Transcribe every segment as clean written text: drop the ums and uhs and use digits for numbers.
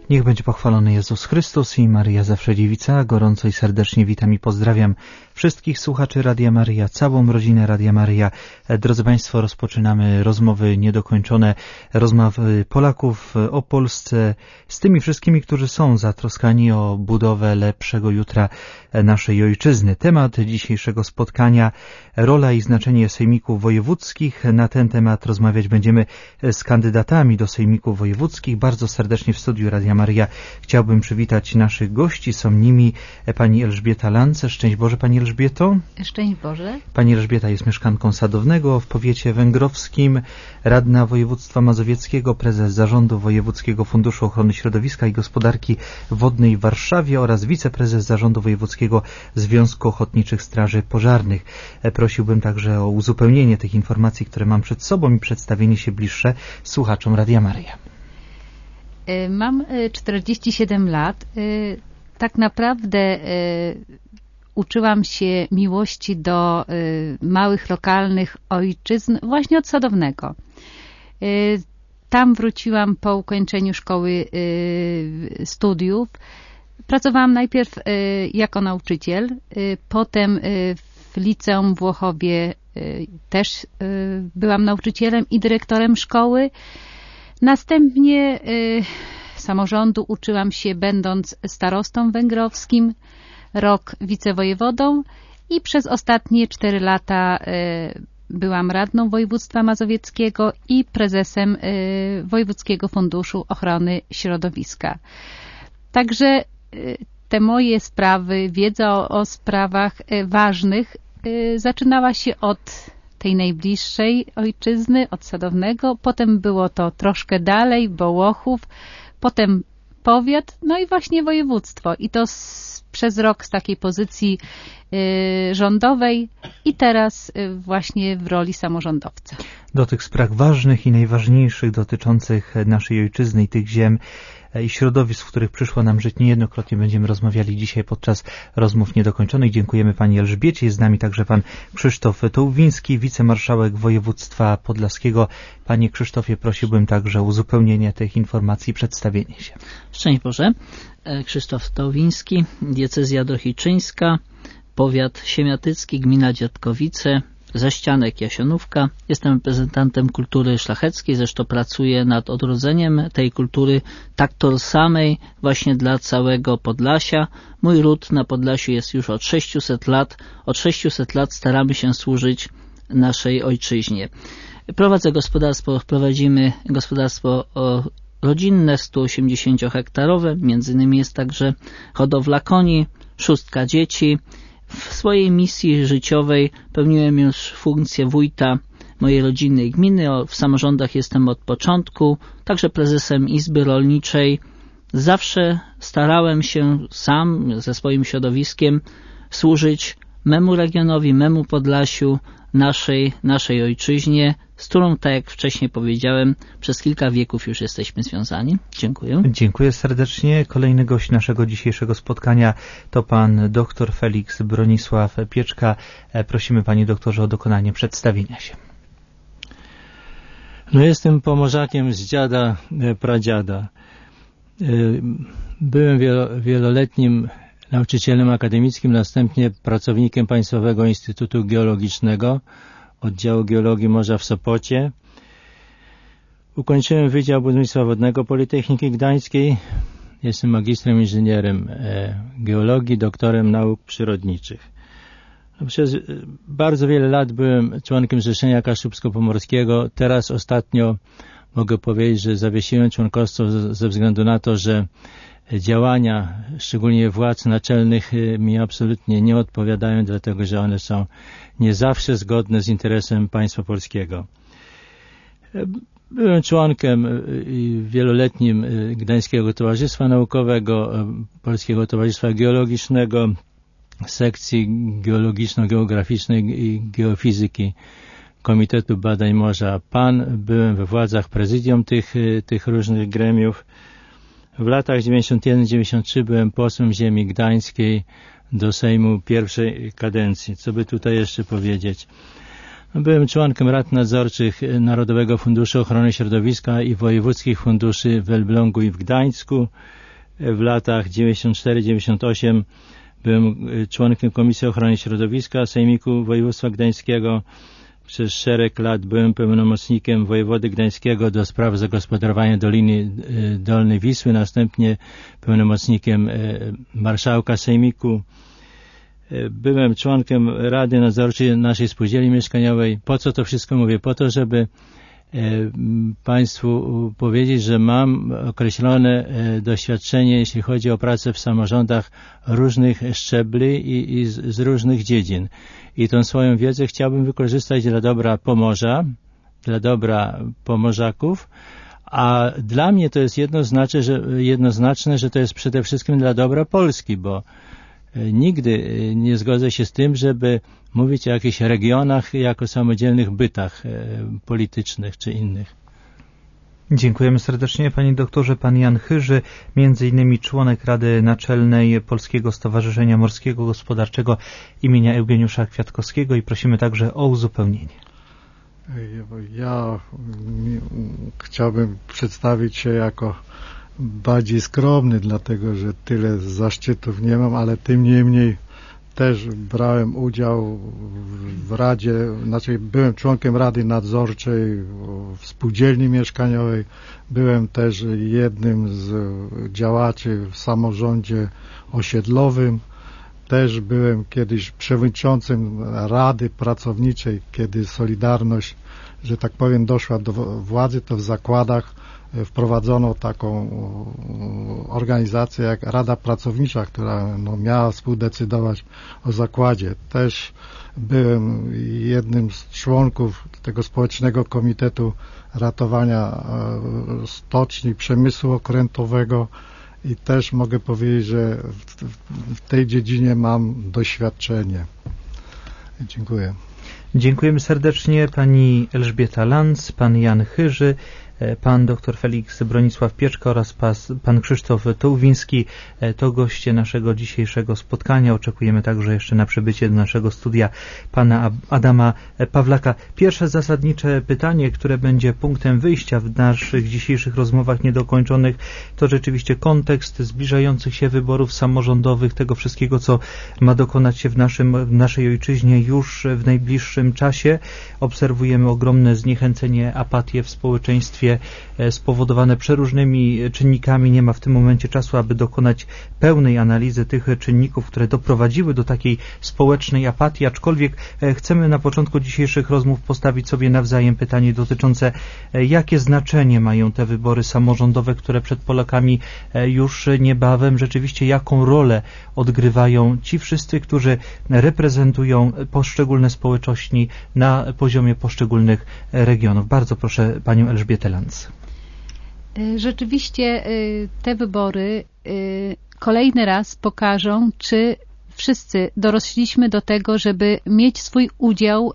Niech będzie pochwalony Jezus Chrystus i Maryja zawsze dziewica. Gorąco i serdecznie witam i pozdrawiam wszystkich słuchaczy Radia Maryja, całą rodzinę Radia Maryja. Drodzy Państwo, rozpoczynamy rozmowy niedokończone, rozmowy Polaków o Polsce z tymi wszystkimi, którzy są zatroskani o budowę lepszego jutra naszej ojczyzny. Temat dzisiejszego spotkania: rola i znaczenie sejmików wojewódzkich. Na ten temat rozmawiać będziemy z kandydatami do sejmików wojewódzkich. Bardzo serdecznie w studiu Radia Maryja chciałbym przywitać naszych gości. Są nimi pani Elżbieta Lance. Szczęść Boże, pani Elżbieto. Szczęść Boże. Pani Elżbieta jest mieszkanką Sadownego w powiecie węgrowskim, radna województwa mazowieckiego, prezes zarządu Wojewódzkiego Funduszu Ochrony Środowiska i Gospodarki Wodnej w Warszawie oraz wiceprezes zarządu Wojewódzkiego Związku Ochotniczych Straży Pożarnych. Prosiłbym także o uzupełnienie tych informacji, które mam przed sobą, i przedstawienie się bliższe słuchaczom Radia Maryja. Mam 47 lat. Tak naprawdę uczyłam się miłości do małych, lokalnych ojczyzn właśnie od Sadownego. Tam wróciłam po ukończeniu szkoły studiów. Pracowałam najpierw jako nauczyciel, potem w liceum w Włochowie też byłam nauczycielem i dyrektorem szkoły. Następnie samorządu uczyłam się, będąc starostą węgrowskim, rok wicewojewodą i przez ostatnie 4 lata byłam radną województwa mazowieckiego i prezesem Wojewódzkiego Funduszu Ochrony Środowiska. Także te moje sprawy, wiedza o sprawach ważnych zaczynała się od tej najbliższej ojczyzny, od Sadownego, potem było to troszkę dalej, Bołochów, potem powiat, no i właśnie województwo. I to przez rok z takiej pozycji rządowej i teraz właśnie w roli samorządowca. Do tych spraw ważnych i najważniejszych dotyczących naszej ojczyzny i tych ziem i środowisk, w których przyszło nam żyć, niejednokrotnie będziemy rozmawiali dzisiaj podczas rozmów niedokończonych. Dziękujemy pani Elżbiecie. Jest z nami także pan Krzysztof Tołwiński, wicemarszałek województwa podlaskiego. Panie Krzysztofie, prosiłbym także o uzupełnienie tych informacji i przedstawienie się. Szczęść Boże. Krzysztof Tołwiński, diecezja drohiczyńska, powiat siemiatycki, gmina Dziadkowice, Zaścianek, Jasionówka. Jestem reprezentantem kultury szlacheckiej, zresztą pracuję nad odrodzeniem tej kultury tak tożsamej właśnie dla całego Podlasia. Mój ród na Podlasiu jest już od 600 lat. Od 600 lat staramy się służyć naszej ojczyźnie. Prowadzimy gospodarstwo rodzinne, 180-hektarowe. Między innymi jest także hodowla koni, 6 dzieci. W swojej misji życiowej pełniłem już funkcję wójta mojej rodzinnej gminy. W samorządach jestem od początku, także prezesem Izby Rolniczej. Zawsze starałem się sam ze swoim środowiskiem służyć memu regionowi, memu Podlasiu, naszej ojczyźnie, z którą, tak jak wcześniej powiedziałem, przez kilka wieków już jesteśmy związani. Dziękuję. Dziękuję serdecznie. Kolejny gość naszego dzisiejszego spotkania to pan dr Felix Bronisław Pieczka. Prosimy, panie doktorze, o dokonanie przedstawienia się. Jestem pomorzakiem z dziada, pradziada. Byłem wieloletnim nauczycielem akademickim, następnie pracownikiem Państwowego Instytutu Geologicznego, oddziału geologii morza w Sopocie. Ukończyłem Wydział Budownictwa Wodnego Politechniki Gdańskiej. Jestem magistrem inżynierem geologii, doktorem nauk przyrodniczych. Przez bardzo wiele lat byłem członkiem Zrzeszenia Kaszubsko-Pomorskiego. Teraz ostatnio mogę powiedzieć, że zawiesiłem członkostwo ze względu na to, że działania, szczególnie władz naczelnych, mi absolutnie nie odpowiadają, dlatego że one są nie zawsze zgodne z interesem państwa polskiego. Byłem członkiem wieloletnim Gdańskiego Towarzystwa Naukowego, Polskiego Towarzystwa Geologicznego, sekcji geologiczno-geograficznej i geofizyki Komitetu Badań Morza PAN. Byłem we władzach prezydium tych różnych gremiów. W latach 91-93 byłem posłem ziemi gdańskiej do Sejmu pierwszej kadencji. Co by tutaj jeszcze powiedzieć? Byłem członkiem rad nadzorczych Narodowego Funduszu Ochrony Środowiska i wojewódzkich funduszy w Elblągu i w Gdańsku. W latach 94-98 byłem członkiem Komisji Ochrony Środowiska Sejmiku Województwa Gdańskiego. Przez szereg lat byłem pełnomocnikiem wojewody gdańskiego do spraw zagospodarowania Doliny Dolnej Wisły, następnie pełnomocnikiem marszałka Sejmiku. Byłem członkiem Rady Nadzorczej naszej spółdzielni mieszkaniowej. Po co to wszystko mówię? Po to, żeby Państwu powiedzieć, że mam określone doświadczenie, jeśli chodzi o pracę w samorządach różnych szczebli i z różnych dziedzin. I tą swoją wiedzę chciałbym wykorzystać dla dobra Pomorza, dla dobra pomorzaków, a dla mnie to jest jednoznaczne, że to jest przede wszystkim dla dobra Polski, bo nigdy nie zgodzę się z tym, żeby mówić o jakichś regionach jako samodzielnych bytach politycznych czy innych. Dziękujemy serdecznie, panie doktorze. Pan Jan Chyży, między innymi członek Rady Naczelnej Polskiego Stowarzyszenia Morskiego Gospodarczego imienia Eugeniusza Kwiatkowskiego i prosimy także o uzupełnienie. Ja chciałbym przedstawić się jako bardziej skromny, dlatego że tyle zaszczytów nie mam, ale tym niemniej też brałem udział w Radzie, znaczy byłem członkiem Rady Nadzorczej w spółdzielni mieszkaniowej, byłem też jednym z działaczy w samorządzie osiedlowym, też byłem kiedyś przewodniczącym Rady Pracowniczej, kiedy Solidarność, że tak powiem, doszła do władzy, to w zakładach wprowadzono taką organizację jak Rada Pracownicza, która miała współdecydować o zakładzie. Też byłem jednym z członków tego Społecznego Komitetu Ratowania Stoczni Przemysłu Okrętowego i też mogę powiedzieć, że w tej dziedzinie mam doświadczenie. Dziękuję. Dziękujemy serdecznie pani Elżbieta Lanz, pan Jan Chyży, pan dr Felix Bronisław Pieczka oraz pan Krzysztof Tołwiński. To goście naszego dzisiejszego spotkania. Oczekujemy także jeszcze na przybycie do naszego studia pana Adama Pawlaka. Pierwsze zasadnicze pytanie, które będzie punktem wyjścia w naszych dzisiejszych rozmowach niedokończonych, to rzeczywiście kontekst zbliżających się wyborów samorządowych, tego wszystkiego, co ma dokonać się w naszej ojczyźnie już w najbliższym czasie. Obserwujemy ogromne zniechęcenie, apatię w społeczeństwie spowodowane przeróżnymi czynnikami. Nie ma w tym momencie czasu, aby dokonać pełnej analizy tych czynników, które doprowadziły do takiej społecznej apatii, aczkolwiek chcemy na początku dzisiejszych rozmów postawić sobie nawzajem pytanie dotyczące, jakie znaczenie mają te wybory samorządowe, które przed Polakami już niebawem, rzeczywiście jaką rolę odgrywają ci wszyscy, którzy reprezentują poszczególne społeczności na poziomie poszczególnych regionów. Bardzo proszę panią Elżbietę Lanz. Rzeczywiście te wybory kolejny raz pokażą, czy wszyscy dorośliśmy do tego, żeby mieć swój udział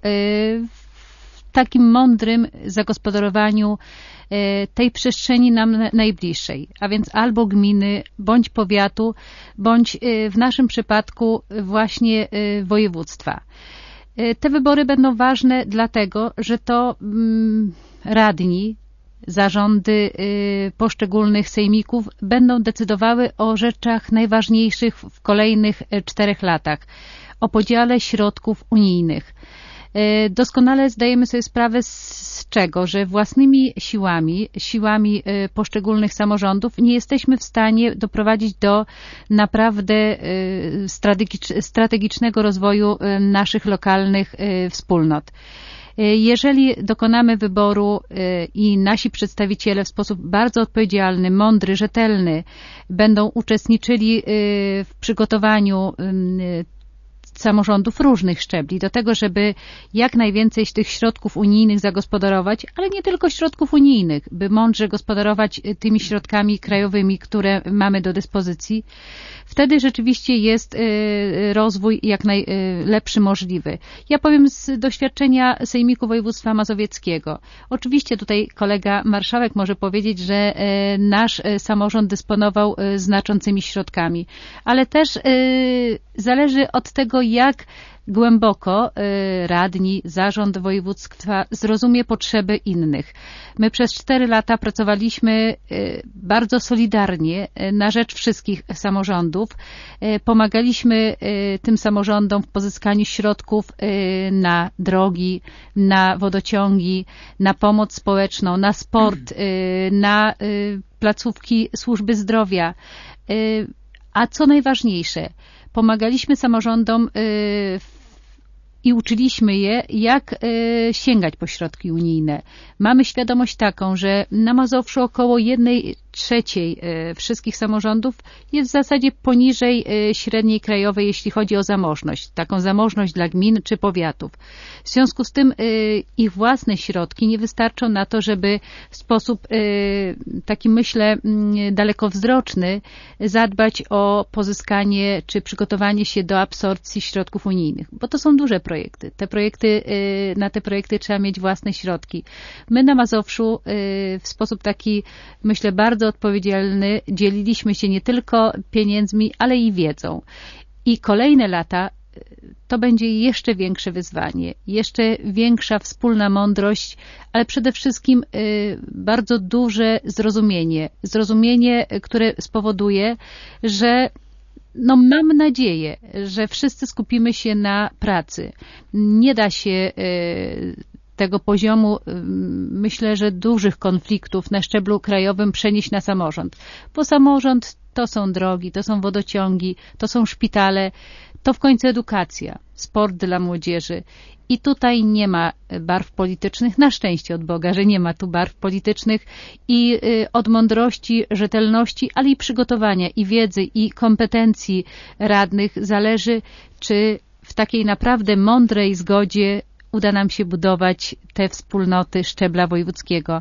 w takim mądrym zagospodarowaniu tej przestrzeni nam najbliższej, a więc albo gminy, bądź powiatu, bądź w naszym przypadku właśnie województwa. Te wybory będą ważne dlatego, że to radni, zarządy poszczególnych sejmików będą decydowały o rzeczach najważniejszych w kolejnych 4 latach, o podziale środków unijnych. Doskonale zdajemy sobie sprawę z czego, że własnymi siłami poszczególnych samorządów nie jesteśmy w stanie doprowadzić do naprawdę strategicznego rozwoju naszych lokalnych wspólnot. Jeżeli dokonamy wyboru i nasi przedstawiciele w sposób bardzo odpowiedzialny, mądry, rzetelny będą uczestniczyli w przygotowaniu samorządów różnych szczebli do tego, żeby jak najwięcej z tych środków unijnych zagospodarować, ale nie tylko środków unijnych, by mądrze gospodarować tymi środkami krajowymi, które mamy do dyspozycji, wtedy rzeczywiście jest rozwój jak najlepszy możliwy. Ja powiem z doświadczenia Sejmiku Województwa Mazowieckiego. Oczywiście tutaj kolega marszałek może powiedzieć, że nasz samorząd dysponował znaczącymi środkami, ale też zależy od tego, jak głęboko radni, zarząd województwa zrozumie potrzeby innych. My przez 4 lata pracowaliśmy bardzo solidarnie na rzecz wszystkich samorządów. Pomagaliśmy tym samorządom w pozyskaniu środków na drogi, na wodociągi, na pomoc społeczną, na sport, na placówki służby zdrowia. A co najważniejsze, pomagaliśmy samorządom i uczyliśmy je, jak sięgać po środki unijne. Mamy świadomość taką, że na Mazowszu około 1/3 wszystkich samorządów jest w zasadzie poniżej średniej krajowej, jeśli chodzi o zamożność. Taką zamożność dla gmin czy powiatów. W związku z tym ich własne środki nie wystarczą na to, żeby w sposób taki, myślę, dalekowzroczny zadbać o pozyskanie czy przygotowanie się do absorpcji środków unijnych. Bo to są duże projekty. Na te projekty trzeba mieć własne środki. My na Mazowszu w sposób taki, myślę, bardzo odpowiedzialny dzieliliśmy się nie tylko pieniędzmi, ale i wiedzą. I kolejne lata to będzie jeszcze większe wyzwanie, jeszcze większa wspólna mądrość, ale przede wszystkim bardzo duże zrozumienie. Zrozumienie, które spowoduje, że mam nadzieję, że wszyscy skupimy się na pracy. Nie da się tego poziomu, myślę, że dużych konfliktów na szczeblu krajowym przenieść na samorząd. Bo samorząd to są drogi, to są wodociągi, to są szpitale, to w końcu edukacja, sport dla młodzieży. I tutaj nie ma barw politycznych, na szczęście od Boga, że nie ma tu barw politycznych i od mądrości, rzetelności, ale i przygotowania i wiedzy i kompetencji radnych zależy, czy w takiej naprawdę mądrej zgodzie uda nam się budować te wspólnoty szczebla wojewódzkiego.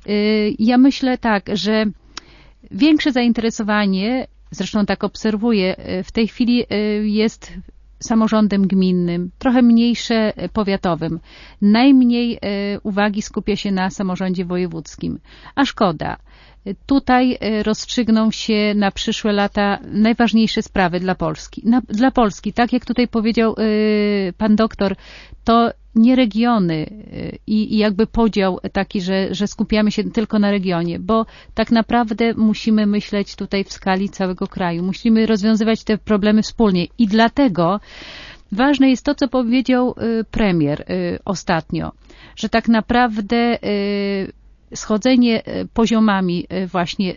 Ja myślę tak, że większe zainteresowanie, zresztą tak obserwuję, w tej chwili jest samorządem gminnym, trochę mniejsze powiatowym. Najmniej uwagi skupia się na samorządzie wojewódzkim. A szkoda. Tutaj rozstrzygną się na przyszłe lata najważniejsze sprawy dla Polski. Dla Polski, tak jak tutaj powiedział pan doktor, to nie regiony i jakby podział taki, że skupiamy się tylko na regionie, bo tak naprawdę musimy myśleć tutaj w skali całego kraju. Musimy rozwiązywać te problemy wspólnie i dlatego ważne jest to, co powiedział premier ostatnio, że tak naprawdę schodzenie poziomami właśnie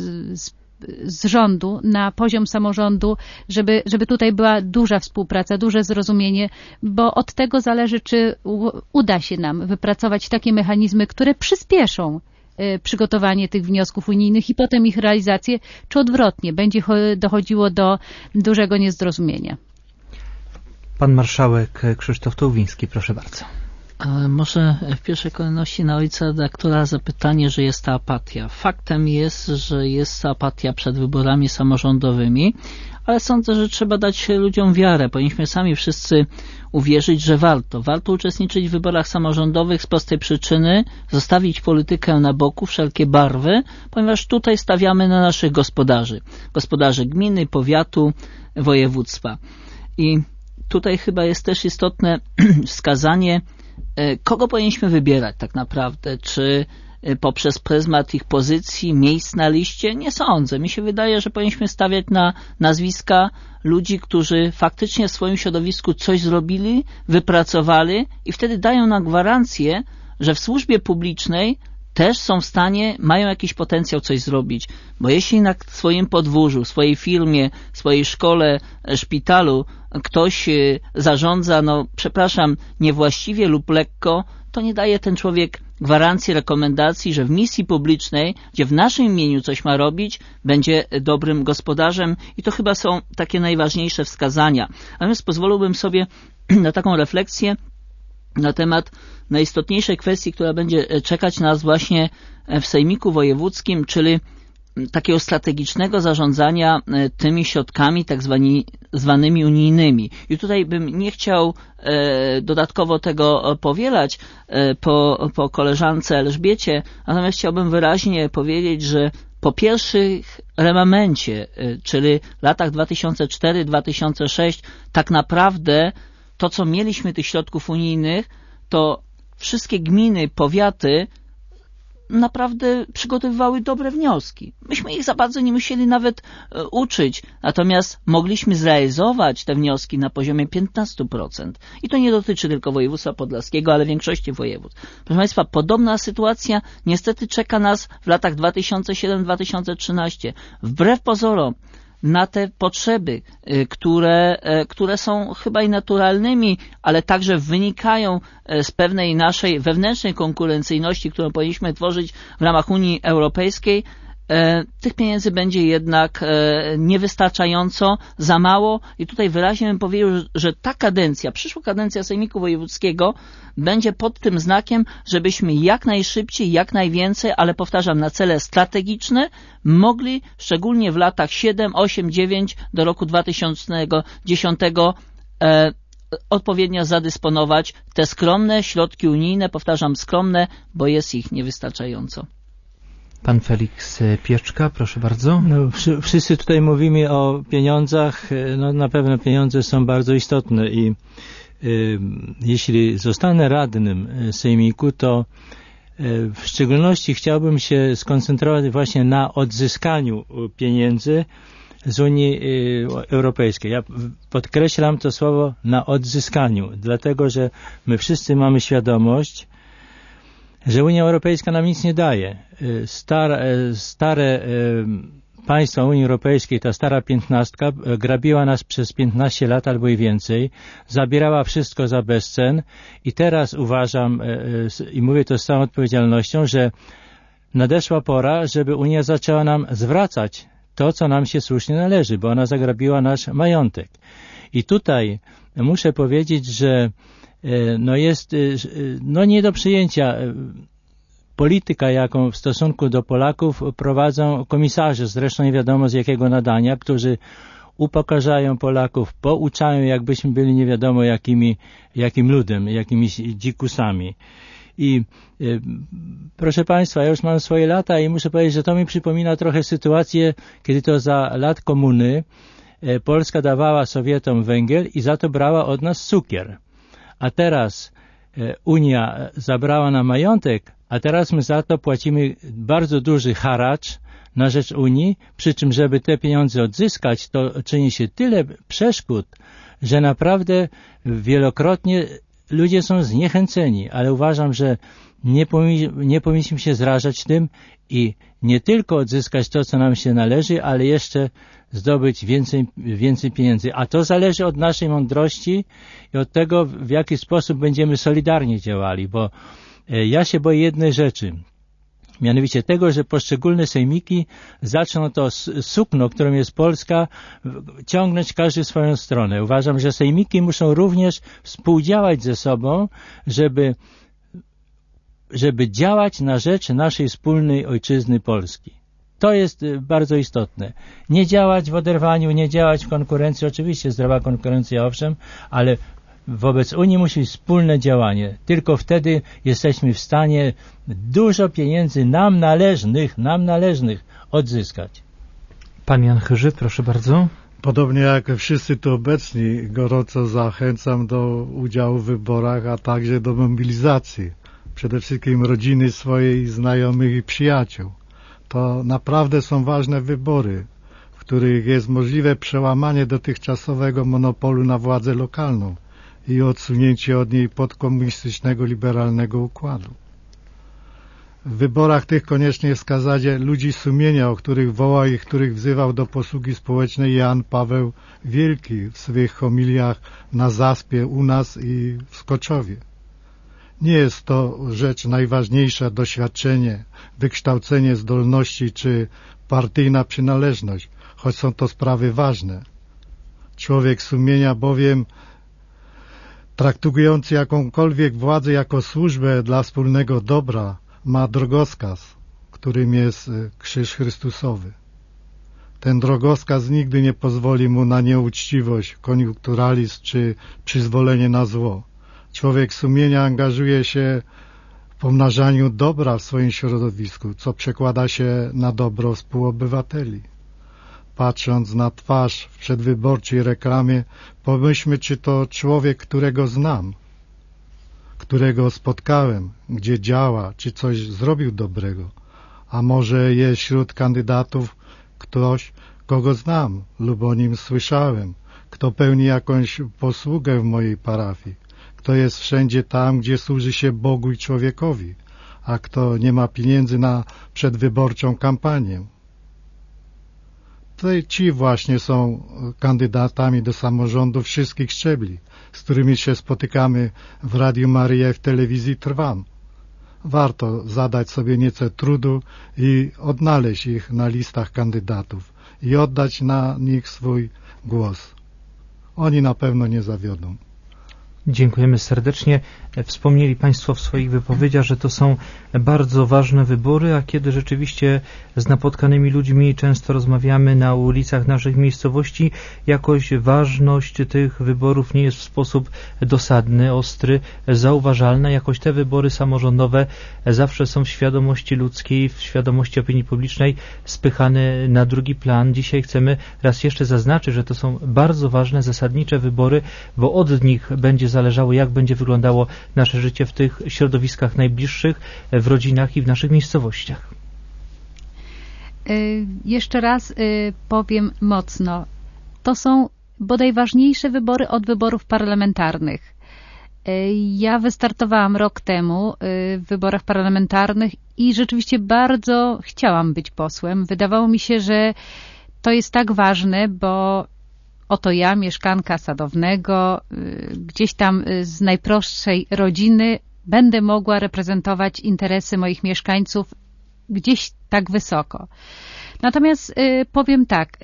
z rządu na poziom samorządu, żeby tutaj była duża współpraca, duże zrozumienie, bo od tego zależy, czy uda się nam wypracować takie mechanizmy, które przyspieszą przygotowanie tych wniosków unijnych i potem ich realizację, czy odwrotnie, będzie dochodziło do dużego niezrozumienia. Pan marszałek Krzysztof Tułwiński, proszę bardzo. Może w pierwszej kolejności na ojca redaktora zapytanie, że jest ta apatia. Faktem jest, że jest apatia przed wyborami samorządowymi, ale sądzę, że trzeba dać ludziom wiarę. Powinniśmy sami wszyscy uwierzyć, że warto uczestniczyć w wyborach samorządowych z prostej przyczyny, zostawić politykę na boku, wszelkie barwy, ponieważ tutaj stawiamy na naszych gospodarzy gminy, powiatu, województwa. I tutaj chyba jest też istotne wskazanie, kogo powinniśmy wybierać tak naprawdę? Czy poprzez pryzmat ich pozycji, miejsc na liście? Nie sądzę. Mi się wydaje, że powinniśmy stawiać na nazwiska ludzi, którzy faktycznie w swoim środowisku coś zrobili, wypracowali i wtedy dają nam gwarancję, że w służbie publicznej też są w stanie, mają jakiś potencjał coś zrobić. Bo jeśli na swoim podwórzu, swojej firmie, swojej szkole, szpitalu ktoś zarządza, niewłaściwie lub lekko, to nie daje ten człowiek gwarancji, rekomendacji, że w misji publicznej, gdzie w naszym imieniu coś ma robić, będzie dobrym gospodarzem i to chyba są takie najważniejsze wskazania. Natomiast pozwoliłbym sobie na taką refleksję na temat najistotniejszej kwestii, która będzie czekać nas właśnie w Sejmiku Wojewódzkim, czyli takiego strategicznego zarządzania tymi środkami tak zwanymi unijnymi. I tutaj bym nie chciał dodatkowo tego powielać po koleżance Elżbiecie, natomiast chciałbym wyraźnie powiedzieć, że po pierwszym remamencie, czyli latach 2004-2006, tak naprawdę to, co mieliśmy tych środków unijnych, to wszystkie gminy, powiaty naprawdę przygotowywały dobre wnioski. Myśmy ich za bardzo nie musieli nawet uczyć, natomiast mogliśmy zrealizować te wnioski na poziomie 15%. I to nie dotyczy tylko województwa podlaskiego, ale większości województw. Proszę Państwa, podobna sytuacja niestety czeka nas w latach 2007-2013. Wbrew pozorom, na te potrzeby, które są chyba i naturalnymi, ale także wynikają z pewnej naszej wewnętrznej konkurencyjności, którą powinniśmy tworzyć w ramach Unii Europejskiej, tych pieniędzy będzie jednak niewystarczająco, za mało i tutaj wyraźnie bym powiedział, że ta kadencja, przyszła kadencja Sejmiku Wojewódzkiego będzie pod tym znakiem, żebyśmy jak najszybciej, jak najwięcej, ale powtarzam, na cele strategiczne mogli, szczególnie w latach 7, 8, 9 do roku 2010 odpowiednio zadysponować te skromne środki unijne, powtarzam skromne, bo jest ich niewystarczająco. Pan Felix Pieczka, proszę bardzo. No, wszyscy tutaj mówimy o pieniądzach, no na pewno pieniądze są bardzo istotne i jeśli zostanę radnym Sejmiku, to w szczególności chciałbym się skoncentrować właśnie na odzyskaniu pieniędzy z Unii Europejskiej. Ja podkreślam to słowo na odzyskaniu, dlatego że my wszyscy mamy że Unia Europejska nam nic nie daje. Stare państwa Unii Europejskiej, ta stara 15 grabiła nas przez 15 lat albo i więcej, zabierała wszystko za bezcen i teraz uważam i mówię to z całą odpowiedzialnością, że nadeszła pora, żeby Unia zaczęła nam zwracać to, co nam się słusznie należy, bo ona zagrabiła nasz majątek. I tutaj muszę powiedzieć, że jest nie do przyjęcia polityka, jaką w stosunku do Polaków prowadzą komisarze, zresztą nie wiadomo z jakiego nadania, którzy upokarzają Polaków, pouczają, jakbyśmy byli nie wiadomo jakim ludem, jakimiś dzikusami. I proszę Państwa, ja już mam swoje lata i muszę powiedzieć, że to mi przypomina trochę sytuację, kiedy to za lat komuny Polska dawała Sowietom węgiel i za to brała od nas cukier. A teraz Unia zabrała nam majątek, a teraz my za to płacimy bardzo duży haracz na rzecz Unii, przy czym żeby te pieniądze odzyskać, to czyni się tyle przeszkód, że naprawdę wielokrotnie ludzie są zniechęceni, ale uważam, że nie powinniśmy się zrażać tym i nie tylko odzyskać to, co nam się należy, ale jeszcze zdobyć więcej pieniędzy. A to zależy od naszej mądrości i od tego, w jaki sposób będziemy solidarnie działali, bo ja się boję jednej rzeczy, mianowicie tego, że poszczególne sejmiki zaczną to sukno, którym jest Polska, ciągnąć każdy w swoją stronę. Uważam, że sejmiki muszą również współdziałać ze sobą, żeby działać na rzecz naszej wspólnej ojczyzny Polski. To jest bardzo istotne. Nie działać w oderwaniu, nie działać w konkurencji, oczywiście zdrowa konkurencja owszem, ale wobec Unii musi być wspólne działanie. Tylko wtedy jesteśmy w stanie dużo pieniędzy nam należnych odzyskać. Pan Jan Chyży, proszę bardzo. Podobnie jak wszyscy tu obecni, gorąco zachęcam do udziału w wyborach, a także do mobilizacji. Przede wszystkim rodziny swojej, znajomych i przyjaciół. To naprawdę są ważne wybory, w których jest możliwe przełamanie dotychczasowego monopolu na władzę lokalną i odsunięcie od niej podkomunistycznego, liberalnego układu. W wyborach tych koniecznie wskazać ludzi sumienia, o których wołał i których wzywał do posługi społecznej Jan Paweł Wielki w swych homiliach na Zaspie, u nas i w Skoczowie. Nie jest to rzecz najważniejsza, doświadczenie, wykształcenie, zdolności czy partyjna przynależność, choć są to sprawy ważne. Człowiek sumienia bowiem, traktujący jakąkolwiek władzę jako służbę dla wspólnego dobra, ma drogowskaz, którym jest krzyż Chrystusowy. Ten drogowskaz nigdy nie pozwoli mu na nieuczciwość, koniunkturalizm czy przyzwolenie na zło. Człowiek sumienia angażuje się w pomnażaniu dobra w swoim środowisku, co przekłada się na dobro współobywateli. patrząc na twarz w przedwyborczej reklamie, pomyślmy, czy to człowiek, którego znam, którego spotkałem, gdzie działa, czy coś zrobił dobrego. A może jest wśród kandydatów ktoś, kogo znam lub o nim słyszałem, kto pełni jakąś posługę w mojej parafii, kto jest wszędzie tam, gdzie służy się Bogu i człowiekowi, a kto nie ma pieniędzy na przedwyborczą kampanię. Ci właśnie są kandydatami do samorządu wszystkich szczebli, z którymi się spotykamy w Radiu Maryja i w telewizji Trwam. Warto zadać sobie nieco trudu i odnaleźć ich na listach kandydatów i oddać na nich swój głos. Oni na pewno nie zawiodą. Dziękujemy serdecznie. Wspomnieli Państwo w swoich wypowiedziach, że to są bardzo ważne wybory, a kiedy rzeczywiście z napotkanymi ludźmi często rozmawiamy na ulicach naszych miejscowości, jakoś ważność tych wyborów nie jest w sposób dosadny, ostry, zauważalna. Jakoś te wybory samorządowe zawsze są w świadomości ludzkiej, w świadomości opinii publicznej spychane na drugi plan. Dzisiaj chcemy raz jeszcze zaznaczyć, że to są bardzo ważne, zasadnicze wybory, bo od nich będzie zależało, jak będzie wyglądało nasze życie w tych środowiskach najbliższych, w rodzinach i w naszych miejscowościach. Jeszcze raz powiem mocno. To są bodaj ważniejsze wybory od wyborów parlamentarnych. Ja wystartowałam rok temu w wyborach parlamentarnych i rzeczywiście bardzo chciałam być posłem. Wydawało mi się, że to jest tak ważne, bo oto ja, mieszkanka Sadownego, gdzieś tam z najprostszej rodziny, będę mogła reprezentować interesy moich mieszkańców gdzieś tak wysoko. Natomiast powiem tak,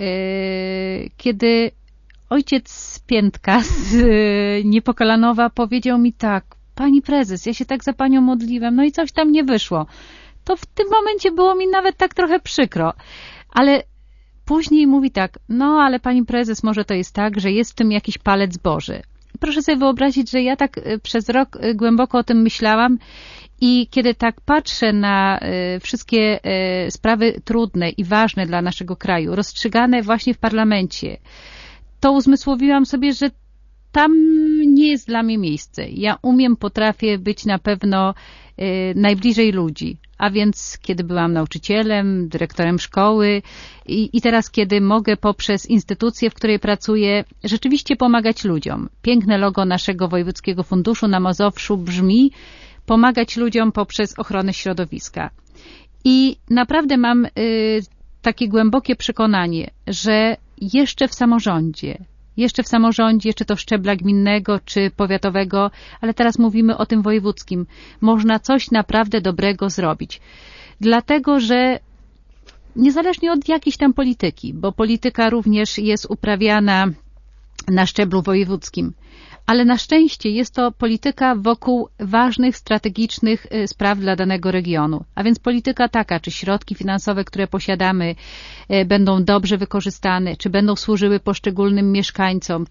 kiedy ojciec Piętka z Niepokalanowa powiedział mi tak: pani prezes, ja się tak za panią modliłem, no i coś tam nie wyszło, to w tym momencie było mi nawet tak trochę przykro, ale później mówi tak: no ale pani prezes, może to jest tak, że jest w tym jakiś palec Boży. Proszę sobie wyobrazić, że ja tak przez rok głęboko o tym myślałam i kiedy tak patrzę na wszystkie sprawy trudne i ważne dla naszego kraju, rozstrzygane właśnie w parlamencie, to uzmysłowiłam sobie, że tam nie jest dla mnie miejsce. Ja potrafię być na pewno najbliżej ludzi. A więc kiedy byłam nauczycielem, dyrektorem szkoły i teraz kiedy mogę poprzez instytucję, w której pracuję, rzeczywiście pomagać ludziom. Piękne logo naszego Wojewódzkiego Funduszu na Mazowszu brzmi: pomagać ludziom poprzez ochronę środowiska. I naprawdę mam takie głębokie przekonanie, że jeszcze w samorządzie, czy to szczebla gminnego, czy powiatowego, ale teraz mówimy o tym wojewódzkim, można coś naprawdę dobrego zrobić. Dlatego, że niezależnie od jakiejś tam polityki, bo polityka również jest uprawiana na szczeblu wojewódzkim, ale na szczęście jest to polityka wokół ważnych, strategicznych spraw dla danego regionu. A więc polityka taka, czy środki finansowe, które posiadamy, będą dobrze wykorzystane, czy będą służyły poszczególnym mieszkańcom,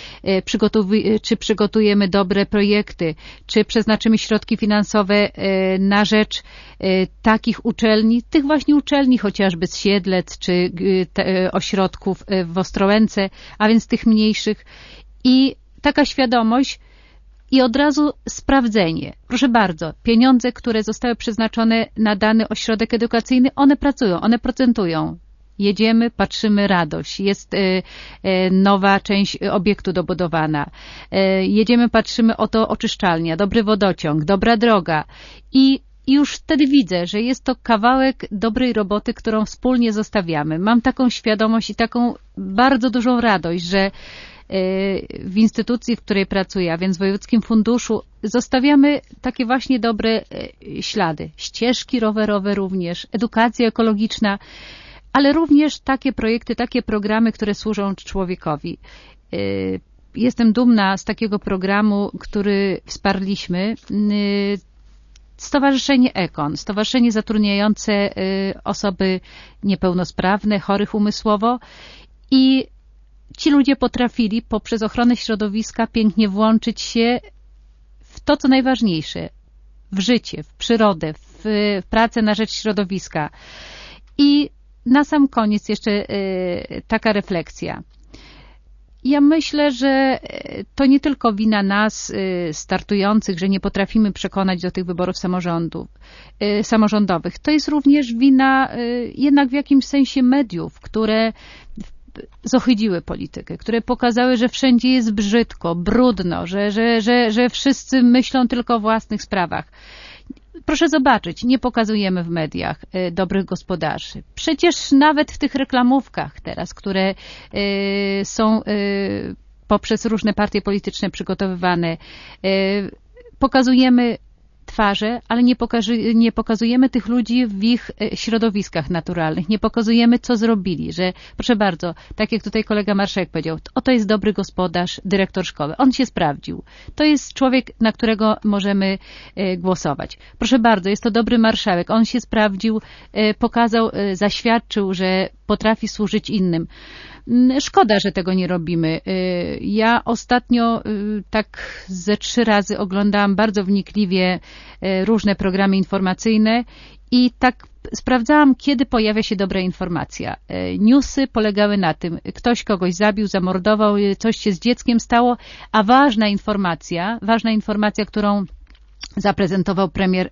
czy przygotujemy dobre projekty, czy przeznaczymy środki finansowe na rzecz takich uczelni, tych właśnie uczelni chociażby z Siedlec, czy ośrodków w Ostrołęce, a więc tych mniejszych. I taka świadomość i od razu sprawdzenie. Proszę bardzo, pieniądze, które zostały przeznaczone na dany ośrodek edukacyjny, one pracują, one procentują. Jedziemy, patrzymy, radość. Jest nowa część obiektu dobudowana. Jedziemy, patrzymy, oto oczyszczalnia, dobry wodociąg, dobra droga. I już wtedy widzę, że jest to kawałek dobrej roboty, którą wspólnie zostawiamy. Mam taką świadomość i taką bardzo dużą radość, że w instytucji, w której pracuję, a więc w Wojewódzkim Funduszu, zostawiamy takie właśnie dobre ślady. Ścieżki rowerowe również, edukacja ekologiczna, ale również takie projekty, takie programy, które służą człowiekowi. Jestem dumna z takiego programu, który wsparliśmy. Stowarzyszenie EKON, stowarzyszenie zatrudniające osoby niepełnosprawne, chorych umysłowo, i ci ludzie potrafili poprzez ochronę środowiska pięknie włączyć się w to, co najważniejsze, w życie, w przyrodę, w pracę na rzecz środowiska. I na sam koniec jeszcze taka refleksja. Ja myślę, że to nie tylko wina nas, startujących, że nie potrafimy przekonać do tych wyborów samorządowych. To jest również wina jednak w jakimś sensie mediów, które zohydziły politykę, które pokazały, że wszędzie jest brzydko, brudno, że wszyscy myślą tylko o własnych sprawach. Proszę zobaczyć, nie pokazujemy w mediach dobrych gospodarzy. Przecież nawet w tych reklamówkach teraz, które są poprzez różne partie polityczne przygotowywane, pokazujemy twarze, ale nie pokazujemy tych ludzi w ich środowiskach naturalnych. Nie pokazujemy, co zrobili, że proszę bardzo, tak jak tutaj kolega marszałek powiedział, oto jest dobry gospodarz, dyrektor szkoły. On się sprawdził. To jest człowiek, na którego możemy głosować. Proszę bardzo, jest to dobry marszałek. On się sprawdził, pokazał, zaświadczył, że potrafi służyć innym. Szkoda, że tego nie robimy. Ja ostatnio tak ze 3 razy oglądałam bardzo wnikliwie różne programy informacyjne i tak sprawdzałam, kiedy pojawia się dobra informacja. Newsy polegały na tym, ktoś kogoś zabił, zamordował, coś się z dzieckiem stało, a ważna informacja, którą zaprezentował premier,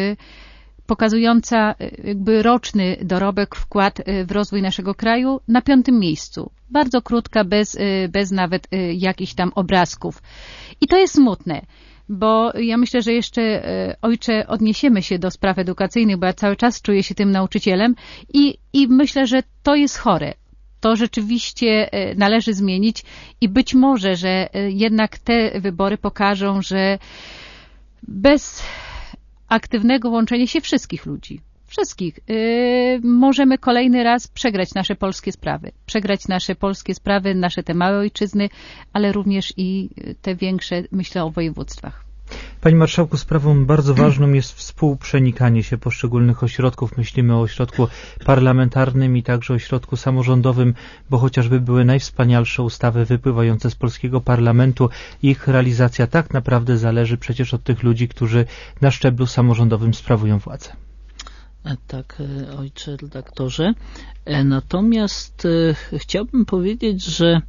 pokazująca jakby roczny dorobek, wkład w rozwój naszego kraju na 5. miejscu. Bardzo krótka, bez nawet jakichś tam obrazków. I to jest smutne, bo ja myślę, że jeszcze, ojcze, odniesiemy się do spraw edukacyjnych, bo ja cały czas czuję się tym nauczycielem i myślę, że to jest chore. To rzeczywiście należy zmienić i być może, że jednak te wybory pokażą, że bez aktywnego łączenia się wszystkich ludzi, możemy kolejny raz przegrać nasze polskie sprawy, nasze te małe ojczyzny, ale również i te większe, myślę o województwach. Panie Marszałku, sprawą bardzo ważną jest współprzenikanie się poszczególnych ośrodków. Myślimy o ośrodku parlamentarnym i także o ośrodku samorządowym, bo chociażby były najwspanialsze ustawy wypływające z polskiego parlamentu, ich realizacja tak naprawdę zależy przecież od tych ludzi, którzy na szczeblu samorządowym sprawują władzę. Tak, ojcze redaktorze. Natomiast chciałbym powiedzieć, że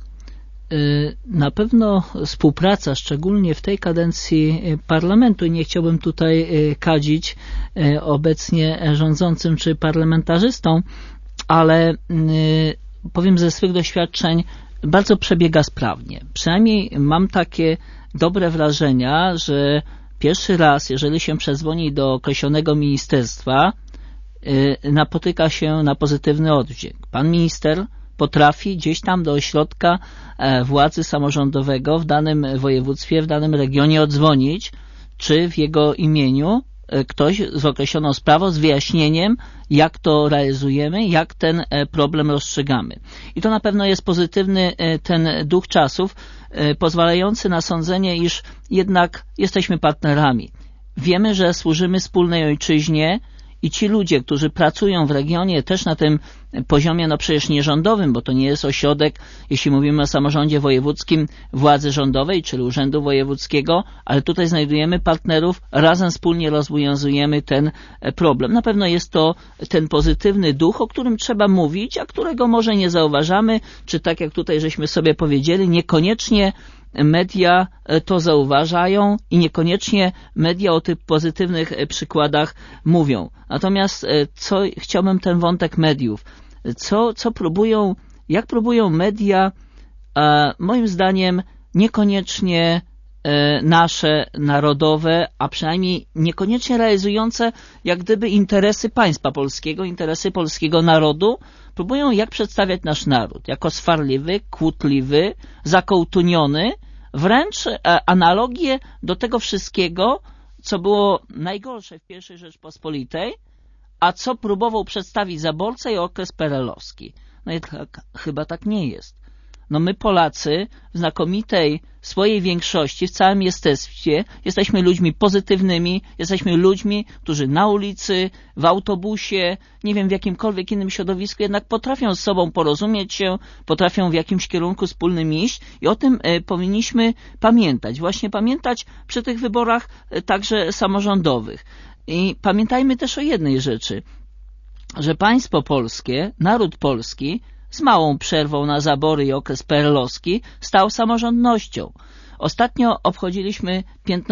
na pewno współpraca, szczególnie w tej kadencji parlamentu, i nie chciałbym tutaj kadzić obecnie rządzącym czy parlamentarzystom, ale powiem ze swych doświadczeń, bardzo przebiega sprawnie. Przynajmniej mam takie dobre wrażenia, że pierwszy raz, jeżeli się przedzwoni do określonego ministerstwa, napotyka się na pozytywny oddźwięk. Pan minister potrafi gdzieś tam do ośrodka władzy samorządowego w danym województwie, w danym regionie odzwonić, czy w jego imieniu ktoś z określoną sprawą, z wyjaśnieniem, jak to realizujemy, jak ten problem rozstrzygamy. I to na pewno jest pozytywny ten duch czasów, pozwalający na sądzenie, iż jednak jesteśmy partnerami. Wiemy, że służymy wspólnej ojczyźnie, i ci ludzie, którzy pracują w regionie też na tym poziomie, no przecież nierządowym, bo to nie jest ośrodek, jeśli mówimy o samorządzie wojewódzkim, władzy rządowej, czyli urzędu wojewódzkiego, ale tutaj znajdujemy partnerów, razem wspólnie rozwiązujemy ten problem. Na pewno jest to ten pozytywny duch, o którym trzeba mówić, a którego może nie zauważamy, czy tak jak tutaj żeśmy sobie powiedzieli, niekoniecznie media to zauważają i niekoniecznie media o tych pozytywnych przykładach mówią. Natomiast co chciałbym ten wątek mediów, jak próbują media, moim zdaniem niekoniecznie nasze narodowe, a przynajmniej niekoniecznie realizujące jak gdyby interesy państwa polskiego, interesy polskiego narodu, próbują jak przedstawiać nasz naród, jako swarliwy, kłótliwy, zakołtuniony, wręcz analogię do tego wszystkiego, co było najgorsze w I Rzeczpospolitej, a co próbował przedstawić Zaborca i okres perelowski. No i chyba tak nie jest. No my Polacy w znakomitej swojej większości, w całym jestestwie, jesteśmy ludźmi pozytywnymi, jesteśmy ludźmi, którzy na ulicy, w autobusie, nie wiem, w jakimkolwiek innym środowisku jednak potrafią z sobą porozumieć się, potrafią w jakimś kierunku wspólnym iść i o tym powinniśmy pamiętać. Właśnie pamiętać przy tych wyborach także samorządowych. I pamiętajmy też o jednej rzeczy. że państwo polskie, naród polski z małą przerwą na zabory i okres PRL-owski stał samorządnością. Ostatnio obchodziliśmy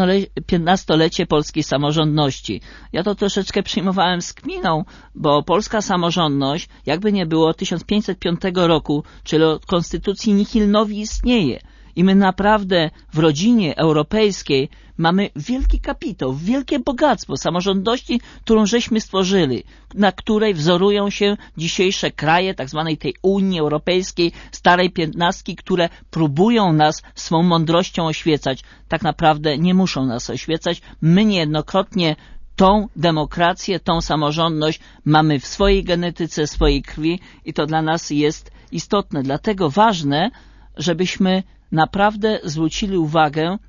15-lecie polskiej samorządności. Ja to troszeczkę przyjmowałem z kminą, bo polska samorządność, jakby nie było, 1505 roku, czyli od konstytucji nihil novi istnieje. I my naprawdę w rodzinie europejskiej mamy wielki kapitał, wielkie bogactwo samorządności, którą żeśmy stworzyli, na której wzorują się dzisiejsze kraje tak zwanej tej Unii Europejskiej, starej piętnastki, które próbują nas swą mądrością oświecać. Tak naprawdę nie muszą nas oświecać. My niejednokrotnie tą demokrację, tą samorządność mamy w swojej genetyce, swojej krwi i to dla nas jest istotne. Dlatego ważne, żebyśmy naprawdę zwrócili uwagę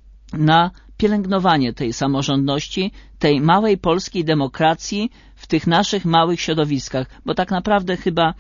na pielęgnowanie tej samorządności, tej małej polskiej demokracji w tych naszych małych środowiskach, bo tak naprawdę chyba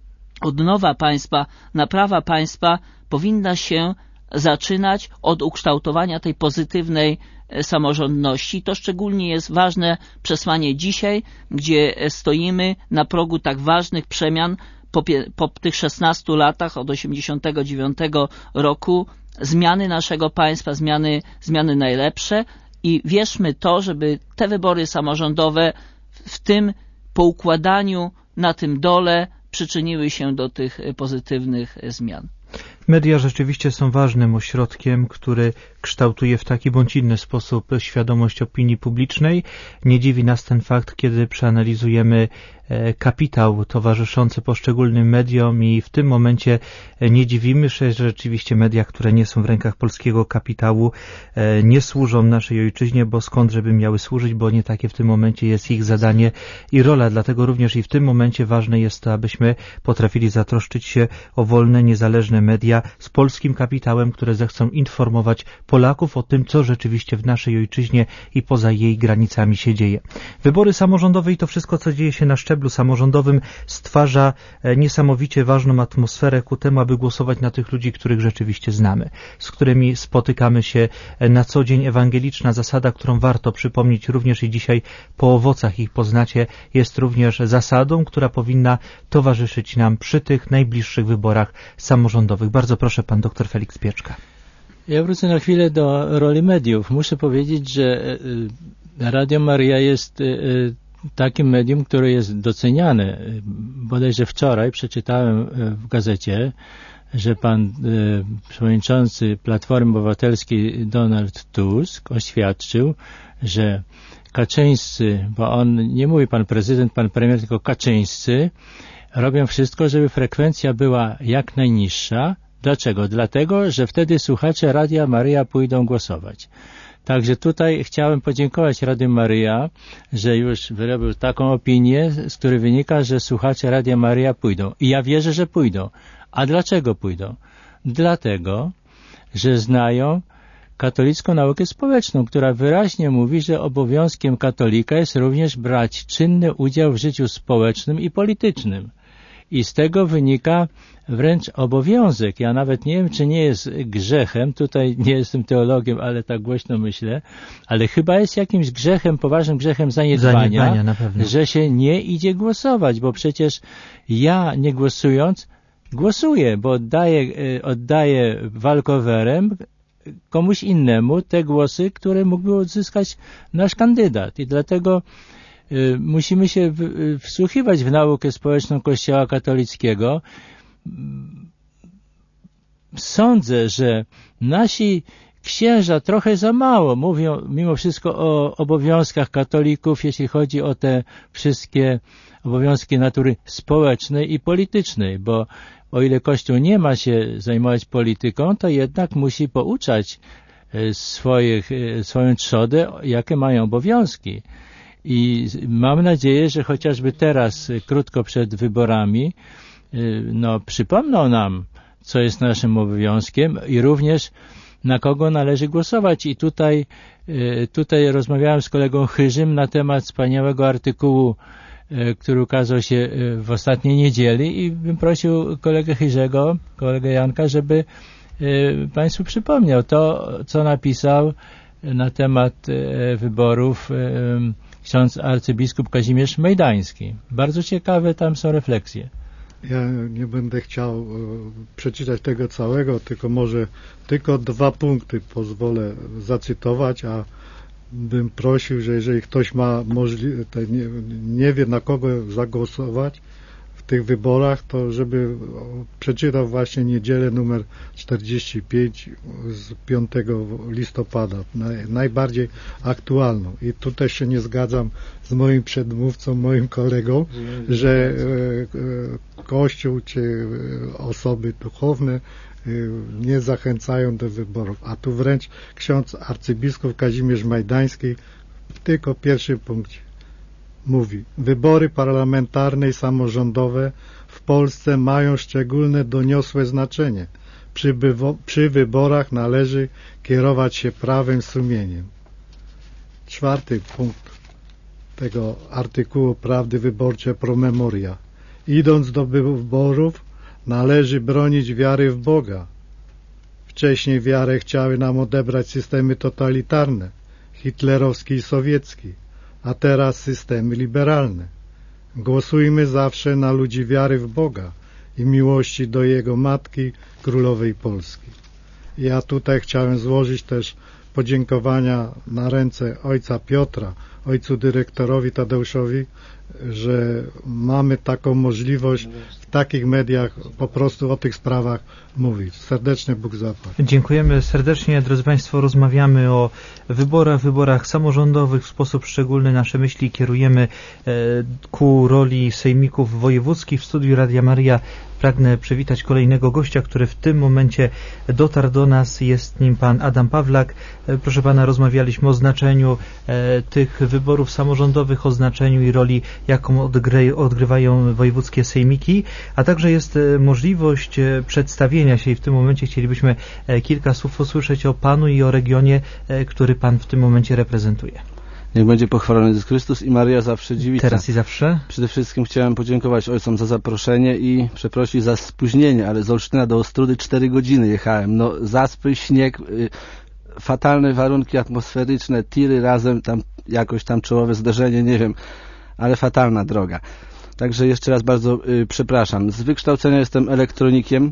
odnowa państwa, naprawa państwa powinna się zaczynać od ukształtowania tej pozytywnej samorządności. To szczególnie jest ważne przesłanie dzisiaj, gdzie stoimy na progu tak ważnych przemian po tych 16 latach od 1989 roku, zmiany naszego państwa, zmiany najlepsze i wierzmy to, żeby te wybory samorządowe w tym poukładaniu na tym dole przyczyniły się do tych pozytywnych zmian. Media rzeczywiście są ważnym ośrodkiem, który kształtuje w taki bądź inny sposób świadomość opinii publicznej. Nie dziwi nas ten fakt, kiedy przeanalizujemy kapitał towarzyszący poszczególnym mediom i w tym momencie nie dziwimy się, że rzeczywiście media, które nie są w rękach polskiego kapitału, nie służą naszej ojczyźnie, bo skąd żeby miały służyć, bo nie takie w tym momencie jest ich zadanie i rola. Dlatego również i w tym momencie ważne jest to, abyśmy potrafili zatroszczyć się o wolne, niezależne media z polskim kapitałem, które zechcą informować Polaków o tym, co rzeczywiście w naszej ojczyźnie i poza jej granicami się dzieje. Wybory samorządowe i to wszystko, co dzieje się na szczeblu samorządowym, stwarza niesamowicie ważną atmosferę ku temu, aby głosować na tych ludzi, których rzeczywiście znamy, z którymi spotykamy się na co dzień. Ewangeliczna zasada, którą warto przypomnieć również i dzisiaj po owocach ich poznacie, jest również zasadą, która powinna towarzyszyć nam przy tych najbliższych wyborach samorządowych. Bardzo proszę, pan dr Felix Pieczka. Ja wrócę na chwilę do roli mediów. Muszę powiedzieć, że Radio Maryja jest takim medium, które jest doceniane. Bodajże wczoraj przeczytałem w gazecie, że pan przewodniczący Platformy Obywatelskiej Donald Tusk oświadczył, że Kaczyńscy, bo on nie mówi pan prezydent, pan premier, tylko Kaczyńscy, robią wszystko, żeby frekwencja była jak najniższa. Dlaczego? Dlatego, że wtedy słuchacze Radia Maryja pójdą głosować. Także tutaj chciałem podziękować Radiu Maryja, że już wyrobił taką opinię, z której wynika, że słuchacze Radia Maryja pójdą. I ja wierzę, że pójdą. A dlaczego pójdą? Dlatego, że znają katolicką naukę społeczną, która wyraźnie mówi, że obowiązkiem katolika jest również brać czynny udział w życiu społecznym i politycznym. I z tego wynika wręcz obowiązek. Ja nawet nie wiem, czy nie jest grzechem, tutaj nie jestem teologiem, ale tak głośno myślę, ale chyba jest jakimś grzechem, poważnym grzechem zaniedbania na pewno, że się nie idzie głosować, bo przecież ja nie głosując, głosuję, bo oddaję walkowerem komuś innemu te głosy, które mógłby odzyskać nasz kandydat. I dlatego musimy się wsłuchiwać w naukę społeczną Kościoła katolickiego. Sądzę, że nasi księża trochę za mało mówią mimo wszystko o obowiązkach katolików, jeśli chodzi o te wszystkie obowiązki natury społecznej i politycznej, bo o ile Kościół nie ma się zajmować polityką, to jednak musi pouczać swoją trzodę, jakie mają obowiązki. I mam nadzieję, że chociażby teraz, krótko przed wyborami, przypomną nam, co jest naszym obowiązkiem i również na kogo należy głosować. I tutaj rozmawiałem z kolegą Chyżym na temat wspaniałego artykułu, który ukazał się w ostatniej niedzieli i bym prosił kolegę Chyżego, kolegę Janka, żeby Państwu przypomniał to, co napisał na temat wyborów ksiądz arcybiskup Kazimierz Majdański. Bardzo ciekawe tam są refleksje. Ja nie będę chciał przeczytać tego całego, tylko 2 punkty pozwolę zacytować, a bym prosił, że jeżeli ktoś ma nie wie na kogo zagłosować w tych wyborach, to żeby przeczytał właśnie niedzielę numer 45 z 5 listopada, najbardziej aktualną. I tu też się nie zgadzam z moim przedmówcą, moim kolegą, że Kościół czy osoby duchowne nie zachęcają do wyborów. A tu wręcz ksiądz arcybiskup Kazimierz Majdański tylko w pierwszym punkcie mówi: wybory parlamentarne i samorządowe w Polsce mają szczególne doniosłe znaczenie. Przy wyborach należy kierować się prawem sumieniem. 4. punkt tego artykułu Prawdy Wyborcze pro memoria. Idąc do wyborów, należy bronić wiary w Boga. Wcześniej wiarę chciały nam odebrać systemy totalitarne, hitlerowski i sowiecki, a teraz systemy liberalne. Głosujmy zawsze na ludzi wiary w Boga i miłości do Jego Matki, Królowej Polski. Ja tutaj chciałem złożyć też podziękowania na ręce ojca Piotra, ojcu dyrektorowi Tadeuszowi, że mamy taką możliwość w takich mediach po prostu o tych sprawach mówić. Serdecznie Bóg zapłać. Dziękujemy serdecznie. Drodzy Państwo, rozmawiamy o wyborach samorządowych. W sposób szczególny nasze myśli kierujemy ku roli sejmików wojewódzkich. W studiu Radia Maryja pragnę przywitać kolejnego gościa, który w tym momencie dotarł do nas. Jest nim pan Adam Pawlak. Proszę pana, rozmawialiśmy o znaczeniu tych wyborów samorządowych, o znaczeniu i roli, jaką odgrywają wojewódzkie sejmiki, a także jest możliwość przedstawienia się i w tym momencie chcielibyśmy kilka słów usłyszeć o panu i o regionie, który pan w tym momencie reprezentuje. Niech będzie pochwalony Jezus Chrystus i Maryja zawsze dziewica. Teraz i zawsze. Przede wszystkim chciałem podziękować ojcom za zaproszenie i przeprosić za spóźnienie, ale z Olsztyna do Ostródy 4 godziny jechałem. No, zaspy, śnieg, fatalne warunki atmosferyczne, tiry razem, tam jakoś tam czołowe zderzenie, nie wiem, ale fatalna droga. Także jeszcze raz bardzo przepraszam. Z wykształcenia jestem elektronikiem.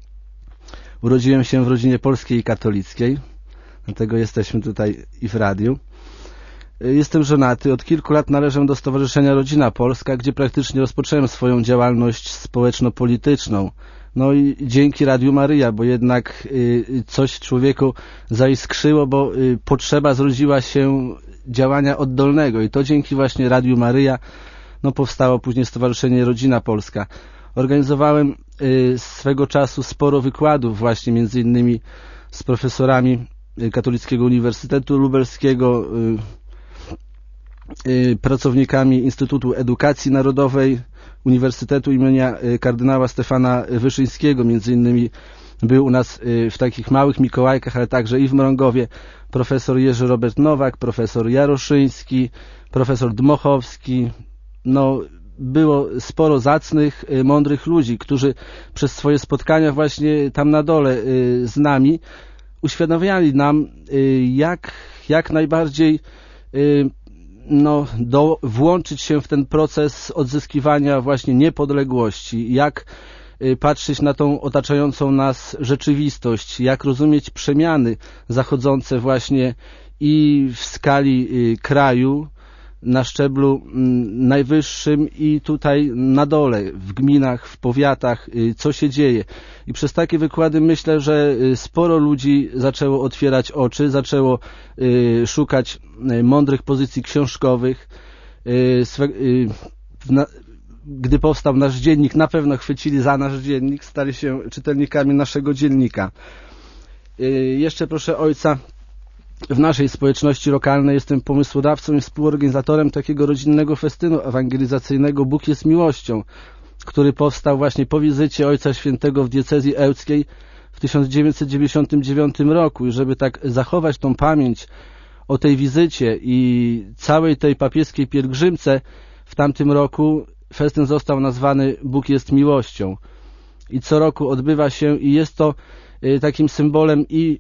Urodziłem się w rodzinie polskiej i katolickiej, dlatego jesteśmy tutaj i w radiu. Jestem żonaty. Od kilku lat należę do Stowarzyszenia Rodzina Polska, gdzie praktycznie rozpocząłem swoją działalność społeczno-polityczną. No i dzięki Radiu Maryja, bo jednak coś człowieku zaiskrzyło, bo potrzeba zrodziła się działania oddolnego i to dzięki właśnie Radiu Maryja powstało później Stowarzyszenie Rodzina Polska. Organizowałem swego czasu sporo wykładów właśnie między innymi z profesorami Katolickiego Uniwersytetu Lubelskiego, pracownikami Instytutu Edukacji Narodowej Uniwersytetu imienia kardynała Stefana Wyszyńskiego. Między innymi był u nas w takich małych Mikołajkach, ale także i w Mrągowie profesor Jerzy Robert Nowak, profesor Jaroszyński, profesor Dmochowski. Było sporo zacnych, mądrych ludzi, którzy przez swoje spotkania właśnie tam na dole z nami uświadamiali nam, jak najbardziej włączyć się w ten proces odzyskiwania właśnie niepodległości, jak patrzeć na tą otaczającą nas rzeczywistość, jak rozumieć przemiany zachodzące właśnie i w skali kraju, na szczeblu najwyższym i tutaj na dole, w gminach, w powiatach, co się dzieje. I przez takie wykłady myślę, że sporo ludzi zaczęło otwierać oczy, zaczęło szukać mądrych pozycji książkowych. Gdy powstał nasz dziennik, na pewno chwycili za nasz dziennik, stali się czytelnikami naszego dziennika. Jeszcze proszę ojca, w naszej społeczności lokalnej jestem pomysłodawcą i współorganizatorem takiego rodzinnego festynu ewangelizacyjnego Bóg jest miłością, który powstał właśnie po wizycie Ojca Świętego w diecezji ełckiej w 1999 roku. I żeby tak zachować tą pamięć o tej wizycie i całej tej papieskiej pielgrzymce, w tamtym roku festyn został nazwany Bóg jest miłością. I co roku odbywa się i jest to takim symbolem i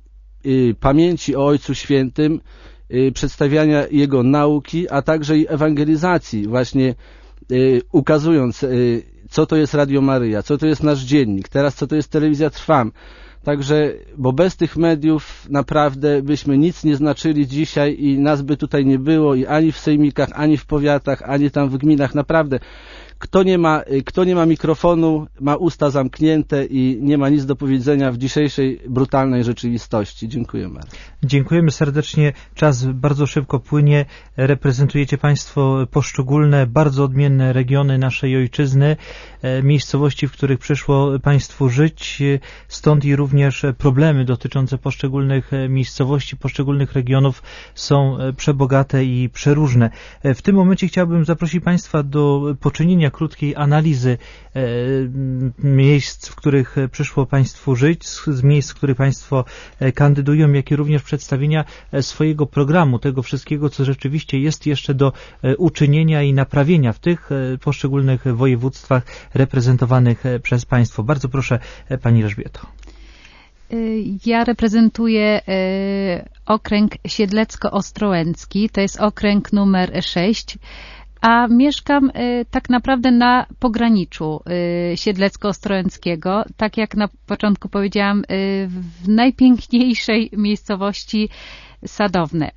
pamięci o Ojcu Świętym, przedstawiania Jego nauki, a także i ewangelizacji, właśnie ukazując, co to jest Radio Maryja, co to jest nasz dziennik, teraz co to jest Telewizja Trwam. Także, bo bez tych mediów naprawdę byśmy nic nie znaczyli dzisiaj i nas by tutaj nie było i ani w sejmikach, ani w powiatach, ani tam w gminach. Naprawdę, kto nie ma mikrofonu, ma usta zamknięte i nie ma nic do powiedzenia w dzisiejszej brutalnej rzeczywistości. Dziękuję bardzo. Dziękujemy serdecznie. Czas bardzo szybko płynie. Reprezentujecie Państwo poszczególne, bardzo odmienne regiony naszej ojczyzny, miejscowości, w których przyszło Państwu żyć, stąd i również problemy dotyczące poszczególnych miejscowości, poszczególnych regionów są przebogate i przeróżne. W tym momencie chciałbym zaprosić Państwa do poczynienia krótkiej analizy miejsc, w których przyszło Państwu żyć, z miejsc, w których Państwo kandydują, jak i również przedstawienia swojego programu, tego wszystkiego, co rzeczywiście jest jeszcze do uczynienia i naprawienia w tych poszczególnych województwach reprezentowanych przez Państwo. Bardzo proszę, Pani Elżbieto. Ja reprezentuję okręg Siedlecko-Ostrołęcki, to jest okręg numer 6, a mieszkam tak naprawdę na pograniczu Siedlecko-Ostrołęckiego, tak jak na początku powiedziałam, w najpiękniejszej miejscowości Sadowne.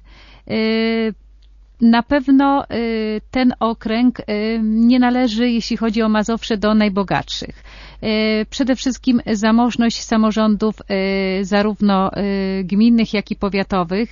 Na pewno ten okręg nie należy, jeśli chodzi o Mazowsze, do najbogatszych. Przede wszystkim zamożność samorządów zarówno gminnych, jak i powiatowych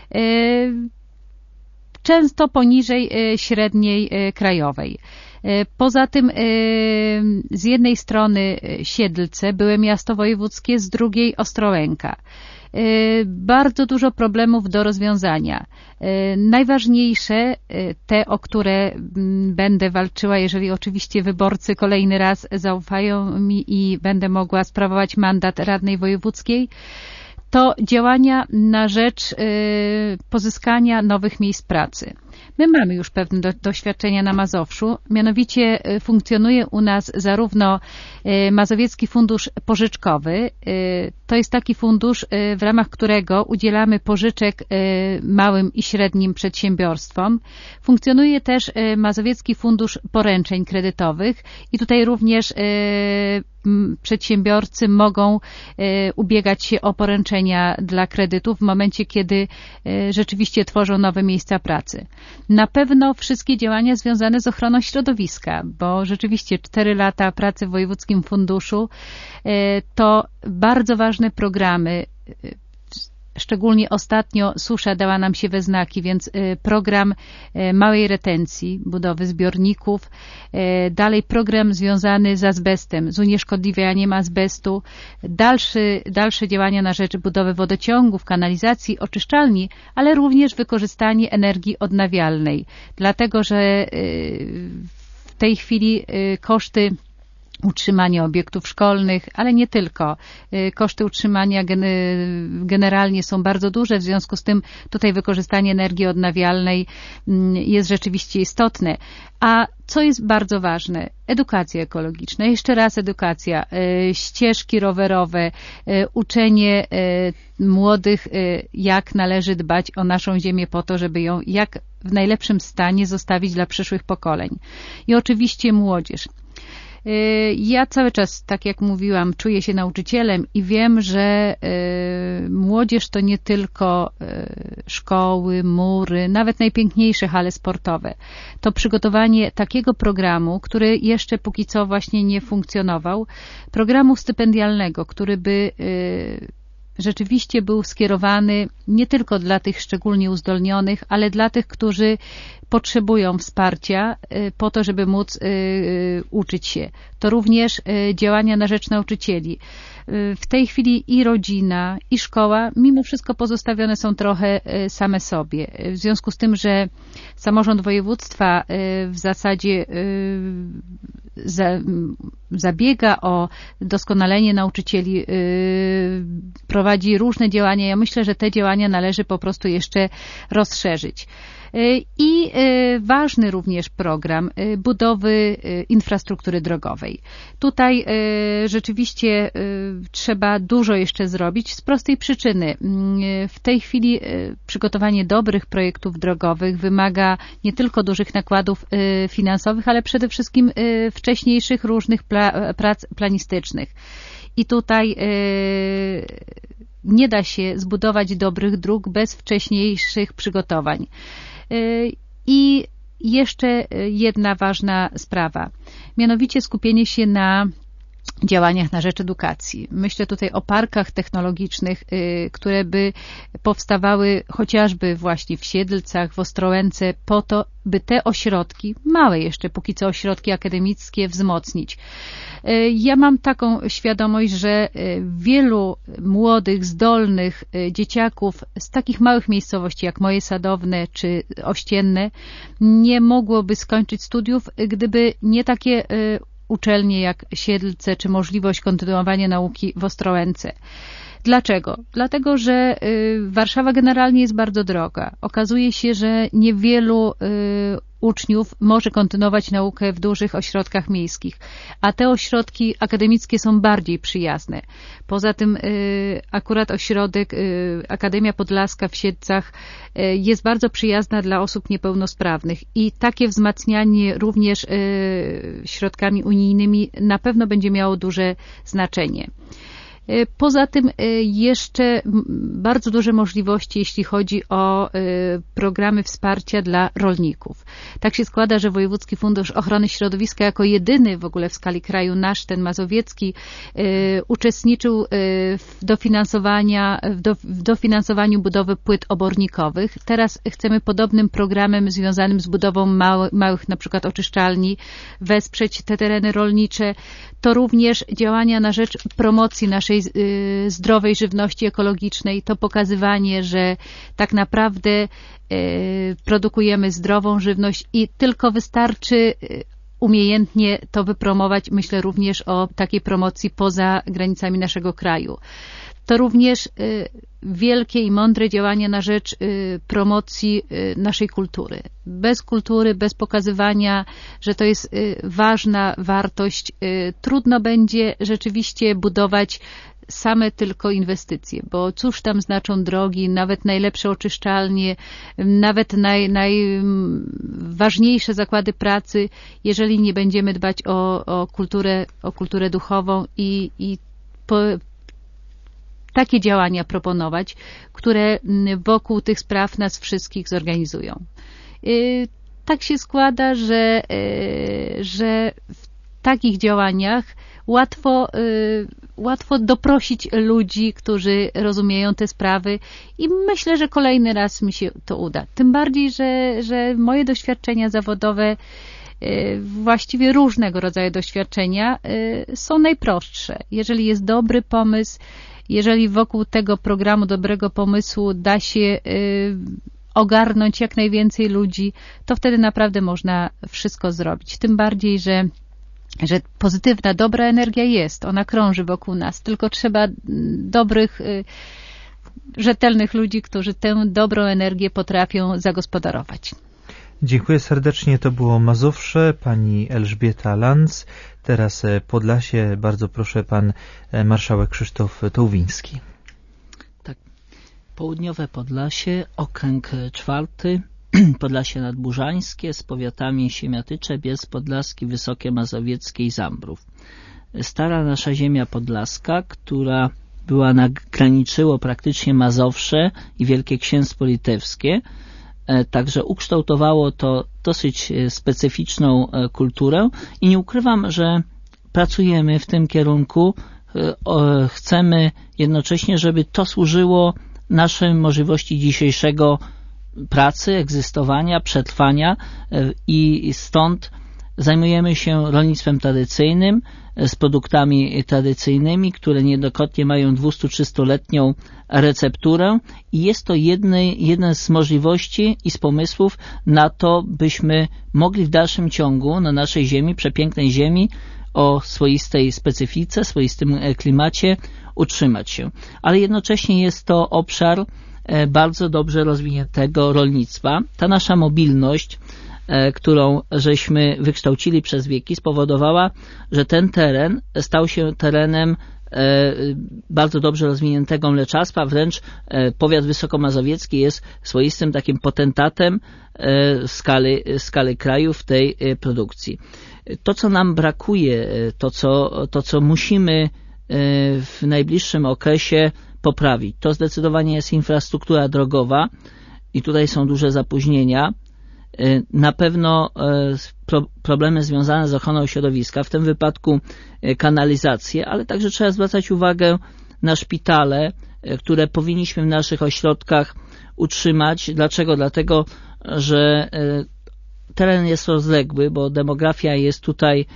często poniżej średniej krajowej. Poza tym z jednej strony Siedlce, byłe miasto wojewódzkie, z drugiej Ostrołęka. Bardzo dużo problemów do rozwiązania. Najważniejsze, te, o które będę walczyła, jeżeli oczywiście wyborcy kolejny raz zaufają mi i będę mogła sprawować mandat radnej wojewódzkiej, to działania na rzecz pozyskania nowych miejsc pracy. My mamy już pewne doświadczenia na Mazowszu, mianowicie funkcjonuje u nas zarówno Mazowiecki Fundusz Pożyczkowy, to jest taki fundusz, w ramach którego udzielamy pożyczek małym i średnim przedsiębiorstwom. Funkcjonuje też Mazowiecki Fundusz Poręczeń Kredytowych i tutaj również przedsiębiorcy mogą ubiegać się o poręczenia dla kredytów w momencie, kiedy rzeczywiście tworzą nowe miejsca pracy. Na pewno wszystkie działania związane z ochroną środowiska, bo rzeczywiście 4 lata pracy w Wojewódzkim Funduszu to bardzo ważne programy. Szczególnie ostatnio susza dała nam się we znaki, więc program małej retencji, budowy zbiorników, dalej program związany z azbestem, z unieszkodliwianiem azbestu, dalsze działania na rzecz budowy wodociągów, kanalizacji, oczyszczalni, ale również wykorzystanie energii odnawialnej, dlatego że w tej chwili koszty utrzymania obiektów szkolnych, ale nie tylko. Koszty utrzymania generalnie są bardzo duże, w związku z tym tutaj wykorzystanie energii odnawialnej jest rzeczywiście istotne. A co jest bardzo ważne? Edukacja ekologiczna. Jeszcze raz edukacja. Ścieżki rowerowe, uczenie młodych, jak należy dbać o naszą ziemię po to, żeby ją jak w najlepszym stanie zostawić dla przyszłych pokoleń. I oczywiście młodzież. Ja cały czas, tak jak mówiłam, czuję się nauczycielem i wiem, że młodzież to nie tylko szkoły, mury, nawet najpiękniejsze hale sportowe. To przygotowanie takiego programu, który jeszcze póki co właśnie nie funkcjonował, programu stypendialnego, który by rzeczywiście był skierowany nie tylko dla tych szczególnie uzdolnionych, ale dla tych, którzy potrzebują wsparcia po to, żeby móc uczyć się. To również działania na rzecz nauczycieli. W tej chwili i rodzina, i szkoła mimo wszystko pozostawione są trochę same sobie. W związku z tym, że samorząd województwa w zasadzie zabiega o doskonalenie nauczycieli, prowadzi różne działania. Ja myślę, że te działania należy po prostu jeszcze rozszerzyć. I ważny również program budowy infrastruktury drogowej. Tutaj rzeczywiście trzeba dużo jeszcze zrobić z prostej przyczyny. W tej chwili przygotowanie dobrych projektów drogowych wymaga nie tylko dużych nakładów finansowych, ale przede wszystkim wcześniejszych różnych prac planistycznych. I tutaj nie da się zbudować dobrych dróg bez wcześniejszych przygotowań. I jeszcze jedna ważna sprawa, mianowicie skupienie się na działaniach na rzecz edukacji. Myślę tutaj o parkach technologicznych, które by powstawały chociażby właśnie w Siedlcach, w Ostrołęce, po to, by te ośrodki, małe jeszcze póki co ośrodki akademickie, wzmocnić. Ja mam taką świadomość, że wielu młodych, zdolnych dzieciaków z takich małych miejscowości jak moje Sadowne czy Ościenne nie mogłoby skończyć studiów, gdyby nie takie uczelnie jak Siedlce, czy możliwość kontynuowania nauki w Ostrołęce. Dlaczego? Dlatego, że Warszawa generalnie jest bardzo droga. Okazuje się, że niewielu uczniów może kontynuować naukę w dużych ośrodkach miejskich, a te ośrodki akademickie są bardziej przyjazne. Poza tym akurat ośrodek Akademia Podlaska w Siedlcach jest bardzo przyjazna dla osób niepełnosprawnych i takie wzmacnianie również środkami unijnymi na pewno będzie miało duże znaczenie. Poza tym jeszcze bardzo duże możliwości, jeśli chodzi o programy wsparcia dla rolników. Tak się składa, że Wojewódzki Fundusz Ochrony Środowiska jako jedyny w ogóle w skali kraju nasz, ten mazowiecki, uczestniczył w dofinansowaniu budowy płyt obornikowych. Teraz chcemy podobnym programem związanym z budową małych na przykład oczyszczalni wesprzeć te tereny rolnicze. To również działania na rzecz promocji naszej zdrowej żywności ekologicznej, to pokazywanie, że tak naprawdę produkujemy zdrową żywność i tylko wystarczy umiejętnie to wypromować. Myślę również o takiej promocji poza granicami naszego kraju. To również wielkie i mądre działania na rzecz promocji naszej kultury. Bez kultury, bez pokazywania, że to jest ważna wartość, trudno będzie rzeczywiście budować same tylko inwestycje, bo cóż tam znaczą drogi, nawet najlepsze oczyszczalnie, nawet najważniejsze zakłady pracy, jeżeli nie będziemy dbać o kulturę duchową i takie działania proponować, które wokół tych spraw nas wszystkich zorganizują. Tak się składa, że w takich działaniach łatwo doprosić ludzi, którzy rozumieją te sprawy i myślę, że kolejny raz mi się to uda. Tym bardziej, że moje doświadczenia zawodowe, właściwie różnego rodzaju doświadczenia, są najprostsze. Jeżeli jest dobry pomysł, jeżeli wokół tego programu dobrego pomysłu da się ogarnąć jak najwięcej ludzi, to wtedy naprawdę można wszystko zrobić. Tym bardziej, że pozytywna, dobra energia jest, ona krąży wokół nas, tylko trzeba dobrych, rzetelnych ludzi, którzy tę dobrą energię potrafią zagospodarować. Dziękuję serdecznie. To było Mazowsze, pani Elżbieta Lanz. Teraz Podlasie. Bardzo proszę, pan marszałek Krzysztof Tołwiński. Tak. Południowe Podlasie, okręg 4, Podlasie Nadburzańskie z powiatami Siemiatycze, Bielsk Podlaski, Wysokie Mazowieckie i Zambrów. Stara nasza ziemia podlaska, która graniczyło praktycznie Mazowsze i Wielkie Księstwo Litewskie, także ukształtowało to dosyć specyficzną kulturę i nie ukrywam, że pracujemy w tym kierunku. Chcemy jednocześnie, żeby to służyło naszej możliwości dzisiejszego pracy, egzystowania, przetrwania i stąd zajmujemy się rolnictwem tradycyjnym, z produktami tradycyjnymi, które niejednokrotnie mają 200-300-letnią recepturę i jest to jeden z możliwości i z pomysłów na to, byśmy mogli w dalszym ciągu na naszej ziemi, przepięknej ziemi, o swoistej specyfice, swoistym klimacie utrzymać się. Ale jednocześnie jest to obszar, bardzo dobrze rozwiniętego rolnictwa. Ta nasza mobilność, którą żeśmy wykształcili przez wieki, spowodowała, że ten teren stał się terenem bardzo dobrze rozwiniętego mleczarstwa, wręcz powiat wysokomazowiecki jest swoistym takim potentatem skali kraju w tej produkcji. To, co nam brakuje, to co musimy w najbliższym okresie poprawić, to zdecydowanie jest infrastruktura drogowa i tutaj są duże zapóźnienia. Na pewno problemy związane z ochroną środowiska, w tym wypadku kanalizację, ale także trzeba zwracać uwagę na szpitale, które powinniśmy w naszych ośrodkach utrzymać. Dlaczego? Dlatego, że teren jest rozległy, bo demografia jest tutaj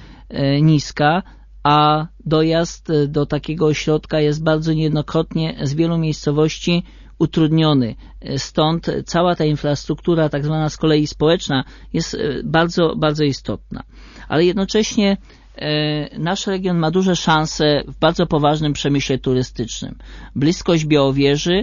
niska, a dojazd do takiego ośrodka jest bardzo niejednokrotnie z wielu miejscowości utrudniony. Stąd cała ta infrastruktura, tak zwana z kolei społeczna, jest bardzo, bardzo istotna. Ale jednocześnie nasz region ma duże szanse w bardzo poważnym przemyśle turystycznym. Bliskość Białowieży,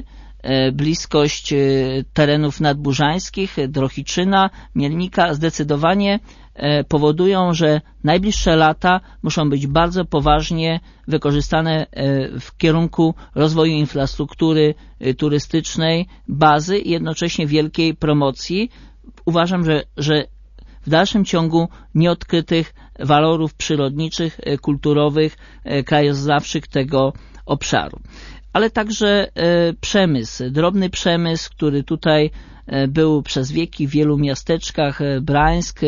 bliskość terenów nadburzańskich, Drohiczyna, Mielnika zdecydowanie powodują, że najbliższe lata muszą być bardzo poważnie wykorzystane w kierunku rozwoju infrastruktury turystycznej, bazy i jednocześnie wielkiej promocji. Uważam, że w dalszym ciągu nieodkrytych walorów przyrodniczych, kulturowych, krajoznawczych tego obszaru. Ale także przemysł, drobny przemysł, który tutaj był przez wieki w wielu miasteczkach, Brańsk,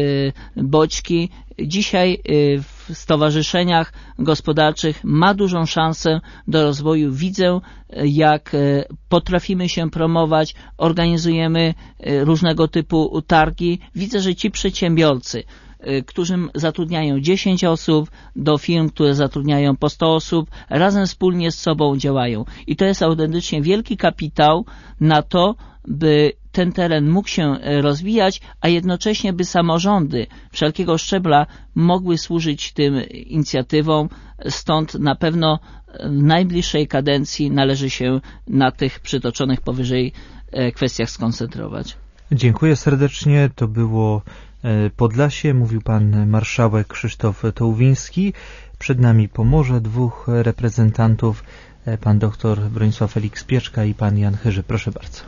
Boćki, dzisiaj w stowarzyszeniach gospodarczych ma dużą szansę do rozwoju. Widzę, jak potrafimy się promować, organizujemy różnego typu targi. Widzę, że ci przedsiębiorcy, którzy zatrudniają 10 osób, do firm, które zatrudniają po 100 osób, razem wspólnie z sobą działają. I to jest autentycznie wielki kapitał na to, by ten teren mógł się rozwijać, a jednocześnie by samorządy wszelkiego szczebla mogły służyć tym inicjatywom. Stąd na pewno w najbliższej kadencji należy się na tych przytoczonych powyżej kwestiach skoncentrować. Dziękuję serdecznie. To było Podlasie. Mówił pan marszałek Krzysztof Tołwiński. Przed nami Pomorze, dwóch reprezentantów, pan doktor Bronisław Felix Pieczka i pan Jan Chyży. Proszę bardzo.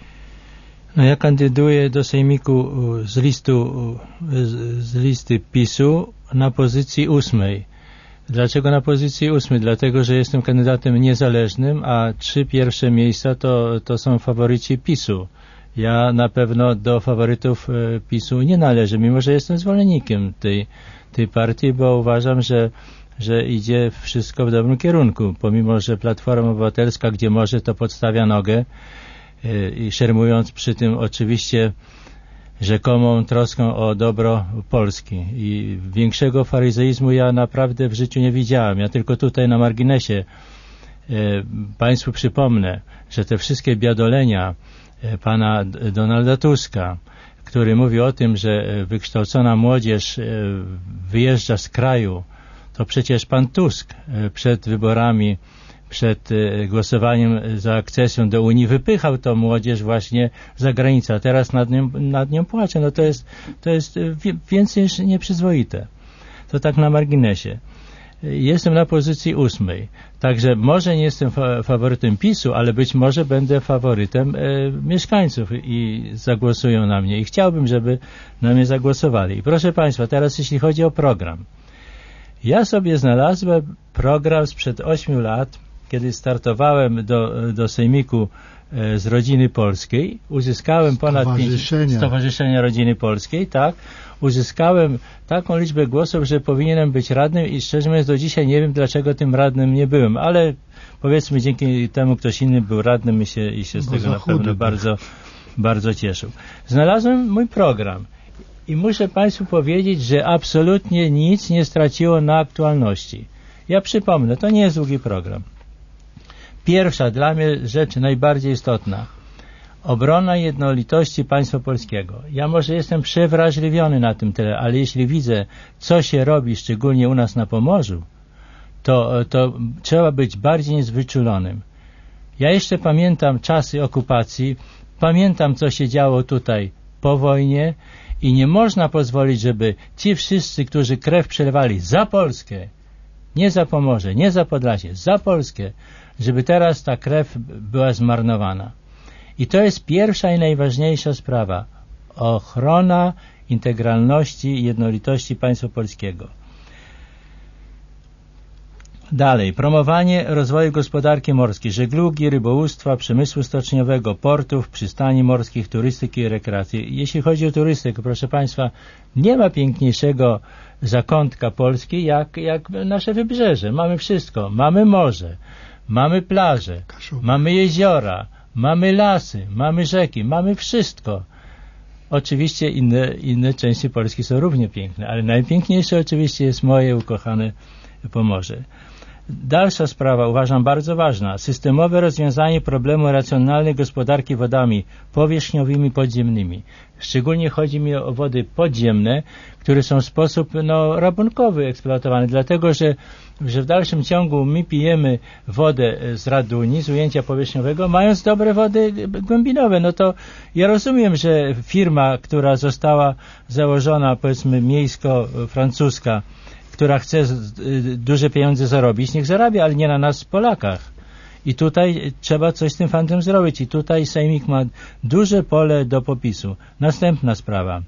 No ja kandyduję do Sejmiku z listy PiS-u na pozycji 8. Dlaczego na pozycji 8? Dlatego, że jestem kandydatem niezależnym, a 3 pierwsze miejsca to są faworyci PiS-u. Ja na pewno do faworytów PiS-u nie należę, mimo że jestem zwolennikiem tej partii, bo uważam, że idzie wszystko w dobrym kierunku, pomimo że Platforma Obywatelska, gdzie może, to podstawia nogę i szermując przy tym oczywiście rzekomą troską o dobro Polski. I większego faryzeizmu ja naprawdę w życiu nie widziałem. Ja tylko tutaj na marginesie Państwu przypomnę, że te wszystkie biadolenia pana Donalda Tuska, który mówi o tym, że wykształcona młodzież wyjeżdża z kraju, to przecież pan Tusk przed wyborami, przed głosowaniem za akcesją do Unii wypychał tą młodzież właśnie za granicę, a teraz nad nią płacze. No to jest więcej niż nieprzyzwoite. To tak na marginesie. Jestem na pozycji 8. Także może nie jestem faworytem PiS-u, ale być może będę faworytem mieszkańców i zagłosują na mnie. I chciałbym, żeby na mnie zagłosowali. I proszę Państwa, teraz jeśli chodzi o program. Ja sobie znalazłem program sprzed 8 lat, kiedy startowałem do Sejmiku z Rodziny Polskiej. Uzyskałem ponad Stowarzyszenia Rodziny Polskiej, tak. Uzyskałem taką liczbę głosów, że powinienem być radnym i szczerze mówiąc do dzisiaj nie wiem, dlaczego tym radnym nie byłem, ale powiedzmy dzięki temu ktoś inny był radnym i się z tego na pewno bardzo, bardzo cieszył. Znalazłem mój program i muszę Państwu powiedzieć, że absolutnie nic nie straciło na aktualności. Ja przypomnę, to nie jest długi program. Pierwsza dla mnie rzecz najbardziej istotna. Obrona jednolitości państwa polskiego. Ja może jestem przewrażliwiony na tym tyle, ale jeśli widzę, co się robi, szczególnie u nas na Pomorzu, to trzeba być bardziej niż wyczulonym. Ja jeszcze pamiętam czasy okupacji, pamiętam, co się działo tutaj po wojnie i nie można pozwolić, żeby ci wszyscy, którzy krew przelewali za Polskę, nie za Pomorze, nie za Podlasie, za Polskę, żeby teraz ta krew była zmarnowana. I to jest pierwsza i najważniejsza sprawa. Ochrona integralności i jednolitości państwa polskiego. Dalej, promowanie rozwoju gospodarki morskiej, żeglugi, rybołówstwa, przemysłu stoczniowego, portów, przystani morskich, turystyki i rekreacji. Jeśli chodzi o turystykę, proszę Państwa, nie ma piękniejszego zakątka Polski jak nasze wybrzeże. Mamy wszystko. Mamy morze, mamy plaże, mamy jeziora, mamy lasy, mamy rzeki, mamy wszystko. Oczywiście inne części Polski są równie piękne, ale najpiękniejsze oczywiście jest moje ukochane Pomorze. Dalsza sprawa, uważam bardzo ważna, systemowe rozwiązanie problemu racjonalnej gospodarki wodami powierzchniowymi, podziemnymi. Szczególnie chodzi mi o wody podziemne, które są w sposób rabunkowy eksploatowane, dlatego że w dalszym ciągu my pijemy wodę z Raduni, z ujęcia powierzchniowego, mając dobre wody głębinowe. No to ja rozumiem, że firma, która została założona, powiedzmy miejsko-francuska, która chce duże pieniądze zarobić, niech zarabia, ale nie na nas, Polakach. I tutaj trzeba coś z tym fantem zrobić. I tutaj Sejmik ma duże pole do popisu. Następna sprawa.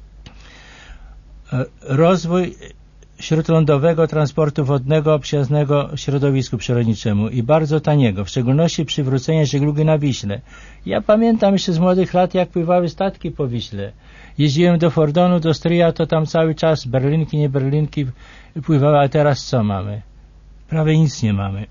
Rozwój śródlądowego transportu wodnego przyjaznego środowisku przyrodniczemu i bardzo taniego, w szczególności przywrócenie żeglugi na Wiśle. Ja pamiętam jeszcze z młodych lat, jak pływały statki po Wiśle. Jeździłem do Fordonu, do Stryja, to tam cały czas berlinki, nie berlinki pływały, a teraz co mamy? Prawie nic nie mamy.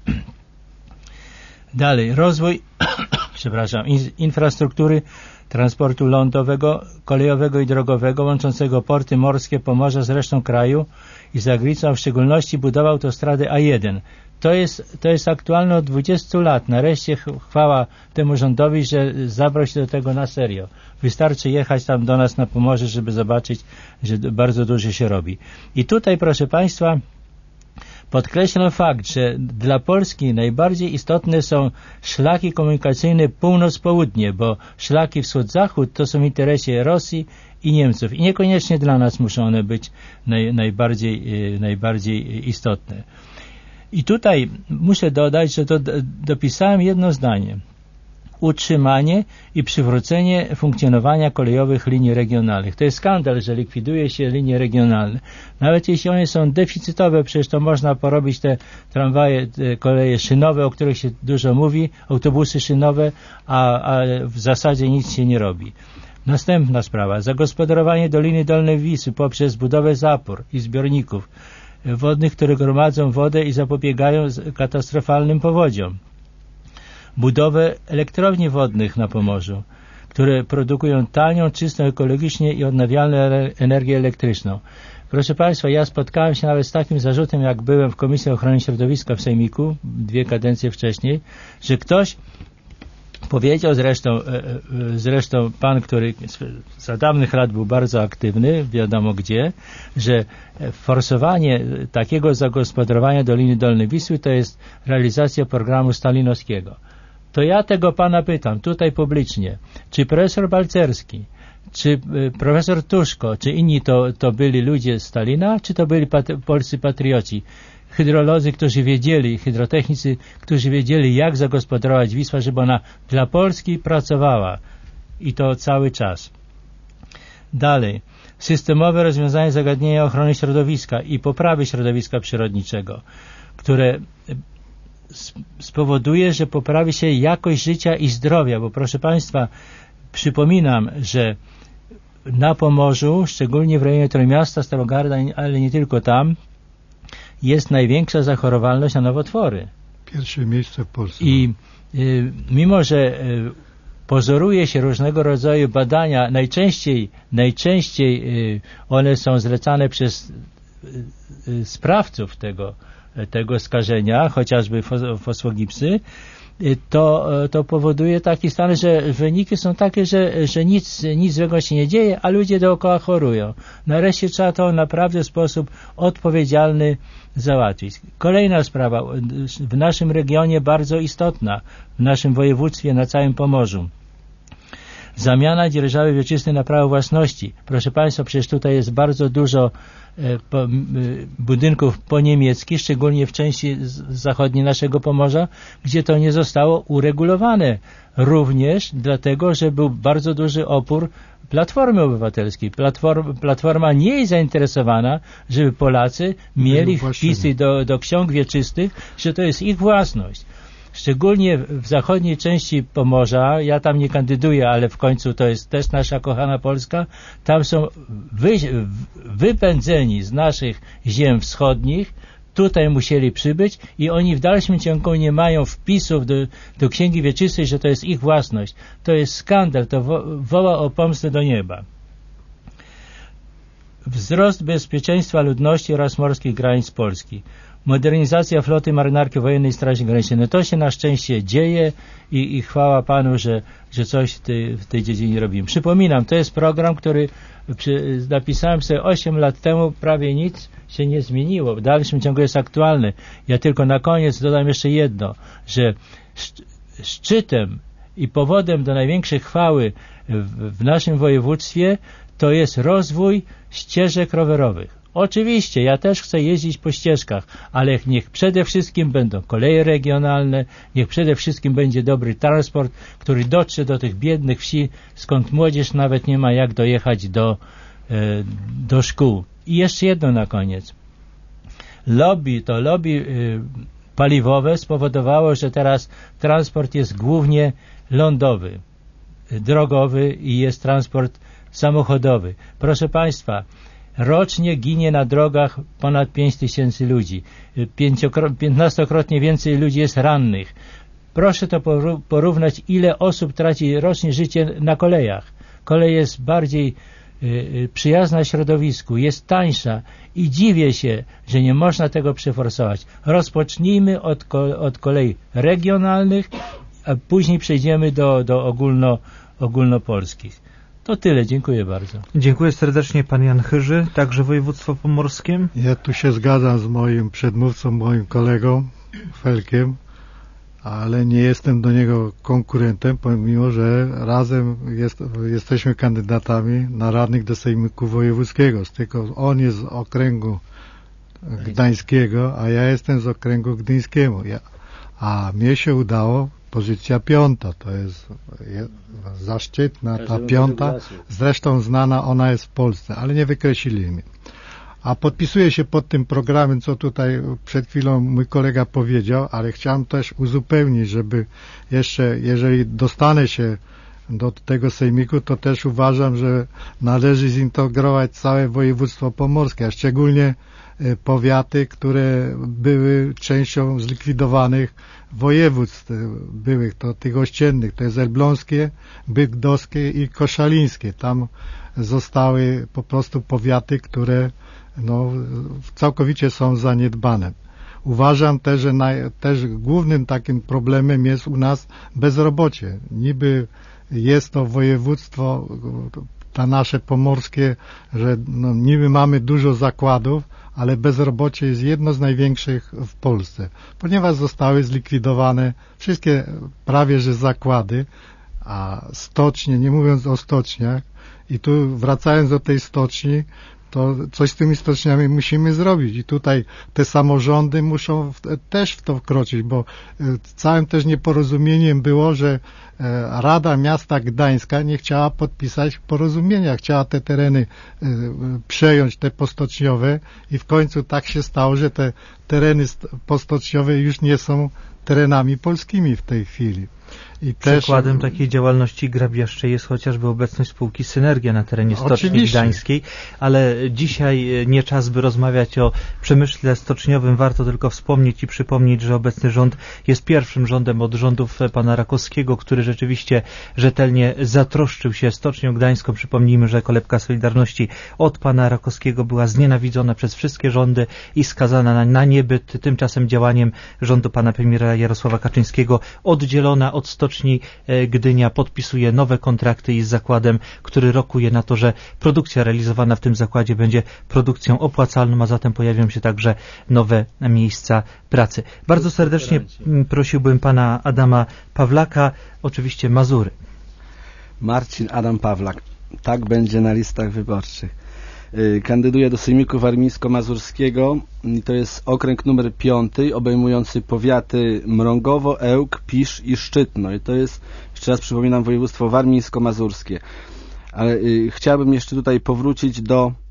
Dalej, rozwój infrastruktury transportu lądowego, kolejowego i drogowego łączącego porty morskie Pomorza z resztą kraju i za granicą, w szczególności budowa autostrady A1. To jest aktualne od 20 lat. Nareszcie chwała temu rządowi, że zabrał się do tego na serio. Wystarczy jechać tam do nas na Pomorze, żeby zobaczyć, że bardzo dużo się robi. I tutaj, proszę Państwa, podkreślam fakt, że dla Polski najbardziej istotne są szlaki komunikacyjne północ-południe, bo szlaki wschód-zachód to są w interesie Rosji i Niemców. I niekoniecznie dla nas muszą one być najbardziej istotne. I tutaj muszę dodać, że to dopisałem jedno zdanie. Utrzymanie i przywrócenie funkcjonowania kolejowych linii regionalnych. To jest skandal, że likwiduje się linie regionalne. Nawet jeśli one są deficytowe, przecież to można porobić te tramwaje, te koleje szynowe, o których się dużo mówi, autobusy szynowe, a w zasadzie nic się nie robi. Następna sprawa. Zagospodarowanie Doliny Dolnej Wisły poprzez budowę zapór i zbiorników wodnych, które gromadzą wodę i zapobiegają katastrofalnym powodziom. Budowę elektrowni wodnych na Pomorzu, które produkują tanią, czystą, ekologicznie i odnawialną energię elektryczną. Proszę Państwa, ja spotkałem się nawet z takim zarzutem, jak byłem w Komisji Ochrony Środowiska w Sejmiku 2 kadencje wcześniej, że ktoś powiedział, zresztą pan, który za dawnych lat był bardzo aktywny, wiadomo gdzie, że forsowanie takiego zagospodarowania Doliny Dolnej Wisły to jest realizacja programu stalinowskiego. To ja tego pana pytam, tutaj publicznie, czy profesor Balcerski, czy profesor Tuszko, czy inni to byli ludzie Stalina, czy to byli polscy patrioci? Hydrolodzy, którzy wiedzieli, hydrotechnicy, którzy wiedzieli, jak zagospodarować Wisłę, żeby ona dla Polski pracowała. I to cały czas. Dalej. Systemowe rozwiązanie zagadnienia ochrony środowiska i poprawy środowiska przyrodniczego, które spowoduje, że poprawi się jakość życia i zdrowia, bo proszę Państwa, przypominam, że na Pomorzu, szczególnie w rejonie Trójmiasta, Starogarda, ale nie tylko tam, jest największa zachorowalność na nowotwory. Pierwsze miejsce w Polsce. I mimo, że pozoruje się różnego rodzaju badania, najczęściej one są zlecane przez sprawców tego skażenia, chociażby fosfogipsy, to powoduje taki stan, że wyniki są takie, że nic złego się nie dzieje, a ludzie dookoła chorują. Nareszcie trzeba to naprawdę w sposób odpowiedzialny załatwić. Kolejna sprawa w naszym regionie bardzo istotna, w naszym województwie, na całym Pomorzu. Zamiana dzierżawy wieczystej na prawo własności. Proszę Państwa, przecież tutaj jest bardzo dużo budynków poniemieckich, szczególnie w części zachodniej naszego Pomorza, gdzie to nie zostało uregulowane. Również dlatego, że był bardzo duży opór Platformy Obywatelskiej. Platforma nie jest zainteresowana, żeby Polacy mieli wpisy do ksiąg wieczystych, że to jest ich własność. Szczególnie w zachodniej części Pomorza, ja tam nie kandyduję, ale w końcu to jest też nasza kochana Polska, tam są wypędzeni z naszych ziem wschodnich, tutaj musieli przybyć i oni w dalszym ciągu nie mają wpisów do księgi wieczystej, że to jest ich własność. To jest skandal, to woła o pomstę do nieba. Wzrost bezpieczeństwa ludności oraz morskich granic Polski. Modernizacja floty Marynarki Wojennej Straży Granicznej. No to się na szczęście dzieje i chwała Panu, że coś w tej dziedzinie robimy. Przypominam, to jest program, który napisałem sobie 8 lat temu, prawie nic się nie zmieniło. W dalszym ciągu jest aktualny. Ja tylko na koniec dodam jeszcze jedno, że szczytem i powodem do największej chwały w naszym województwie to jest rozwój ścieżek rowerowych. Oczywiście, ja też chcę jeździć po ścieżkach, ale niech przede wszystkim będą koleje regionalne, niech przede wszystkim będzie dobry transport, który dotrze do tych biednych wsi, skąd młodzież nawet nie ma jak dojechać do szkół. I jeszcze jedno na koniec. Lobby paliwowe spowodowało, że teraz transport jest głównie lądowy, drogowy i jest transport samochodowy. Proszę Państwa, rocznie ginie na drogach ponad 5000 ludzi. 15-krotnie więcej ludzi jest rannych. Proszę to porównać, ile osób traci rocznie życie na kolejach. Kolej jest bardziej przyjazna środowisku, jest tańsza i dziwię się, że nie można tego przeforsować. Rozpocznijmy od kolei regionalnych, a później przejdziemy do ogólnopolskich. To tyle, dziękuję bardzo. Dziękuję serdecznie, pan Jan Chyży, także województwo pomorskie. Ja tu się zgadzam z moim przedmówcą, moim kolegą Felkiem, ale nie jestem do niego konkurentem, pomimo że razem jesteśmy kandydatami na radnych do Sejmiku Wojewódzkiego. Tylko on jest z okręgu gdańskiego, a ja jestem z okręgu gdyńskiego. A mnie się udało pozycja 5, to jest zaszczytna, ta 5, zresztą znana ona jest w Polsce, ale nie wykreślili mnie. A podpisuję się pod tym programem, co tutaj przed chwilą mój kolega powiedział, ale chciałem też uzupełnić, żeby jeszcze, jeżeli dostanę się do tego sejmiku, to też uważam, że należy zintegrować całe województwo pomorskie, a szczególnie powiaty, które były częścią zlikwidowanych województw byłych, to tych ościennych, to jest elbląskie, bydgoskie i koszalińskie. Tam zostały po prostu powiaty, które całkowicie są zaniedbane. Uważam też, że też głównym takim problemem jest u nas bezrobocie. Niby jest to województwo, ta nasze pomorskie, że niby mamy dużo zakładów, ale bezrobocie jest jedno z największych w Polsce, ponieważ zostały zlikwidowane wszystkie prawie że zakłady, a stocznie, nie mówiąc o stoczniach, i tu wracając do tej stoczni, to coś z tymi stoczniami musimy zrobić i tutaj te samorządy muszą też w to wkroczyć, bo całym też nieporozumieniem było, że Rada Miasta Gdańska nie chciała podpisać porozumienia, chciała te tereny przejąć, te postoczniowe, i w końcu tak się stało, że te tereny postoczniowe już nie są terenami polskimi w tej chwili. I przykładem takiej działalności grabiaszczej jest chociażby obecność spółki Synergia na terenie Stoczni Gdańskiej, ale dzisiaj nie czas, by rozmawiać o przemyśle stoczniowym. Warto tylko wspomnieć i przypomnieć, że obecny rząd jest pierwszym rządem od rządów pana Rakowskiego, który rzeczywiście rzetelnie zatroszczył się Stocznią Gdańską. Przypomnijmy, że kolebka Solidarności od pana Rakowskiego była znienawidzona przez wszystkie rządy i skazana na niebyt. Tymczasem działaniem rządu pana premiera premiera Jarosława Kaczyńskiego, oddzielona od Stoczni Gdynia, podpisuje nowe kontrakty i z zakładem, który rokuje na to, że produkcja realizowana w tym zakładzie będzie produkcją opłacalną, a zatem pojawią się także nowe miejsca pracy. Bardzo serdecznie prosiłbym pana Adama Pawlaka, oczywiście Mazury. Marcin Adam Pawlak. Tak będzie na listach wyborczych. Kandyduję do Sejmiku Warmińsko-Mazurskiego. To jest okręg numer 5, obejmujący powiaty Mrągowo, Ełk, Pisz i Szczytno. I to jest, jeszcze raz przypominam, województwo warmińsko-mazurskie. Ale chciałbym jeszcze tutaj powrócić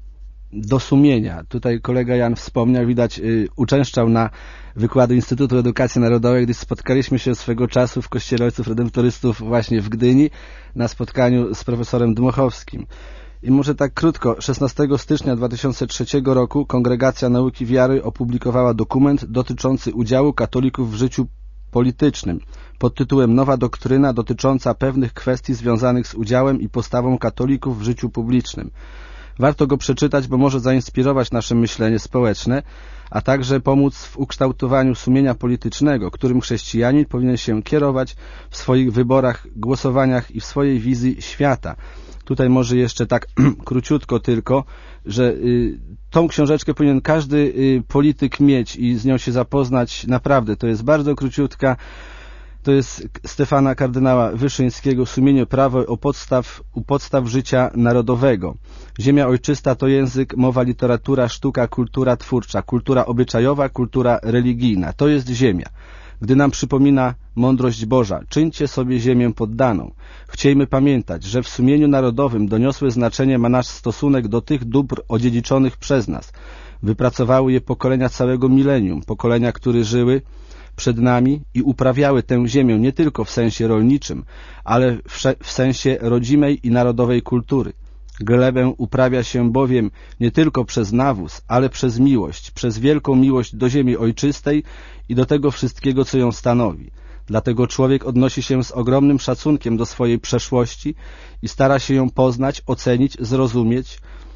do sumienia. Tutaj kolega Jan wspomniał, widać, uczęszczał na wykłady Instytutu Edukacji Narodowej, gdyż spotkaliśmy się swego czasu w Kościele Ojców Redemptorystów właśnie w Gdyni na spotkaniu z profesorem Dmochowskim. I może tak krótko, 16 stycznia 2003 roku Kongregacja Nauki Wiary opublikowała dokument dotyczący udziału katolików w życiu politycznym pod tytułem Nowa doktryna dotycząca pewnych kwestii związanych z udziałem i postawą katolików w życiu publicznym. Warto go przeczytać, bo może zainspirować nasze myślenie społeczne, a także pomóc w ukształtowaniu sumienia politycznego, którym chrześcijanin powinien się kierować w swoich wyborach, głosowaniach i w swojej wizji świata. Tutaj może jeszcze tak króciutko tylko, że tą książeczkę powinien każdy polityk mieć i z nią się zapoznać. Naprawdę, to jest bardzo króciutka. To jest Stefana kardynała Wyszyńskiego, Sumienie prawo u podstaw życia narodowego. Ziemia ojczysta to język, mowa, literatura, sztuka, kultura twórcza, kultura obyczajowa, kultura religijna. To jest ziemia. Gdy nam przypomina mądrość Boża, czyńcie sobie ziemię poddaną. Chciejmy pamiętać, że w sumieniu narodowym doniosłe znaczenie ma nasz stosunek do tych dóbr odziedziczonych przez nas. Wypracowały je pokolenia całego milenium, pokolenia, które żyły przed nami i uprawiały tę ziemię nie tylko w sensie rolniczym, ale w sensie rodzimej i narodowej kultury. Glebę uprawia się bowiem nie tylko przez nawóz, ale przez miłość, przez wielką miłość do ziemi ojczystej i do tego wszystkiego, co ją stanowi. Dlatego człowiek odnosi się z ogromnym szacunkiem do swojej przeszłości i stara się ją poznać, ocenić, zrozumieć.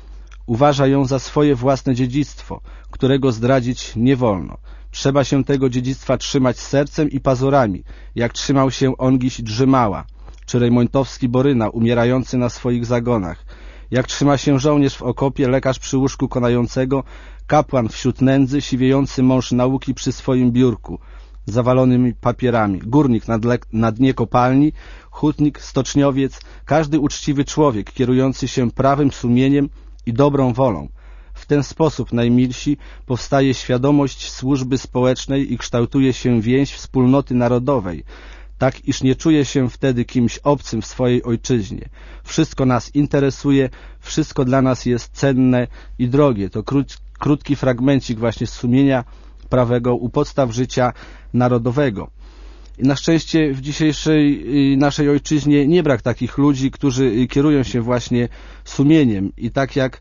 Uważa ją za swoje własne dziedzictwo, którego zdradzić nie wolno. Trzeba się tego dziedzictwa trzymać sercem i pazurami, jak trzymał się Ongiś Drzymała, czy Rejmontowski Boryna, umierający na swoich zagonach. Jak trzyma się żołnierz w okopie, lekarz przy łóżku konającego, kapłan wśród nędzy, siwiejący mąż nauki przy swoim biurku, zawalonymi papierami, górnik na dnie kopalni, hutnik, stoczniowiec, każdy uczciwy człowiek kierujący się prawym sumieniem i dobrą wolą. W ten sposób, najmilsi, powstaje świadomość służby społecznej i kształtuje się więź wspólnoty narodowej, tak iż nie czuje się wtedy kimś obcym w swojej ojczyźnie. Wszystko nas interesuje, wszystko dla nas jest cenne i drogie. To krótki fragmencik właśnie z sumienia prawego u podstaw życia narodowego. I na szczęście w dzisiejszej naszej ojczyźnie nie brak takich ludzi, którzy kierują się właśnie sumieniem i tak jak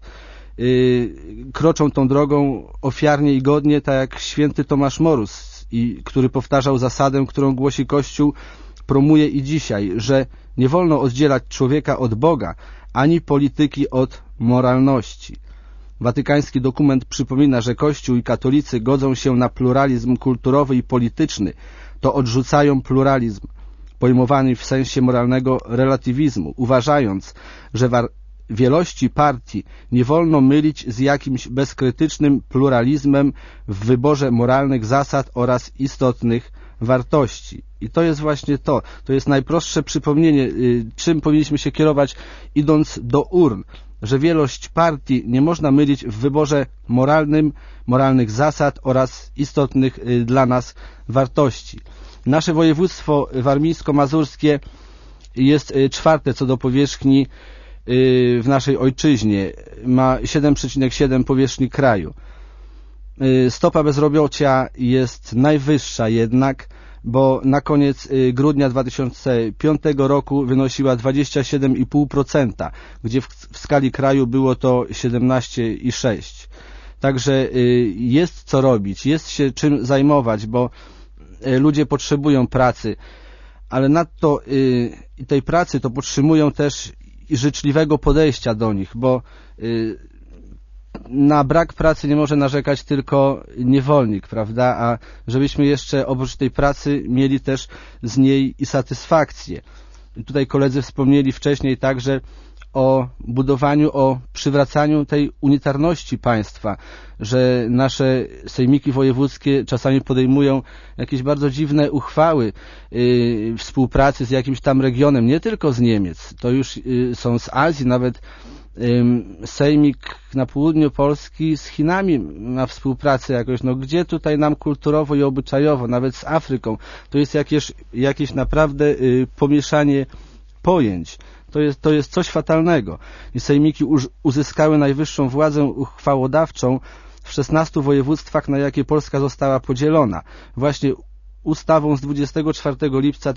kroczą tą drogą ofiarnie i godnie, tak jak święty Tomasz Morus, który powtarzał zasadę, którą głosi Kościół, promuje i dzisiaj, że nie wolno oddzielać człowieka od Boga, ani polityki od moralności. Watykański dokument przypomina, że Kościół i katolicy godzą się na pluralizm kulturowy i polityczny, to odrzucają pluralizm pojmowany w sensie moralnego relatywizmu, uważając, że wielości partii nie wolno mylić z jakimś bezkrytycznym pluralizmem w wyborze moralnych zasad oraz istotnych wartości. I to jest właśnie to jest najprostsze przypomnienie, czym powinniśmy się kierować, idąc do urn, że wielość partii nie można mylić w wyborze moralnych zasad oraz istotnych dla nas wartości. Nasze województwo warmińsko-mazurskie jest czwarte co do powierzchni w naszej ojczyźnie. Ma 7,7 powierzchni kraju. Stopa bezrobocia jest najwyższa jednak, bo na koniec grudnia 2005 roku wynosiła 27,5%, gdzie w skali kraju było to 17,6%. Także jest co robić, jest się czym zajmować, bo ludzie potrzebują pracy, ale nadto tej pracy to potrzebują też i życzliwego podejścia do nich, bo na brak pracy nie może narzekać tylko niewolnik, prawda? A żebyśmy jeszcze oprócz tej pracy mieli też z niej i satysfakcję. Tutaj koledzy wspomnieli wcześniej także o budowaniu, o przywracaniu tej unitarności państwa, że nasze sejmiki wojewódzkie czasami podejmują jakieś bardzo dziwne uchwały współpracy z jakimś tam regionem, nie tylko z Niemiec, to już są z Azji, nawet sejmik na południu Polski z Chinami ma współpracę jakoś, no gdzie tutaj nam kulturowo i obyczajowo, nawet z Afryką, to jest jakieś naprawdę pomieszanie pojęć. To jest coś fatalnego. I sejmiki uzyskały najwyższą władzę uchwałodawczą w 16 województwach, na jakie Polska została podzielona. Właśnie ustawą z 24 lipca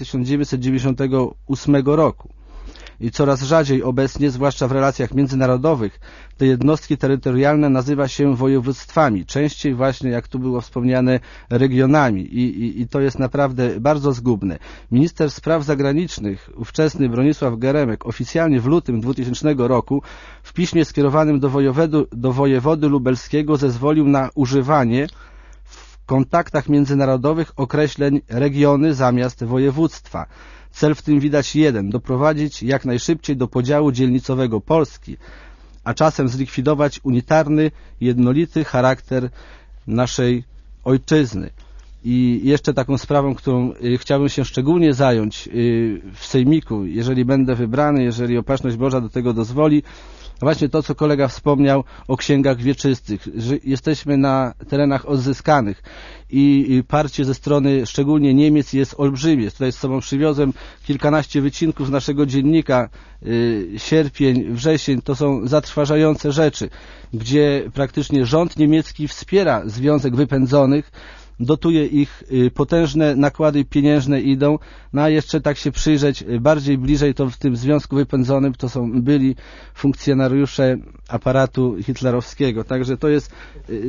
1998 roku. I coraz rzadziej obecnie, zwłaszcza w relacjach międzynarodowych, te jednostki terytorialne nazywa się województwami. Częściej właśnie, jak tu było wspomniane, regionami. I to jest naprawdę bardzo zgubne. Minister spraw zagranicznych, ówczesny Bronisław Geremek, oficjalnie w lutym 2000 roku w piśmie skierowanym do wojewody lubelskiego zezwolił na używanie w kontaktach międzynarodowych określeń regiony zamiast województwa. Cel w tym widać jeden, doprowadzić jak najszybciej do podziału dzielnicowego Polski, a czasem zlikwidować unitarny, jednolity charakter naszej ojczyzny. I jeszcze taką sprawą, którą chciałbym się szczególnie zająć w sejmiku, jeżeli będę wybrany, jeżeli Opatrzność Boża do tego dozwoli, właśnie to, co kolega wspomniał o księgach wieczystych, że jesteśmy na terenach odzyskanych i parcie ze strony szczególnie Niemiec jest olbrzymie. Tutaj z sobą przywiozłem kilkanaście wycinków z naszego dziennika, sierpień, wrzesień, to są zatrważające rzeczy, gdzie praktycznie rząd niemiecki wspiera Związek Wypędzonych, dotuje ich, potężne nakłady pieniężne idą, no a jeszcze tak się przyjrzeć bardziej bliżej, to w tym Związku Wypędzonym to są byli funkcjonariusze aparatu hitlerowskiego. Także to jest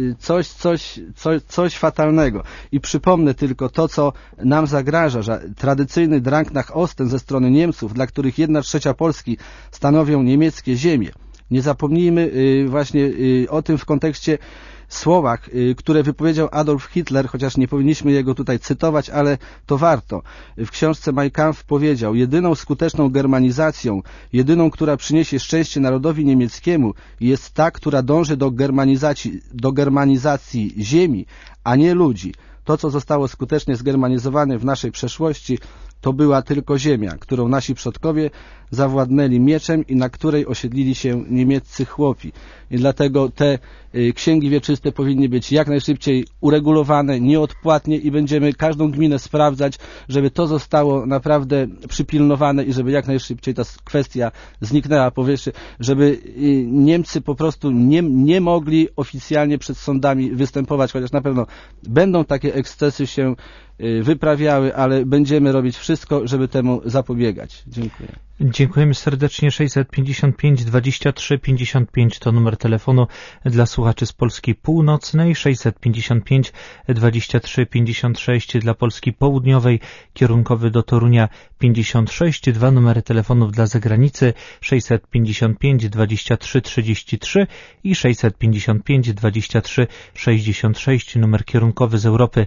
coś fatalnego. I przypomnę tylko to, co nam zagraża, że tradycyjny Drang nach Osten ze strony Niemców, dla których 1/3 Polski stanowią niemieckie ziemie. Nie zapomnijmy właśnie o tym w kontekście słowach, które wypowiedział Adolf Hitler, chociaż nie powinniśmy jego tutaj cytować, ale to warto. W książce Mein Kampf powiedział: jedyną skuteczną germanizacją, jedyną, która przyniesie szczęście narodowi niemieckiemu, jest ta, która dąży do germanizacji ziemi, a nie ludzi. To, co zostało skutecznie zgermanizowane w naszej przeszłości, to była tylko ziemia, którą nasi przodkowie zawładnęli mieczem i na której osiedlili się niemieccy chłopi. I dlatego te księgi wieczyste powinny być jak najszybciej uregulowane, nieodpłatnie i będziemy każdą gminę sprawdzać, żeby to zostało naprawdę przypilnowane i żeby jak najszybciej ta kwestia zniknęła powierzchni, żeby Niemcy po prostu nie mogli oficjalnie przed sądami występować, chociaż na pewno będą takie ekscesy się wyprawiały, ale będziemy robić wszystko, żeby temu zapobiegać. Dziękuję. Dziękujemy serdecznie. 655 23 55 to numer telefonu dla słuchaczy z Polski Północnej, 655 23 56 dla Polski Południowej, kierunkowy do Torunia 56, dwa numery telefonów dla zagranicy 655 23 33 i 655 23 66, numer kierunkowy z Europy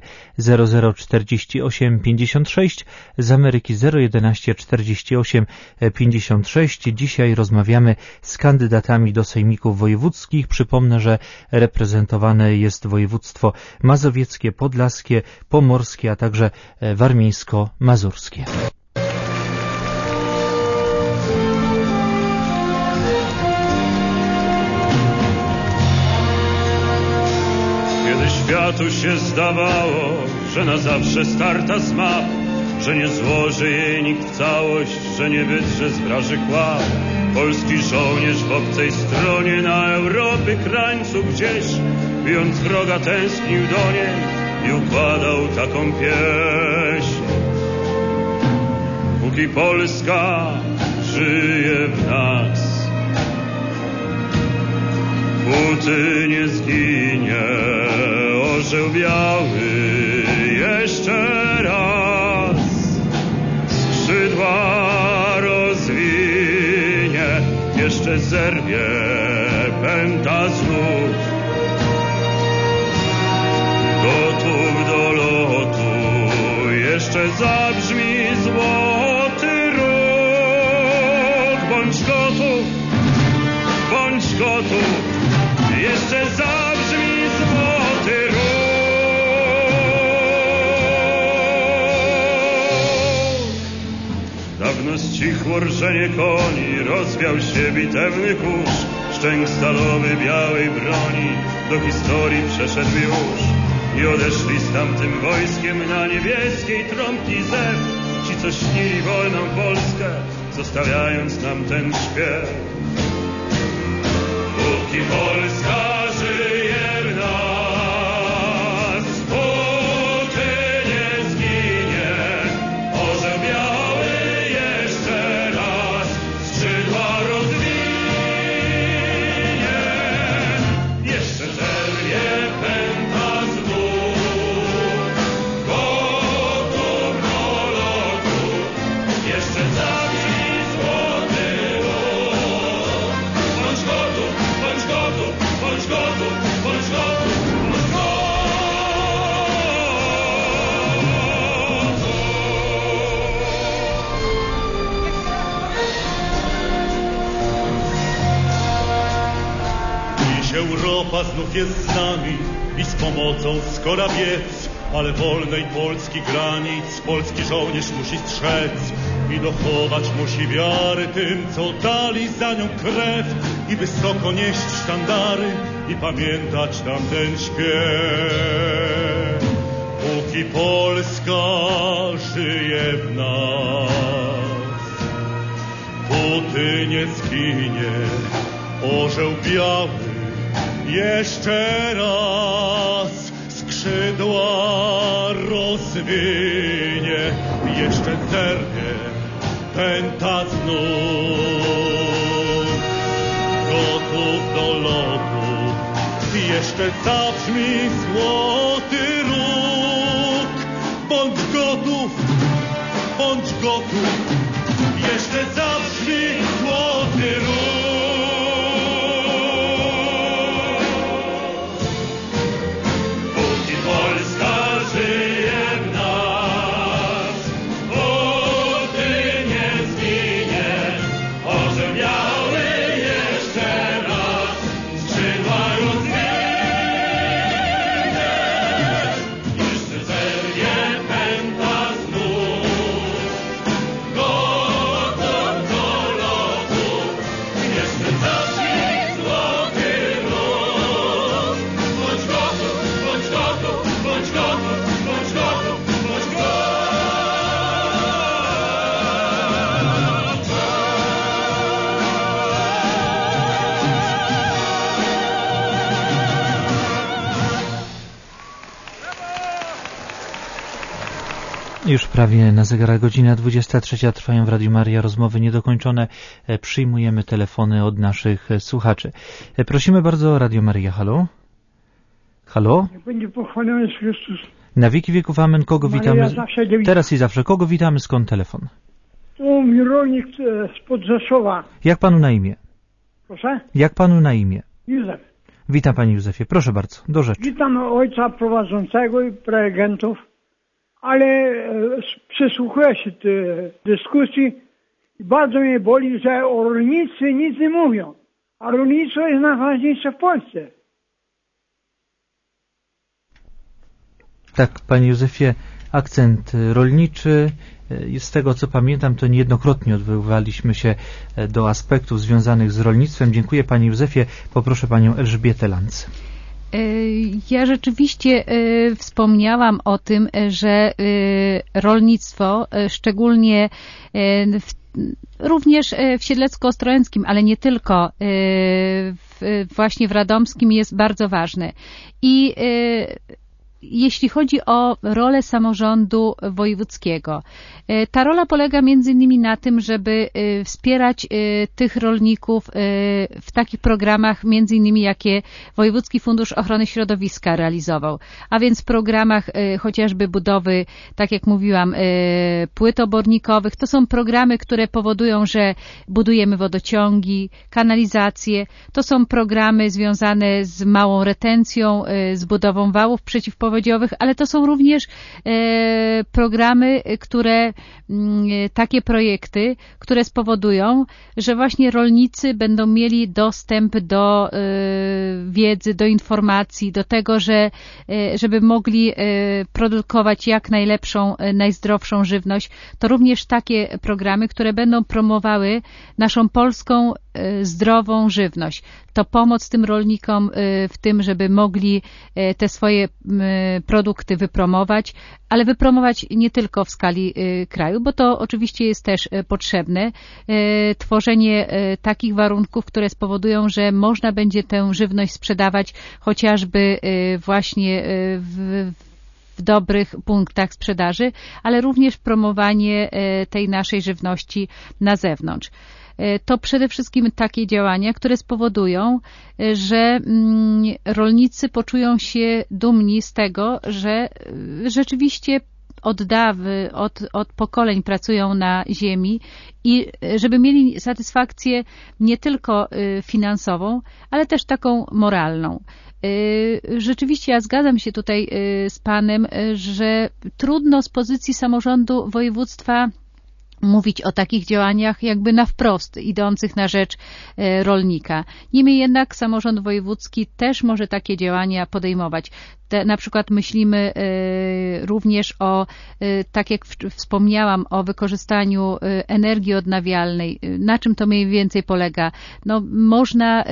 0048 56, z Ameryki 011 48 56. Dzisiaj rozmawiamy z kandydatami do sejmików wojewódzkich. Przypomnę, że reprezentowane jest województwo mazowieckie, podlaskie, pomorskie, a także warmińsko-mazurskie. Kiedy światu się zdawało, że na zawsze starta z map, że nie złoży jej nikt w całość, że nie wydrze z wraży kłap. Polski żołnierz w obcej stronie na Europy krańcu gdzieś, bijąc wroga, tęsknił do niej i układał taką pieśń. Póki Polska żyje w nas, póty nie zginie orzeł biały jeszcze raz. Skrzydła rozwinie, jeszcze zerwie pęta znów. Gotów do lotu, jeszcze zabrzmi złoty róg. Bądź gotów, jeszcze zabrzmi złoty róg. Dawno stichło rżenie koni, rozwiał się bitewny kurz. Szczęk stalowy białej broni do historii przeszedł już. I odeszli z tamtym wojskiem na niebieskiej trąbki zew. Ci, co śnili wolną Polskę, zostawiając nam ten śpiew. Póki Polska żyje w nas, póty nie zginie, orzeł biały jeszcze raz skrzydła rozwinie. Jeszcze czerwie pęta znów, gotów do lotu, jeszcze zabrzmi złoty róg. Bądź gotów, bądź gotów, bądź gotów, bądź gotów, bądź Dziś Europa znów jest z nami i z pomocą skora biec, ale wolnej Polski granic polski żołnierz musi strzec i dochować musi wiary tym, co dali za nią krew, i wysoko nieść sztandary i pamiętać tamten śpiew. Póki Polska żyje w nas, póty nie zginie, orzeł biały jeszcze raz skrzydła rozwinie, jeszcze zerwie pęta znów. Gotów do lotu, jeszcze zabrzmi złoty róg. Bądź gotów, jeszcze zabrzmi złoty róg. Póki Polska żyje w nas, póty nie zginie, orzeł biały jeszcze raz skrzydła rozwinie. Jeszcze zerwie pęta znów, gotów do lotu, jeszcze zabrzmi złoty róg. Bądź gotów, bądź gotów, bądź gotów, bądź gotów, bądź Już prawie na zegarach godzina 23. Trwają w Radiu Maria rozmowy niedokończone. Przyjmujemy telefony od naszych słuchaczy. Prosimy bardzo, Radio Maria. Halo? Halo? Niech będzie pochwalony jest Chrystus. Na wieki wieków amen. Kogo Maria witamy? zawsze dziewica. Teraz i zawsze. Kogo witamy? Skąd telefon? Tu mi rolnik spod Rzeszowa. Jak panu na imię? Proszę? Jak panu na imię? Józef. Witam panie Józefie. Proszę bardzo. Do rzeczy. Witam ojca prowadzącego i prelegentów, ale przysłuchuję się tej dyskusji i bardzo mnie boli, że o rolnicy nic nie mówią. A rolnictwo jest najważniejsze w Polsce. Tak, panie Józefie, akcent rolniczy. Z tego co pamiętam, to niejednokrotnie odwoływaliśmy się do aspektów związanych z rolnictwem. Dziękuję panie Józefie. Poproszę panią Elżbietę Lanc. Ja rzeczywiście wspomniałam o tym, że rolnictwo, szczególnie również w Siedlecko-Ostrołęckim, ale nie tylko, właśnie w Radomskim jest bardzo ważne. I jeśli chodzi o rolę samorządu wojewódzkiego. Ta rola polega między innymi na tym, żeby wspierać tych rolników w takich programach, między innymi jakie Wojewódzki Fundusz Ochrony Środowiska realizował, a więc w programach chociażby budowy, tak jak mówiłam, płyt obornikowych. To są programy, które powodują, że budujemy wodociągi, kanalizacje. To są programy związane z małą retencją, z budową wałów przeciwpowodziowych, ale to są również programy, takie projekty, które spowodują, że właśnie rolnicy będą mieli dostęp do wiedzy, do informacji, do tego, żeby mogli produkować jak najlepszą, najzdrowszą żywność. To również takie programy, które będą promowały naszą polską zdrową żywność. To pomoc tym rolnikom w tym, żeby mogli te swoje produkty wypromować, ale wypromować nie tylko w skali kraju, bo to oczywiście jest też potrzebne. Tworzenie takich warunków, które spowodują, że można będzie tę żywność sprzedawać chociażby właśnie w dobrych punktach sprzedaży, ale również promowanie tej naszej żywności na zewnątrz. To przede wszystkim takie działania, które spowodują, że rolnicy poczują się dumni z tego, że rzeczywiście od pokoleń pracują na ziemi i żeby mieli satysfakcję nie tylko finansową, ale też taką moralną. Rzeczywiście ja zgadzam się tutaj z Panem, że trudno z pozycji samorządu województwa mówić o takich działaniach jakby na wprost, idących na rzecz rolnika. Niemniej jednak samorząd wojewódzki też może takie działania podejmować. Na przykład myślimy również o, tak jak wspomniałam, o wykorzystaniu energii odnawialnej. Na czym to mniej więcej polega? No, można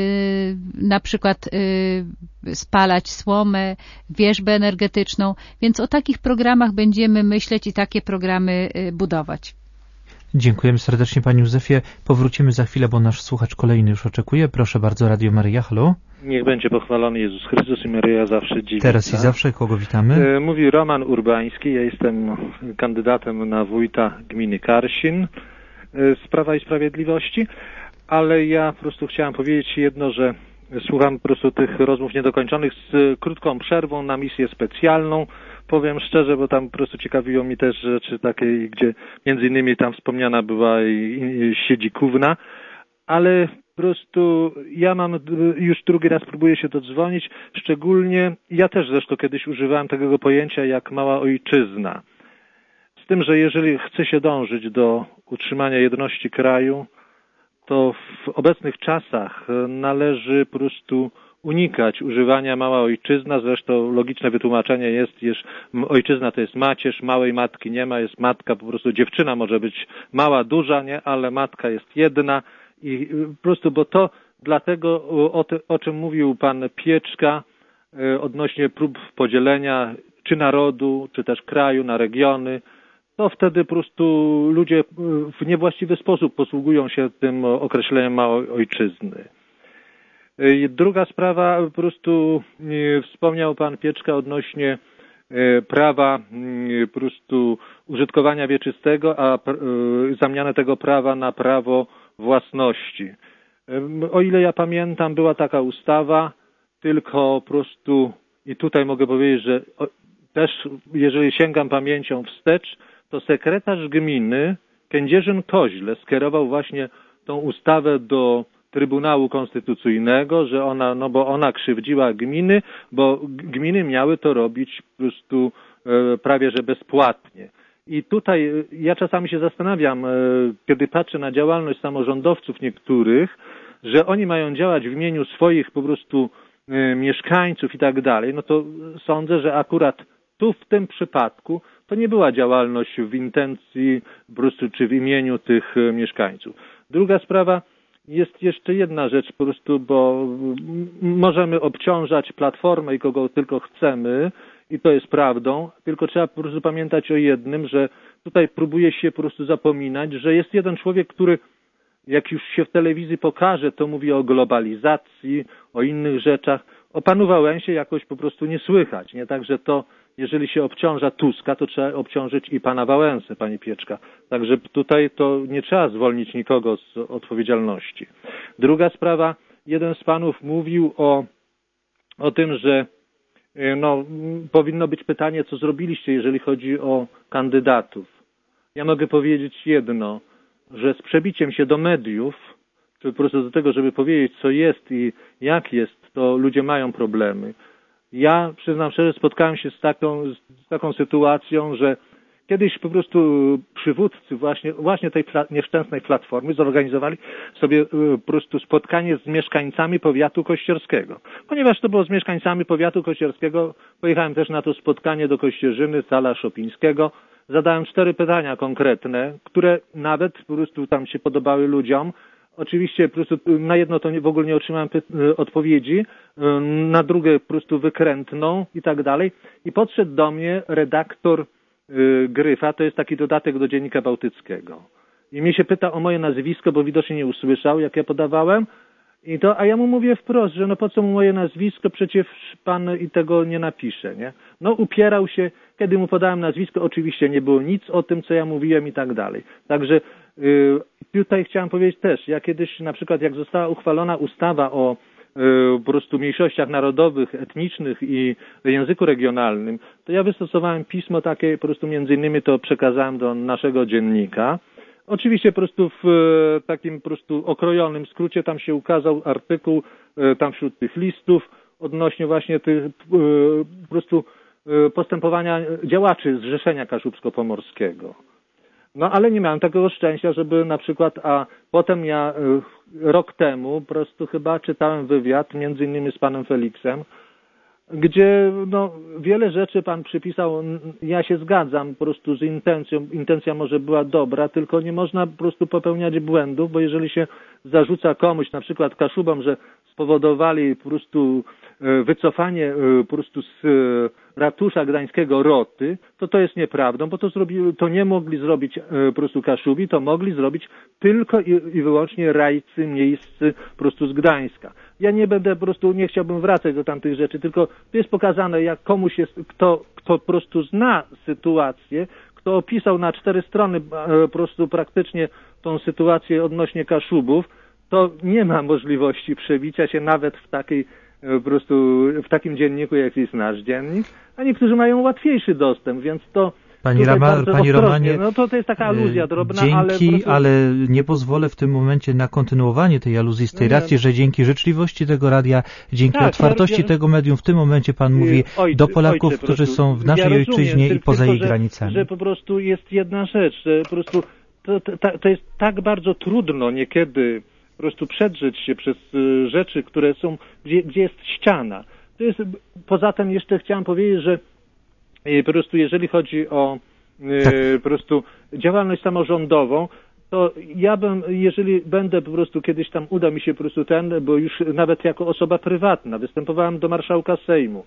na przykład spalać słomę, wierzbę energetyczną, więc o takich programach będziemy myśleć i takie programy budować. Dziękujemy serdecznie Pani Józefie. Powrócimy za chwilę, bo nasz słuchacz kolejny już oczekuje. Proszę bardzo, Radio Maryja, halo. Niech będzie pochwalony Jezus Chrystus i Maryja zawsze dziwi. Teraz i zawsze, kogo witamy? Mówi Roman Urbański, ja jestem kandydatem na wójta gminy Karsin z Prawa i Sprawiedliwości, ale ja po prostu chciałem powiedzieć jedno, że słucham po prostu tych rozmów niedokończonych z krótką przerwą na misję specjalną. Powiem szczerze, bo tam po prostu ciekawiło mi też rzeczy takie, gdzie między innymi tam wspomniana była i Siedzikówna, ale po prostu ja mam, już drugi raz próbuję się dodzwonić, szczególnie, ja też zresztą kiedyś używałem takiego pojęcia jak mała ojczyzna. Z tym, że jeżeli chce się dążyć do utrzymania jedności kraju, to w obecnych czasach należy po prostu unikać używania mała ojczyzna. Zresztą logiczne wytłumaczenie jest, iż ojczyzna to jest macierz, małej matki nie ma, jest matka, po prostu dziewczyna może być mała, duża, nie, ale matka jest jedna i po prostu, bo to dlatego, o czym mówił pan Pieczka, odnośnie prób podzielenia czy narodu, czy też kraju na regiony, to wtedy po prostu ludzie w niewłaściwy sposób posługują się tym określeniem małej ojczyzny. Druga sprawa, po prostu wspomniał pan Pieczka odnośnie prawa po prostu użytkowania wieczystego, a zamianę tego prawa na prawo własności. O ile ja pamiętam, była taka ustawa, tylko po prostu i tutaj mogę powiedzieć, że też jeżeli sięgam pamięcią wstecz, to sekretarz gminy Kędzierzyn-Koźle skierował właśnie tą ustawę do Trybunału Konstytucyjnego, że ona, no bo ona krzywdziła gminy, bo gminy miały to robić po prostu prawie że bezpłatnie. I tutaj ja czasami się zastanawiam, kiedy patrzę na działalność samorządowców niektórych, że oni mają działać w imieniu swoich po prostu mieszkańców i tak dalej, no to sądzę, że akurat tu w tym przypadku to nie była działalność w intencji po prostu czy w imieniu tych mieszkańców. Druga sprawa, jest jeszcze jedna rzecz po prostu, bo możemy obciążać Platformę i kogo tylko chcemy i to jest prawdą, tylko trzeba po prostu pamiętać o jednym, że tutaj próbuje się po prostu zapominać, że jest jeden człowiek, który jak już się w telewizji pokaże, to mówi o globalizacji, o innych rzeczach. O panu Wałęsie jakoś po prostu nie słychać, nie? Także to, jeżeli się obciąża Tuska, to trzeba obciążyć i pana Wałęsę, pani Pieczka. Także tutaj to nie trzeba zwolnić nikogo z odpowiedzialności. Druga sprawa, jeden z panów mówił o tym, że powinno być pytanie, co zrobiliście, jeżeli chodzi o kandydatów. Ja mogę powiedzieć jedno, że z przebiciem się do mediów, czy po prostu do tego, żeby powiedzieć, co jest i jak jest, to ludzie mają problemy. Ja, przyznam szczerze, spotkałem się z taką sytuacją, że kiedyś po prostu przywódcy właśnie tej nieszczęsnej Platformy zorganizowali sobie po prostu spotkanie z mieszkańcami powiatu kościerskiego. Ponieważ to było z mieszkańcami powiatu kościerskiego, pojechałem też na to spotkanie do Kościerzyny, Sala Szopińskiego. Zadałem 4 pytania konkretne, które nawet po prostu tam się podobały ludziom. Oczywiście po prostu na jedno to w ogóle nie otrzymałem odpowiedzi, na drugie po prostu wykrętną i tak dalej. I podszedł do mnie redaktor Gryfa, to jest taki dodatek do Dziennika Bałtyckiego. I mnie się pyta o moje nazwisko, bo widocznie nie usłyszał, jak ja podawałem. A ja mu mówię wprost, że po co mu moje nazwisko, przecież pan i tego nie napisze, nie? Upierał się, kiedy mu podałem nazwisko, oczywiście nie było nic o tym, co ja mówiłem i tak dalej. Także tutaj chciałem powiedzieć też, ja kiedyś na przykład jak została uchwalona ustawa o po prostu mniejszościach narodowych, etnicznych i języku regionalnym, to ja wystosowałem pismo takie, po prostu między innymi to przekazałem do naszego dziennika. Oczywiście po prostu w takim po prostu okrojonym skrócie tam się ukazał artykuł tam wśród tych listów odnośnie właśnie tych po prostu postępowania działaczy Zrzeszenia Kaszubsko-Pomorskiego. Ale nie miałem takiego szczęścia, żeby na przykład, a potem ja rok temu po prostu chyba czytałem wywiad między innymi z panem Feliksem, gdzie wiele rzeczy pan przypisał, ja się zgadzam po prostu z intencją, intencja może była dobra, tylko nie można po prostu popełniać błędów, bo jeżeli się zarzuca komuś, na przykład Kaszubom, że spowodowali po prostu wycofanie po prostu z ratusza gdańskiego roty, to jest nieprawdą, bo to nie mogli zrobić po prostu Kaszubi, to mogli zrobić tylko i wyłącznie rajcy miejscy po prostu z Gdańska. Ja nie będę po prostu, nie chciałbym wracać do tamtych rzeczy, tylko tu jest pokazane, jak komuś jest, kto po prostu zna sytuację, kto opisał na 4 strony po prostu praktycznie tą sytuację odnośnie Kaszubów, to nie ma możliwości przebicia się nawet w takiej po prostu w takim dzienniku, jak jest nasz dziennik, a niektórzy mają łatwiejszy dostęp, więc to Pani Romanie, to jest taka aluzja drobna, ale nie pozwolę w tym momencie na kontynuowanie tej aluzji z tej racji, że dzięki życzliwości tego radia, dzięki otwartości tego medium, w tym momencie pan mówi do Polaków, którzy są w naszej ojczyźnie i poza jej granicami. Że po prostu jest jedna rzecz, że po prostu to jest tak bardzo trudno niekiedy po prostu przedrzeć się przez rzeczy, które są, gdzie jest ściana. To jest, poza tym jeszcze chciałem powiedzieć, że po prostu jeżeli chodzi o po prostu działalność samorządową, to ja jeżeli będę po prostu kiedyś tam uda mi się po prostu bo już nawet jako osoba prywatna występowałem do marszałka Sejmu,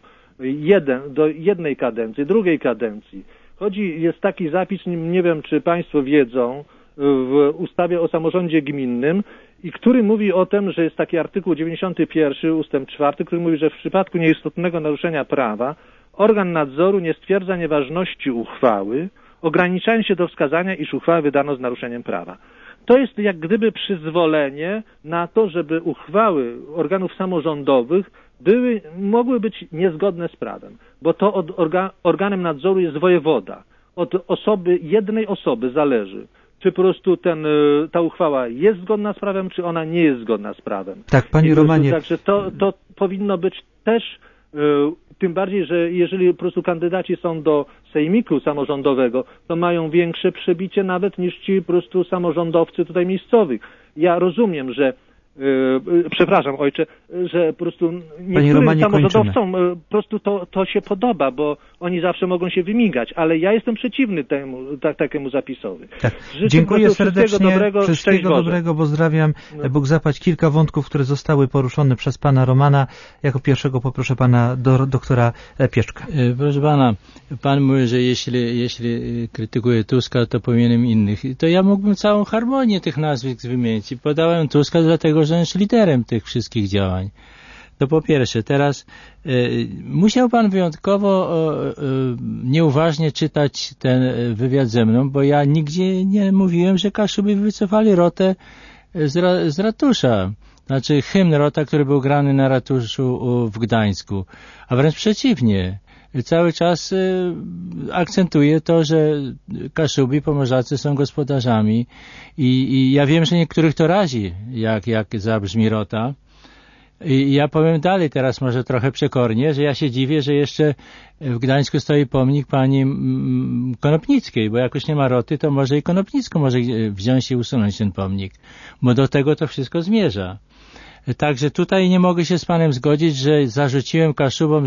do jednej kadencji, drugiej kadencji. Jest taki zapis, nie wiem czy państwo wiedzą, w ustawie o samorządzie gminnym, i który mówi o tym, że jest taki artykuł 91 ustęp 4, który mówi, że w przypadku nieistotnego naruszenia prawa organ nadzoru nie stwierdza nieważności uchwały, ograniczając się do wskazania, iż uchwałę wydano z naruszeniem prawa. To jest jak gdyby przyzwolenie na to, żeby uchwały organów samorządowych mogły być niezgodne z prawem, bo to organem nadzoru jest wojewoda. Od jednej osoby zależy, czy po prostu ta uchwała jest zgodna z prawem, czy ona nie jest zgodna z prawem. Tak, panie Romanie. Także to powinno być też, tym bardziej, że jeżeli po prostu kandydaci są do sejmiku samorządowego, to mają większe przebicie nawet niż ci po prostu samorządowcy tutaj miejscowych. Ja rozumiem, że przepraszam ojcze, że po prostu niektórym samorządowcom po prostu to się podoba, bo oni zawsze mogą się wymigać, ale ja jestem przeciwny takiemu zapisowi. Tak. Dziękuję serdecznie, wszystkiego dobrego, pozdrawiam. Bóg zapłać. Kilka wątków, które zostały poruszone przez pana Romana. Jako pierwszego poproszę pana doktora Pieczka. Proszę pana, pan mówi, że jeśli krytykuje Tuska, to powinienem innych. To ja mógłbym całą harmonię tych nazwisk wymienić i podałem Tuska dlatego, że on jest liderem tych wszystkich działań. To po pierwsze. Teraz musiał pan wyjątkowo nieuważnie czytać ten wywiad ze mną, bo ja nigdzie nie mówiłem, że Kaszuby wycofali Rotę z ratusza. Znaczy hymn Rota, który był grany na ratuszu w Gdańsku. A wręcz przeciwnie. Cały czas akcentuje to, że Kaszubi, Pomorzacy są gospodarzami i ja wiem, że niektórych to razi, jak zabrzmi Rota. I ja powiem dalej teraz może trochę przekornie, że ja się dziwię, że jeszcze w Gdańsku stoi pomnik pani Konopnickiej, bo jak już nie ma Roty, to może i Konopnicką może wziąć i usunąć ten pomnik, bo do tego to wszystko zmierza. Także tutaj nie mogę się z panem zgodzić, że zarzuciłem Kaszubom,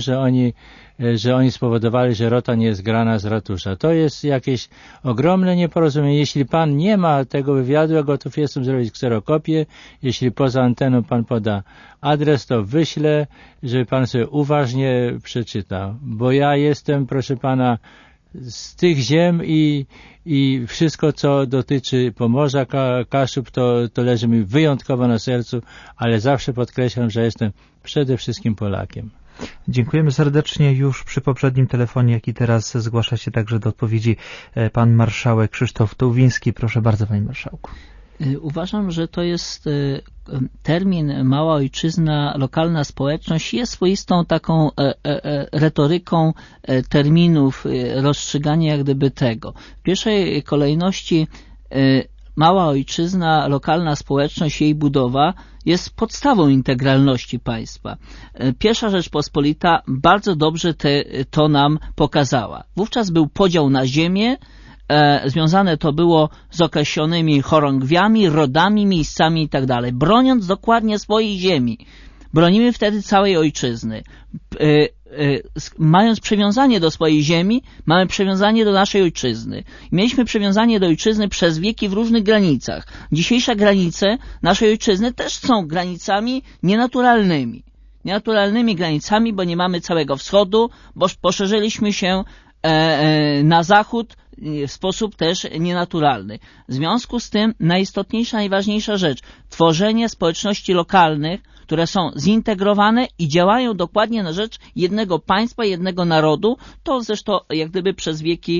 że oni spowodowali, że Rota nie jest grana z ratusza. To jest jakieś ogromne nieporozumienie. Jeśli pan nie ma tego wywiadu, ja gotów jestem zrobić kserokopię. Jeśli poza anteną pan poda adres, to wyślę, żeby pan sobie uważnie przeczytał. Bo ja jestem, proszę pana, z tych ziem i wszystko, co dotyczy Pomorza, Kaszub, to leży mi wyjątkowo na sercu, ale zawsze podkreślam, że jestem przede wszystkim Polakiem. Dziękujemy serdecznie. Już przy poprzednim telefonie, jak i teraz, zgłasza się także do odpowiedzi pan marszałek Krzysztof Tułwiński. Proszę bardzo, panie marszałku. Uważam, że to jest termin mała ojczyzna, lokalna społeczność jest swoistą taką retoryką terminów, rozstrzygania jak gdyby tego. W pierwszej kolejności mała ojczyzna, lokalna społeczność, jej budowa jest podstawą integralności państwa. Pierwsza Rzeczpospolita bardzo dobrze to nam pokazała. Wówczas był podział na ziemię, związane to było z określonymi chorągwiami, rodami, miejscami i tak dalej. Broniąc dokładnie swojej ziemi, bronimy wtedy całej ojczyzny. Mając przywiązanie do swojej ziemi, mamy przywiązanie do naszej ojczyzny. Mieliśmy przywiązanie do ojczyzny przez wieki w różnych granicach. Dzisiejsze granice naszej ojczyzny też są granicami nienaturalnymi. Nienaturalnymi granicami, bo nie mamy całego wschodu, bo poszerzyliśmy się na zachód w sposób też nienaturalny. W związku z tym najistotniejsza, najważniejsza rzecz, tworzenie społeczności lokalnych, które są zintegrowane i działają dokładnie na rzecz jednego państwa, jednego narodu, to zresztą jak gdyby przez wieki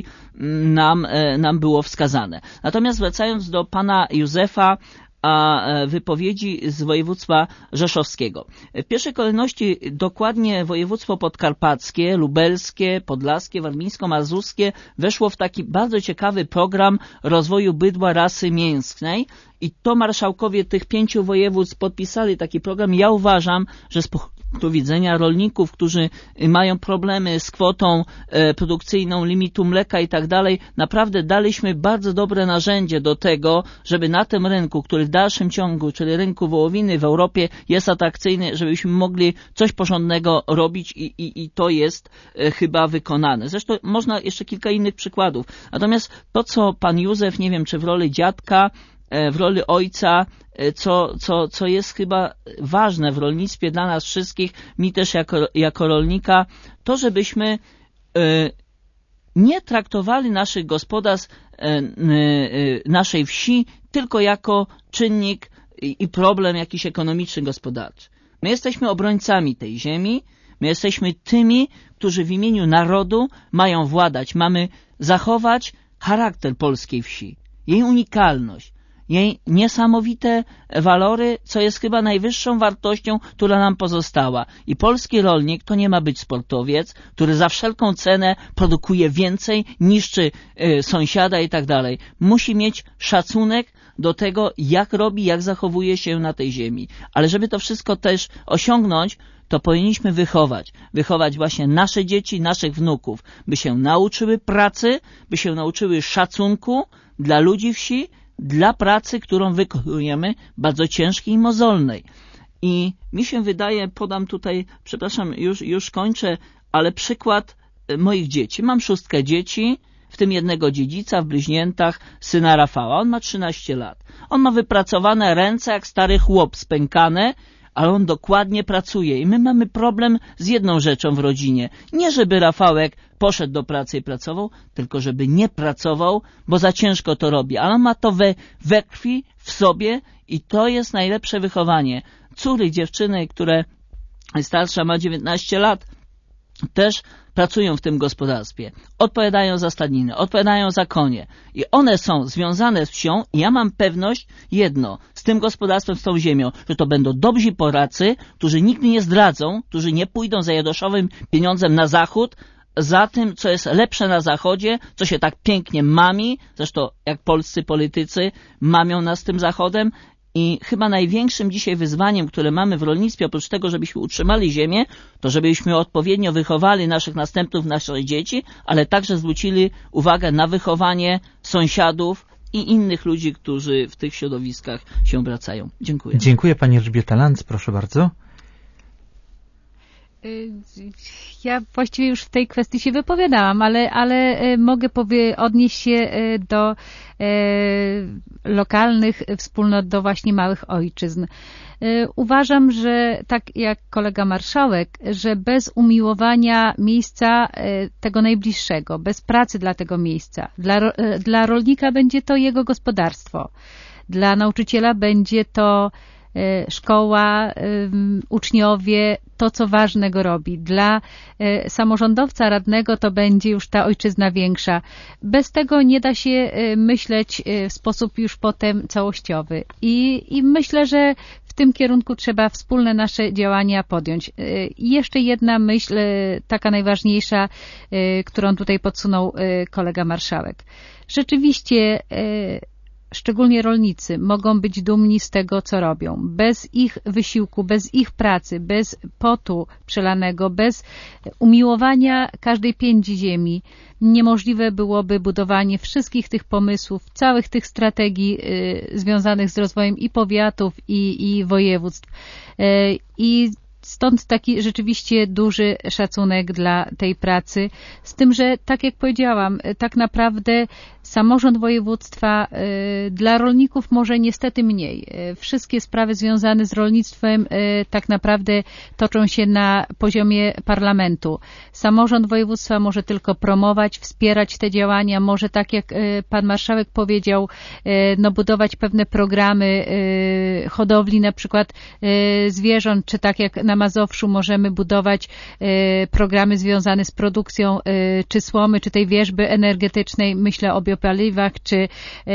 nam było wskazane. Natomiast wracając do pana Józefa, wypowiedzi z województwa rzeszowskiego. W pierwszej kolejności dokładnie województwo podkarpackie, lubelskie, podlaskie, warmińsko-mazurskie weszło w taki bardzo ciekawy program rozwoju bydła rasy mięsnej i to marszałkowie tych 5 województw podpisali taki program. Ja uważam, że z punktu widzenia rolników, którzy mają problemy z kwotą produkcyjną, limitu mleka i tak dalej, naprawdę daliśmy bardzo dobre narzędzie do tego, żeby na tym rynku, który w dalszym ciągu, czyli rynku wołowiny w Europie jest atrakcyjny, żebyśmy mogli coś porządnego robić i to jest chyba wykonane. Zresztą można jeszcze kilka innych przykładów. Natomiast to, co pan Józef, nie wiem, czy w roli dziadka, w roli ojca, co jest chyba ważne w rolnictwie dla nas wszystkich, mi też jako rolnika, to żebyśmy nie traktowali naszych gospodarstw, naszej wsi tylko jako czynnik i problem jakiś ekonomiczny, gospodarczy. My jesteśmy obrońcami tej ziemi, my jesteśmy tymi, którzy w imieniu narodu mają władać, mamy zachować charakter polskiej wsi, jej unikalność, jej niesamowite walory, co jest chyba najwyższą wartością, która nam pozostała. I polski rolnik to nie ma być sportowiec, który za wszelką cenę produkuje więcej, niszczy sąsiada i tak dalej. Musi mieć szacunek do tego, jak robi, jak zachowuje się na tej ziemi. Ale żeby to wszystko też osiągnąć, to powinniśmy wychować właśnie nasze dzieci, naszych wnuków, by się nauczyły pracy, by się nauczyły szacunku dla ludzi wsi, dla pracy, którą wykonujemy, bardzo ciężkiej i mozolnej. I mi się wydaje, podam tutaj, przepraszam, już kończę, ale przykład moich dzieci. Mam 6 dzieci, w tym jednego dziedzica w bliźniętach, syna Rafała. On ma 13 lat. On ma wypracowane ręce jak stary chłop, spękane, ale on dokładnie pracuje. I my mamy problem z jedną rzeczą w rodzinie. Nie żeby Rafałek poszedł do pracy i pracował, tylko żeby nie pracował, bo za ciężko to robi. Ale on ma to we krwi, w sobie i to jest najlepsze wychowanie. Córy, dziewczyny, które starsza ma 19 lat, też pracują w tym gospodarstwie, odpowiadają za stadniny, odpowiadają za konie i one są związane z wsią i ja mam pewność z tym gospodarstwem, z tą ziemią, że to będą dobrzy Polacy, którzy nigdy nie zdradzą, którzy nie pójdą za jadoszowym pieniądzem na zachód, za tym, co jest lepsze na zachodzie, co się tak pięknie mami, zresztą jak polscy politycy mamią nas tym zachodem. I chyba największym dzisiaj wyzwaniem, które mamy w rolnictwie, oprócz tego, żebyśmy utrzymali ziemię, to żebyśmy odpowiednio wychowali naszych następców, nasze dzieci, ale także zwrócili uwagę na wychowanie sąsiadów i innych ludzi, którzy w tych środowiskach się obracają. Dziękuję. Dziękuję pani Elżbieta Lanc, proszę bardzo. Ja właściwie już w tej kwestii się wypowiadałam, ale mogę odnieść się do lokalnych wspólnot, do właśnie małych ojczyzn. Uważam, że tak jak kolega marszałek, że bez umiłowania miejsca tego najbliższego, bez pracy dla tego miejsca, dla rolnika będzie to jego gospodarstwo, dla nauczyciela będzie to szkoła, uczniowie, to co ważnego robi. Dla samorządowca radnego to będzie już ta ojczyzna większa. Bez tego nie da się myśleć w sposób już potem całościowy. I myślę, że w tym kierunku trzeba wspólne nasze działania podjąć. I jeszcze jedna myśl, taka najważniejsza, którą tutaj podsunął kolega marszałek. Rzeczywiście szczególnie rolnicy mogą być dumni z tego, co robią. Bez ich wysiłku, bez ich pracy, bez potu przelanego, bez umiłowania każdej piędzi ziemi niemożliwe byłoby budowanie wszystkich tych pomysłów, całych tych strategii związanych z rozwojem i powiatów, i województw. I stąd taki rzeczywiście duży szacunek dla tej pracy. Z tym, że tak jak powiedziałam, tak naprawdę samorząd województwa dla rolników może niestety mniej. Wszystkie sprawy związane z rolnictwem tak naprawdę toczą się na poziomie parlamentu. Samorząd województwa może tylko promować, wspierać te działania, może tak jak pan marszałek powiedział, budować pewne programy hodowli na przykład zwierząt, czy tak jak na Mazowszu możemy budować programy związane z produkcją czy słomy, czy tej wierzby energetycznej, myślę o biopaliwach, czy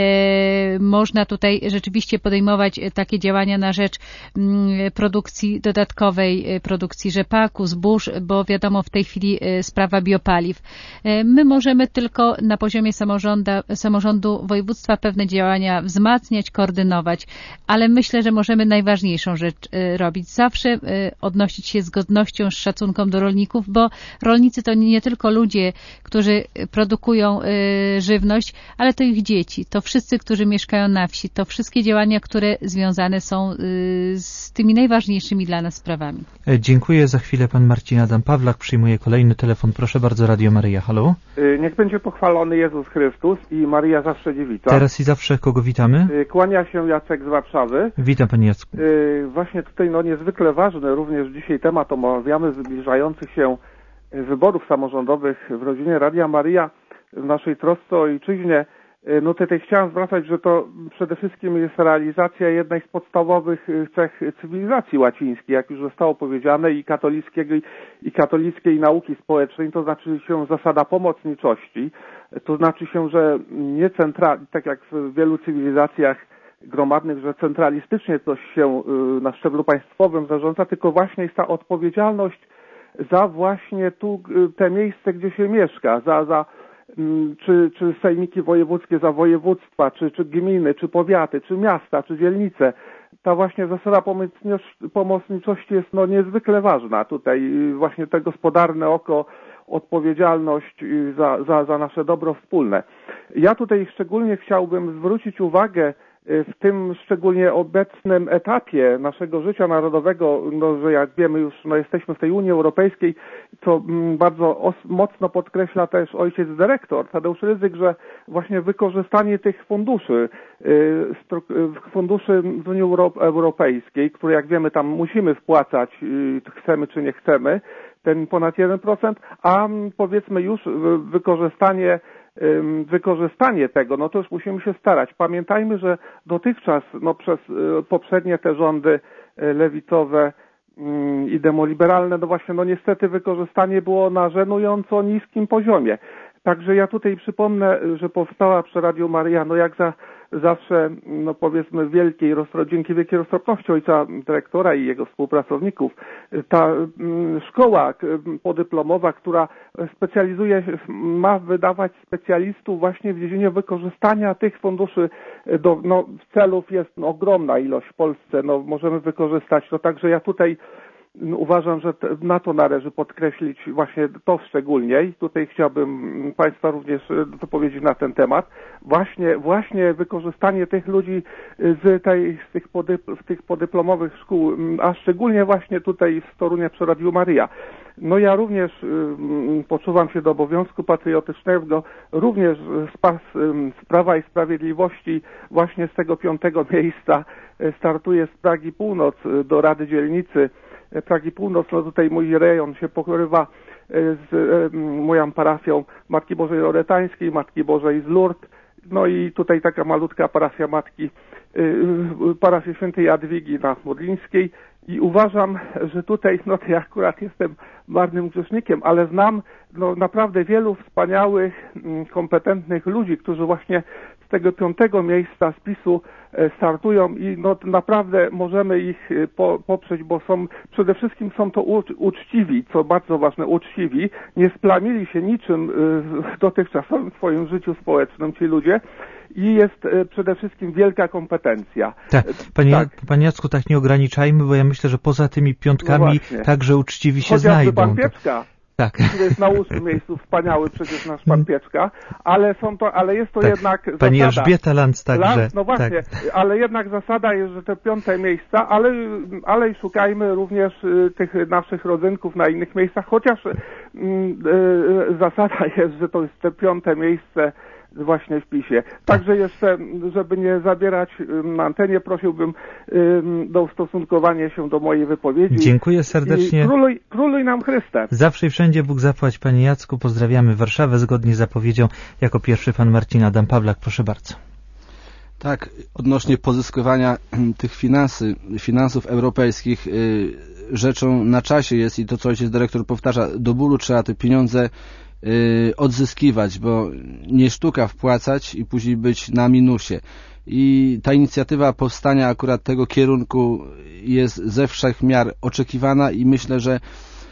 można tutaj rzeczywiście podejmować takie działania na rzecz produkcji dodatkowej, produkcji rzepaku, zbóż, bo wiadomo w tej chwili sprawa biopaliw. My możemy tylko na poziomie samorządu województwa pewne działania wzmacniać, koordynować, ale myślę, że możemy najważniejszą rzecz robić. Zawsze odnosić się z godnością, z szacunkiem do rolników, bo rolnicy to nie tylko ludzie, którzy produkują żywność, ale to ich dzieci, to wszyscy, którzy mieszkają na wsi, to wszystkie działania, które związane są z tymi najważniejszymi dla nas sprawami. Dziękuję. Za chwilę pan Marcin Adam Pawlak przyjmuje kolejny telefon. Proszę bardzo, Radio Maryja. Halo? Niech będzie pochwalony Jezus Chrystus i Maria Zawsze Dziewica. Teraz i zawsze kogo witamy? Kłania się Jacek z Warszawy. Witam panie Jacku. Właśnie tutaj niezwykle ważny również dzisiaj temat omawiamy zbliżających się wyborów samorządowych w rodzinie Radia Maryja w naszej trosce o ojczyźnie. Tutaj chciałem zwracać, że to przede wszystkim jest realizacja jednej z podstawowych cech cywilizacji łacińskiej, jak już zostało powiedziane, i katolickiej nauki społecznej, to znaczy się zasada pomocniczości, to znaczy się, że nie tak jak w wielu cywilizacjach gromadnych, że centralistycznie coś się na szczeblu państwowym zarządza, tylko właśnie jest ta odpowiedzialność za właśnie te miejsce, gdzie się mieszka, czy sejmiki wojewódzkie za województwa, czy gminy, czy powiaty, czy miasta, czy dzielnice. Ta właśnie zasada pomocniczości jest niezwykle ważna. Tutaj właśnie to gospodarne oko, odpowiedzialność za nasze dobro wspólne. Ja tutaj szczególnie chciałbym zwrócić uwagę w tym szczególnie obecnym etapie naszego życia narodowego, że jak wiemy już jesteśmy w tej Unii Europejskiej, co bardzo mocno podkreśla też ojciec dyrektor Tadeusz Rydzyk, że właśnie wykorzystanie tych funduszy w Unii Europejskiej, które jak wiemy tam musimy wpłacać, chcemy czy nie chcemy, ten ponad 1%, a powiedzmy już wykorzystanie tego, to już musimy się starać. Pamiętajmy, że dotychczas przez poprzednie te rządy lewicowe i demoliberalne, no właśnie, no niestety wykorzystanie było na żenująco niskim poziomie. Także ja tutaj przypomnę, że powstała przy Radiu Maryja, no jak zawsze, no powiedzmy dzięki wielkiej roztropności ojca dyrektora i jego współpracowników, ta szkoła podyplomowa, która ma wydawać specjalistów właśnie w dziedzinie wykorzystania tych funduszy w celów jest ogromna ilość w Polsce, możemy wykorzystać to, także ja tutaj uważam, że na to należy podkreślić właśnie to szczególnie i tutaj chciałbym Państwa również dopowiedzieć na ten temat. Właśnie wykorzystanie tych ludzi z tych podyplomowych szkół, a szczególnie właśnie tutaj w Torunie przy Radiu Maryja. No ja również poczuwam się do obowiązku patriotycznego, również z Prawa i Sprawiedliwości właśnie z tego 5. miejsca startuję z Pragi Północ do Rady Dzielnicy Pragi Północ. No tutaj mój rejon się pokrywa z moją parafią Matki Bożej Loretańskiej, Matki Bożej z Lourdes, no i tutaj taka malutka parafia parafia Świętej Jadwigi na Modlińskiej i uważam, że tutaj, to ja akurat jestem marnym grzesznikiem, ale znam naprawdę wielu wspaniałych, kompetentnych ludzi, którzy właśnie z tego 5. miejsca spisu startują i naprawdę możemy ich poprzeć, bo przede wszystkim są to uczciwi, co bardzo ważne, uczciwi, nie splamili się niczym w dotychczasowym swoim życiu społecznym ci ludzie i jest przede wszystkim wielka kompetencja. Tak. Panie Jacku, tak nie ograniczajmy, bo ja myślę, że poza tymi 5 także uczciwi się znajdą. Pan Pieczka, który jest na 8. miejscu, wspaniały przecież nasz pan Pieczka, ale jest to jednak zasada. Pani Elżbieta Lanz także. No właśnie, ale jednak zasada jest, że te 5. miejsca, ale szukajmy również tych naszych rodzynków na innych miejscach, chociaż zasada jest, że to jest te 5. miejsce właśnie w PiS-ie. Także jeszcze, żeby nie zabierać na antenie, prosiłbym do ustosunkowania się do mojej wypowiedzi. Dziękuję serdecznie. Króluj nam Chryste. Zawsze i wszędzie Bóg zapłać, Panie Jacku. Pozdrawiamy Warszawę zgodnie z zapowiedzią. Jako pierwszy pan Marcin Adam Pawlak. Proszę bardzo. Tak, odnośnie pozyskiwania tych finansów europejskich, rzeczą na czasie jest i to, co ojciec dyrektor powtarza, do bólu trzeba te pieniądze odzyskiwać, bo nie sztuka wpłacać i później być na minusie. I ta inicjatywa powstania akurat tego kierunku jest ze wszech miar oczekiwana i myślę, że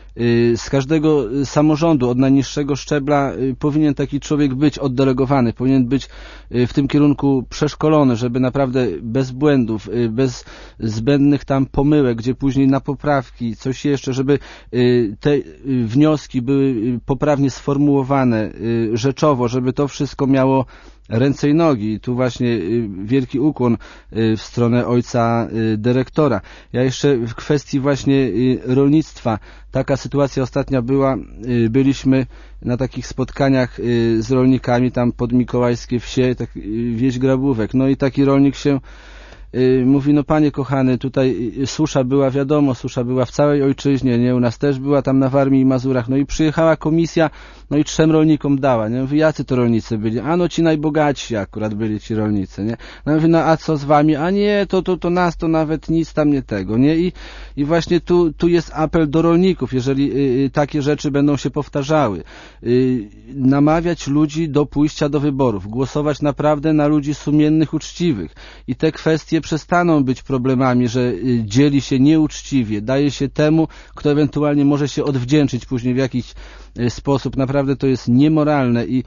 z każdego samorządu, od najniższego szczebla powinien taki człowiek być oddelegowany, powinien być w tym kierunku przeszkolony, żeby naprawdę bez błędów, bez zbędnych tam pomyłek, gdzie później na poprawki, coś jeszcze, żeby te wnioski były poprawnie sformułowane, rzeczowo, żeby to wszystko miało ręce i nogi. I tu właśnie wielki ukłon w stronę ojca dyrektora. Ja jeszcze w kwestii właśnie rolnictwa. Taka sytuacja ostatnia była. Byliśmy na takich spotkaniach z rolnikami tam pod Mikołajskie Wsie, wieś Grabówek. No i taki rolnik się mówi, no panie kochany, tutaj susza była, wiadomo, susza była w całej ojczyźnie, nie, u nas też była tam na Warmii i Mazurach, no i przyjechała komisja, no i 3 rolnikom dała, nie, mówi, jacy to rolnicy byli, a no ci najbogatsi akurat byli ci rolnicy, nie, no mówi, no a co z wami, a nie, to nas to nawet nic tam nie tego, nie, i właśnie tu jest apel do rolników, jeżeli takie rzeczy będą się powtarzały, namawiać ludzi do pójścia do wyborów, głosować naprawdę na ludzi sumiennych, uczciwych i te kwestie przestaną być problemami, że dzieli się nieuczciwie, daje się temu, kto ewentualnie może się odwdzięczyć później w jakiś sposób. Naprawdę to jest niemoralne i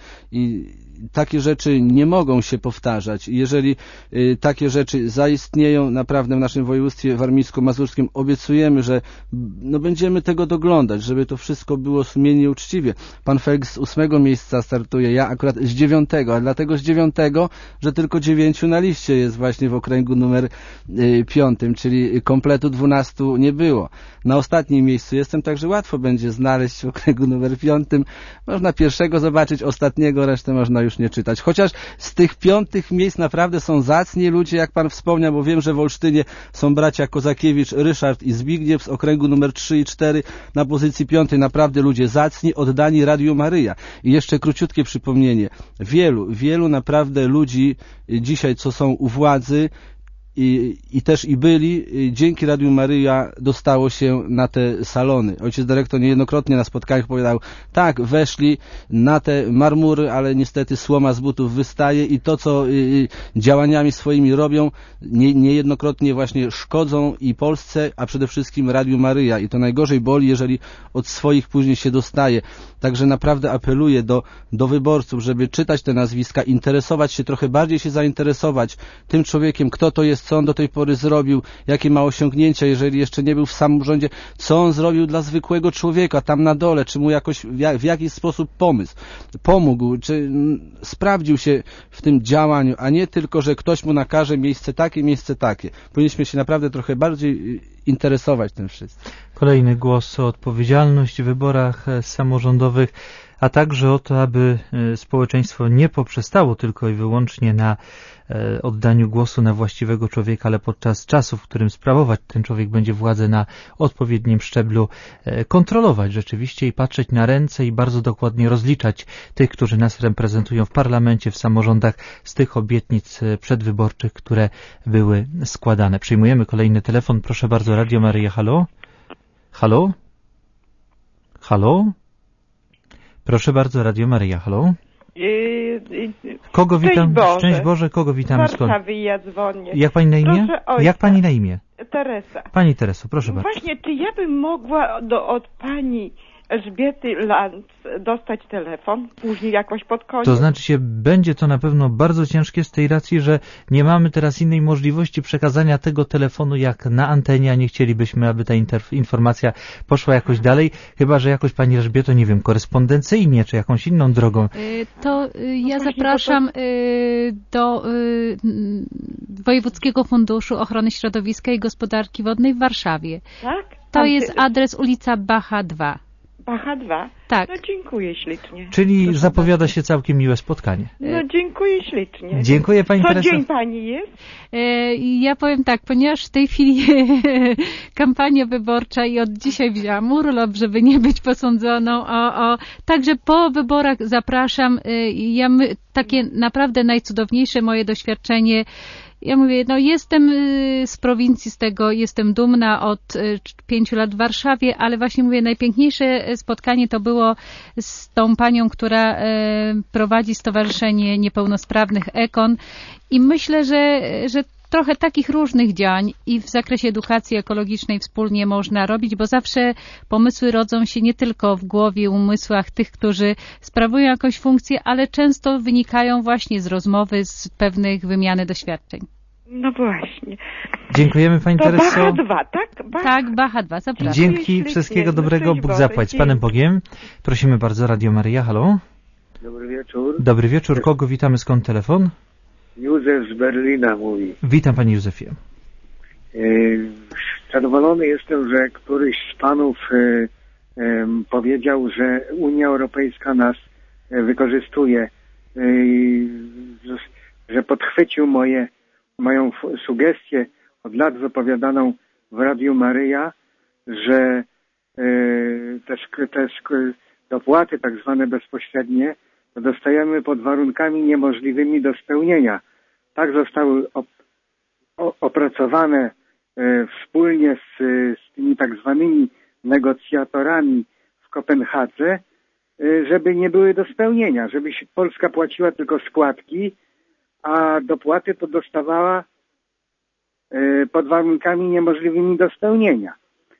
takie rzeczy nie mogą się powtarzać. Jeżeli takie rzeczy zaistnieją naprawdę w naszym województwie warmińsko-mazurskim, obiecujemy, że będziemy tego doglądać, żeby to wszystko było sumiennie uczciwie. Pan Felix z 8. miejsca startuje, ja akurat z 9, a dlatego z 9, że tylko 9 na liście jest właśnie w okręgu numer 5, czyli kompletu 12 nie było. Na ostatnim miejscu jestem, także łatwo będzie znaleźć w okręgu numer 5. Można pierwszego zobaczyć, ostatniego, resztę można już nie czytać. Chociaż z tych 5 miejsc naprawdę są zacni ludzie, jak pan wspomniał, bo wiem, że w Olsztynie są bracia Kozakiewicz, Ryszard i Zbigniew z okręgu numer 3 i 4 na pozycji 5. Naprawdę ludzie zacni, oddani Radiu Maryja. I jeszcze króciutkie przypomnienie. Wielu naprawdę ludzi dzisiaj, co są u władzy, i też i byli, dzięki Radiu Maryja dostało się na te salony. Ojciec dyrektor niejednokrotnie na spotkaniach powiedział, tak, weszli na te marmury, ale niestety słoma z butów wystaje i to, co działaniami swoimi robią, niejednokrotnie właśnie szkodzą i Polsce, a przede wszystkim Radiu Maryja. I to najgorzej boli, jeżeli od swoich później się dostaje. Także naprawdę apeluję do wyborców, żeby czytać te nazwiska, interesować się, trochę bardziej się zainteresować tym człowiekiem, kto to jest, co on do tej pory zrobił, jakie ma osiągnięcia, jeżeli jeszcze nie był w samorządzie, co on zrobił dla zwykłego człowieka tam na dole, czy mu jakoś w jakiś sposób pomógł, czy sprawdził się w tym działaniu, a nie tylko, że ktoś mu nakaże miejsce takie. Powinniśmy się naprawdę trochę bardziej interesować tym wszystkim. Kolejny głos o odpowiedzialność w wyborach samorządowych, a także o to, aby społeczeństwo nie poprzestało tylko i wyłącznie na oddaniu głosu na właściwego człowieka, ale podczas czasu, w którym sprawować ten człowiek będzie władzę na odpowiednim szczeblu, kontrolować rzeczywiście i patrzeć na ręce i bardzo dokładnie rozliczać tych, którzy nas reprezentują w parlamencie, w samorządach z tych obietnic przedwyborczych, które były składane. Przyjmujemy kolejny telefon. Proszę bardzo, Radio Maryja, halo? Halo? Halo? Proszę bardzo, Radio Maryja, halo? Kogo witam? Szczęść Boże, kogo witamy? Z Warszawy ja dzwonię. Jak pani na imię? Jak pani na imię? Teresa. Pani Tereso, proszę bardzo. Właśnie, czy ja bym mogła od pani Elżbiety Lanz dostać telefon później jakoś pod koniec? To znaczy będzie to na pewno bardzo ciężkie z tej racji, że nie mamy teraz innej możliwości przekazania tego telefonu jak na antenie, a nie chcielibyśmy, aby ta informacja poszła jakoś dalej, chyba że jakoś pani Elżbieto, nie wiem, korespondencyjnie, czy jakąś inną drogą. Ja zapraszam do Wojewódzkiego Funduszu Ochrony Środowiska i Gospodarki Wodnej w Warszawie. Tak? To jest adres ulica Bacha 2. Bacha 2? Tak. No dziękuję ślicznie. Czyli proszę zapowiada się całkiem miłe spotkanie. No dziękuję ślicznie. Dziękuję pani Tereso. Co dzień pani jest? Ja powiem tak, ponieważ w tej chwili kampania wyborcza i od dzisiaj wzięłam urlop, żeby nie być posądzoną także po wyborach zapraszam. Takie naprawdę najcudowniejsze moje doświadczenie. Ja mówię, jestem z prowincji, z tego jestem dumna, od 5 lat w Warszawie, ale właśnie mówię, najpiękniejsze spotkanie to było z tą panią, która prowadzi Stowarzyszenie Niepełnosprawnych EKON i myślę, że trochę takich różnych działań i w zakresie edukacji ekologicznej wspólnie można robić, bo zawsze pomysły rodzą się nie tylko w głowie, umysłach tych, którzy sprawują jakąś funkcję, ale często wynikają właśnie z rozmowy, z pewnych wymiany doświadczeń. No właśnie. Dziękujemy pani Tereso. Bacha 2, tak? Tak, Bacha 2, zapraszam. Dzięki, wszystkiego dobrego, Bóg zapłać. Z Panem Bogiem. Prosimy bardzo, Radio Maryja, halo. Dobry wieczór. Dobry wieczór, kogo witamy, skąd telefon? Józef z Berlina mówi. Witam panie Józefie. Zadowolony jestem, że któryś z panów powiedział, że Unia Europejska nas wykorzystuje, że podchwycił moją sugestię od lat wypowiadaną w Radiu Maryja, że te dopłaty tak zwane bezpośrednie dostajemy pod warunkami niemożliwymi do spełnienia. Tak zostały opracowane wspólnie z tymi tak zwanymi negocjatorami w Kopenhadze, żeby nie były do spełnienia, żeby Polska płaciła tylko składki, a dopłaty to dostawała pod warunkami niemożliwymi do spełnienia.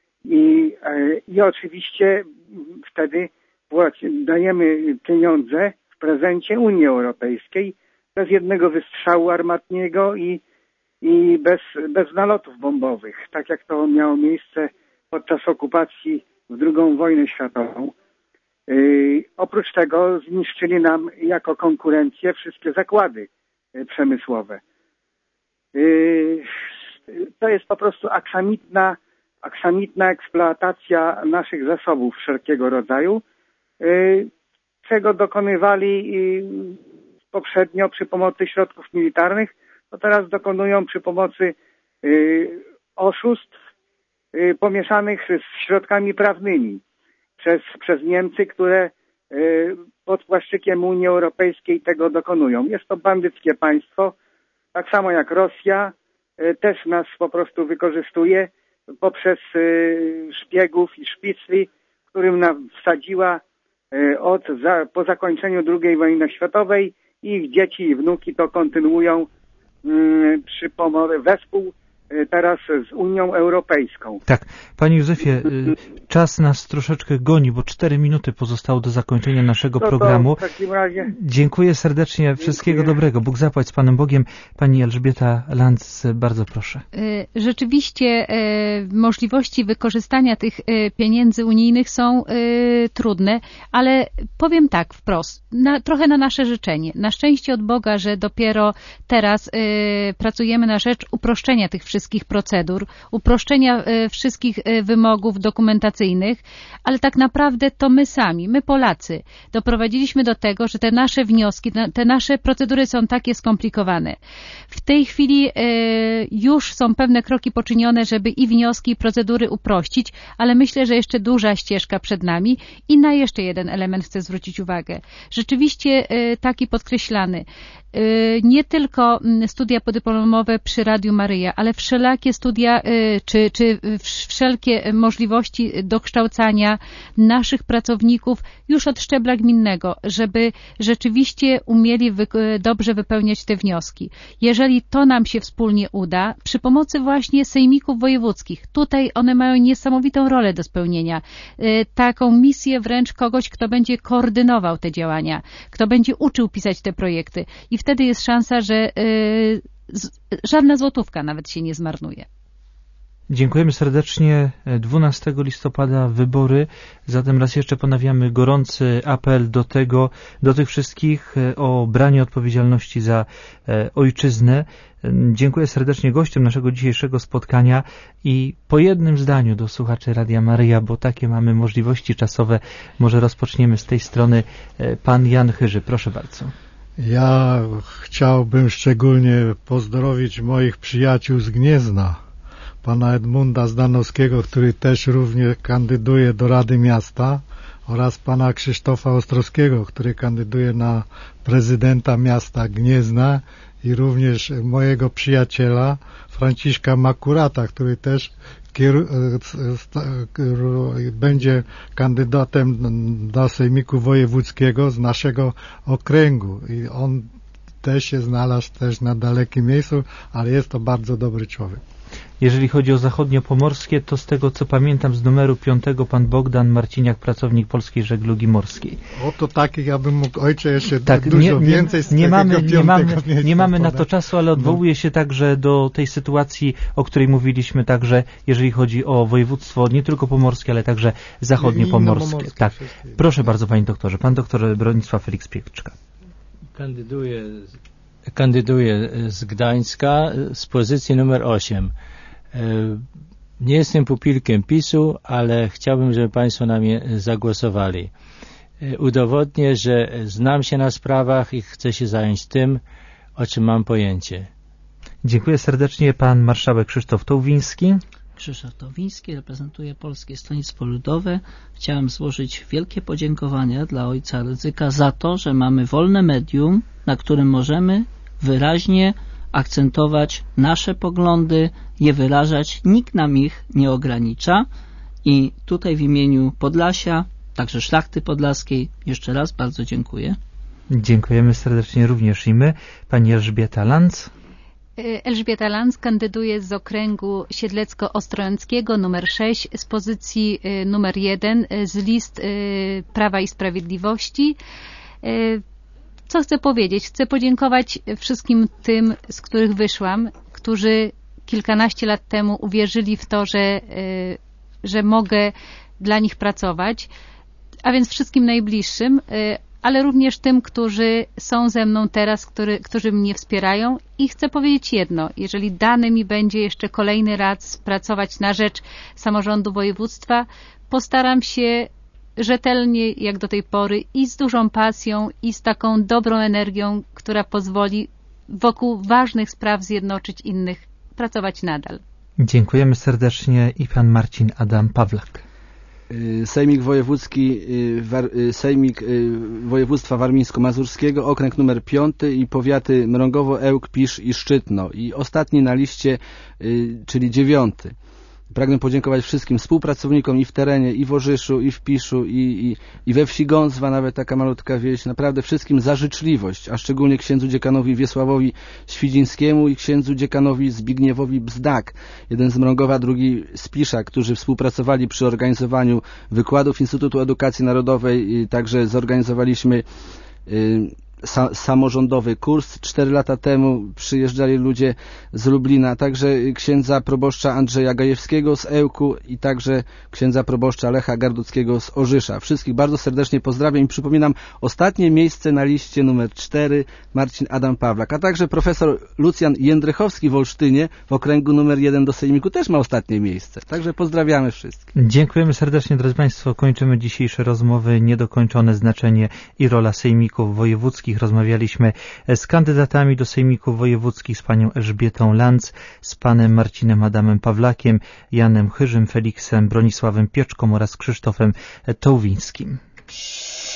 I oczywiście wtedy dajemy pieniądze w prezencie Unii Europejskiej bez jednego wystrzału armatniego i bez nalotów bombowych, tak jak to miało miejsce podczas okupacji w II wojnę światową. Oprócz tego zniszczyli nam jako konkurencję wszystkie zakłady przemysłowe. To jest po prostu aksamitna eksploatacja naszych zasobów wszelkiego rodzaju, czego dokonywali poprzednio przy pomocy środków militarnych, to teraz dokonują przy pomocy oszustw pomieszanych z środkami prawnymi przez Niemcy, które pod płaszczykiem Unii Europejskiej tego dokonują. Jest to bandyckie państwo, tak samo jak Rosja, też nas po prostu wykorzystuje poprzez szpiegów i szpicli, którym nam wsadziła po zakończeniu II wojny światowej. Ich dzieci i wnuki to kontynuują wespół teraz z Unią Europejską. Tak, Panie Józefie, czas nas troszeczkę goni, bo 4 minuty pozostało do zakończenia naszego programu. W takim razie... Dziękuję serdecznie, wszystkiego dobrego. Bóg zapłać z Panem Bogiem. Pani Elżbieta Lanz, bardzo proszę. Rzeczywiście możliwości wykorzystania tych pieniędzy unijnych są trudne, ale powiem tak wprost, trochę na nasze życzenie. Na szczęście od Boga, że dopiero teraz pracujemy na rzecz uproszczenia tych wszystkich procedur, uproszczenia wszystkich wymogów dokumentacyjnych, ale tak naprawdę to my sami, my Polacy, doprowadziliśmy do tego, że te nasze wnioski, te nasze procedury są takie skomplikowane. W tej chwili już są pewne kroki poczynione, żeby i wnioski, i procedury uprościć, ale myślę, że jeszcze duża ścieżka przed nami i na jeszcze jeden element chcę zwrócić uwagę. Rzeczywiście taki podkreślany. Nie tylko studia podyplomowe przy Radiu Maryja, ale wszelakie studia czy wszelkie możliwości dokształcania naszych pracowników już od szczebla gminnego, żeby rzeczywiście umieli dobrze wypełniać te wnioski. Jeżeli to nam się wspólnie uda, przy pomocy właśnie sejmików wojewódzkich, tutaj one mają niesamowitą rolę do spełnienia. Taką misję wręcz kogoś, kto będzie koordynował te działania, kto będzie uczył pisać te projekty i wtedy jest szansa, że żadna złotówka nawet się nie zmarnuje. Dziękujemy serdecznie. 12 listopada wybory, zatem raz jeszcze ponawiamy gorący apel do tych wszystkich o branie odpowiedzialności za ojczyznę. Dziękuję serdecznie gościom naszego dzisiejszego spotkania i po jednym zdaniu do słuchaczy Radia Maryja, bo takie mamy możliwości czasowe, może rozpoczniemy z tej strony. Pan Jan Chyży, proszę bardzo. Ja chciałbym szczególnie pozdrowić moich przyjaciół z Gniezna, pana Edmunda Zdanowskiego, który też również kandyduje do Rady Miasta, oraz pana Krzysztofa Ostrowskiego, który kandyduje na prezydenta miasta Gniezna, i również mojego przyjaciela Franciszka Makurata, który też będzie kandydatem do Sejmiku Wojewódzkiego z naszego okręgu i on też się znalazł też na dalekim miejscu, ale jest to bardzo dobry człowiek. Jeżeli chodzi o zachodniopomorskie, to z tego co pamiętam z numeru 5 pan Bogdan Marciniak, pracownik Polskiej Żeglugi Morskiej. Oto takich ja bym mógł, ojcze, jeszcze dużo więcej z nie mamy na to czasu, ale odwołuję się także do tej sytuacji, o której mówiliśmy także, jeżeli chodzi o województwo nie tylko pomorskie, ale także zachodniopomorskie. Tak. Proszę bardzo, panie doktorze. Pan doktor Bronisław Felix Pieczka. Kandyduję z Gdańska z pozycji numer 8. Nie jestem pupilkiem PiS-u, ale chciałbym, żeby Państwo na mnie zagłosowali. Udowodnię, że znam się na sprawach i chcę się zająć tym, o czym mam pojęcie. Dziękuję serdecznie. Pan marszałek Krzysztof Tołwiński. Krzysztof Tołwiński, reprezentuję Polskie Stronnictwo Ludowe. Chciałem złożyć wielkie podziękowania dla ojca Rydzyka za to, że mamy wolne medium, na którym możemy wyraźnie akcentować nasze poglądy, je wyrażać. Nikt nam ich nie ogranicza i tutaj w imieniu Podlasia, także Szlachty Podlaskiej, jeszcze raz bardzo dziękuję. Dziękujemy serdecznie również i my. Pani Elżbieta Lanz. Elżbieta Lanz kandyduje z okręgu siedlecko-ostrołęckiego numer 6 z pozycji numer 1 z list Prawa i Sprawiedliwości. Co chcę powiedzieć? Chcę podziękować wszystkim tym, z których wyszłam, którzy kilkanaście lat temu uwierzyli w to, że mogę dla nich pracować, a więc wszystkim najbliższym, ale również tym, którzy są ze mną teraz, którzy mnie wspierają. I chcę powiedzieć jedno, jeżeli dane mi będzie jeszcze kolejny raz pracować na rzecz samorządu województwa, postaram się rzetelnie jak do tej pory i z dużą pasją i z taką dobrą energią, która pozwoli wokół ważnych spraw zjednoczyć innych, pracować nadal. Dziękujemy serdecznie i pan Marcin Adam Pawlak. Sejmik Wojewódzki, Sejmik Województwa Warmińsko-Mazurskiego, okręg numer 5 i powiaty Mrągowo, Ełk, Pisz i Szczytno. I ostatni na liście, czyli 9. Pragnę podziękować wszystkim współpracownikom i w terenie, i w Orzyszu, i w Piszu, i we wsi Gązwa, nawet taka malutka wieś. Naprawdę wszystkim za życzliwość, a szczególnie księdzu dziekanowi Wiesławowi Świdzińskiemu i księdzu dziekanowi Zbigniewowi Bzdak, jeden z Mrągowa, drugi z Pisza, którzy współpracowali przy organizowaniu wykładów Instytutu Edukacji Narodowej. Także zorganizowaliśmy samorządowy kurs. 4 lata temu przyjeżdżali ludzie z Lublina, także księdza proboszcza Andrzeja Gajewskiego z Ełku i także księdza proboszcza Lecha Garduckiego z Orzysza. Wszystkich bardzo serdecznie pozdrawiam i przypominam, ostatnie miejsce na liście numer 4 Marcin Adam Pawlak, a także profesor Lucjan Jędrychowski w Olsztynie w okręgu numer 1 do Sejmiku też ma ostatnie miejsce. Także pozdrawiamy wszystkich. Dziękujemy serdecznie, drodzy Państwo. Kończymy dzisiejsze rozmowy. Niedokończone znaczenie i rola sejmików wojewódzkich. Rozmawialiśmy z kandydatami do sejmików wojewódzkich, z panią Elżbietą Lanc, z panem Marcinem Adamem Pawlakiem, Janem Chyżym, Feliksem Bronisławem Pieczką oraz Krzysztofem Tołwińskim.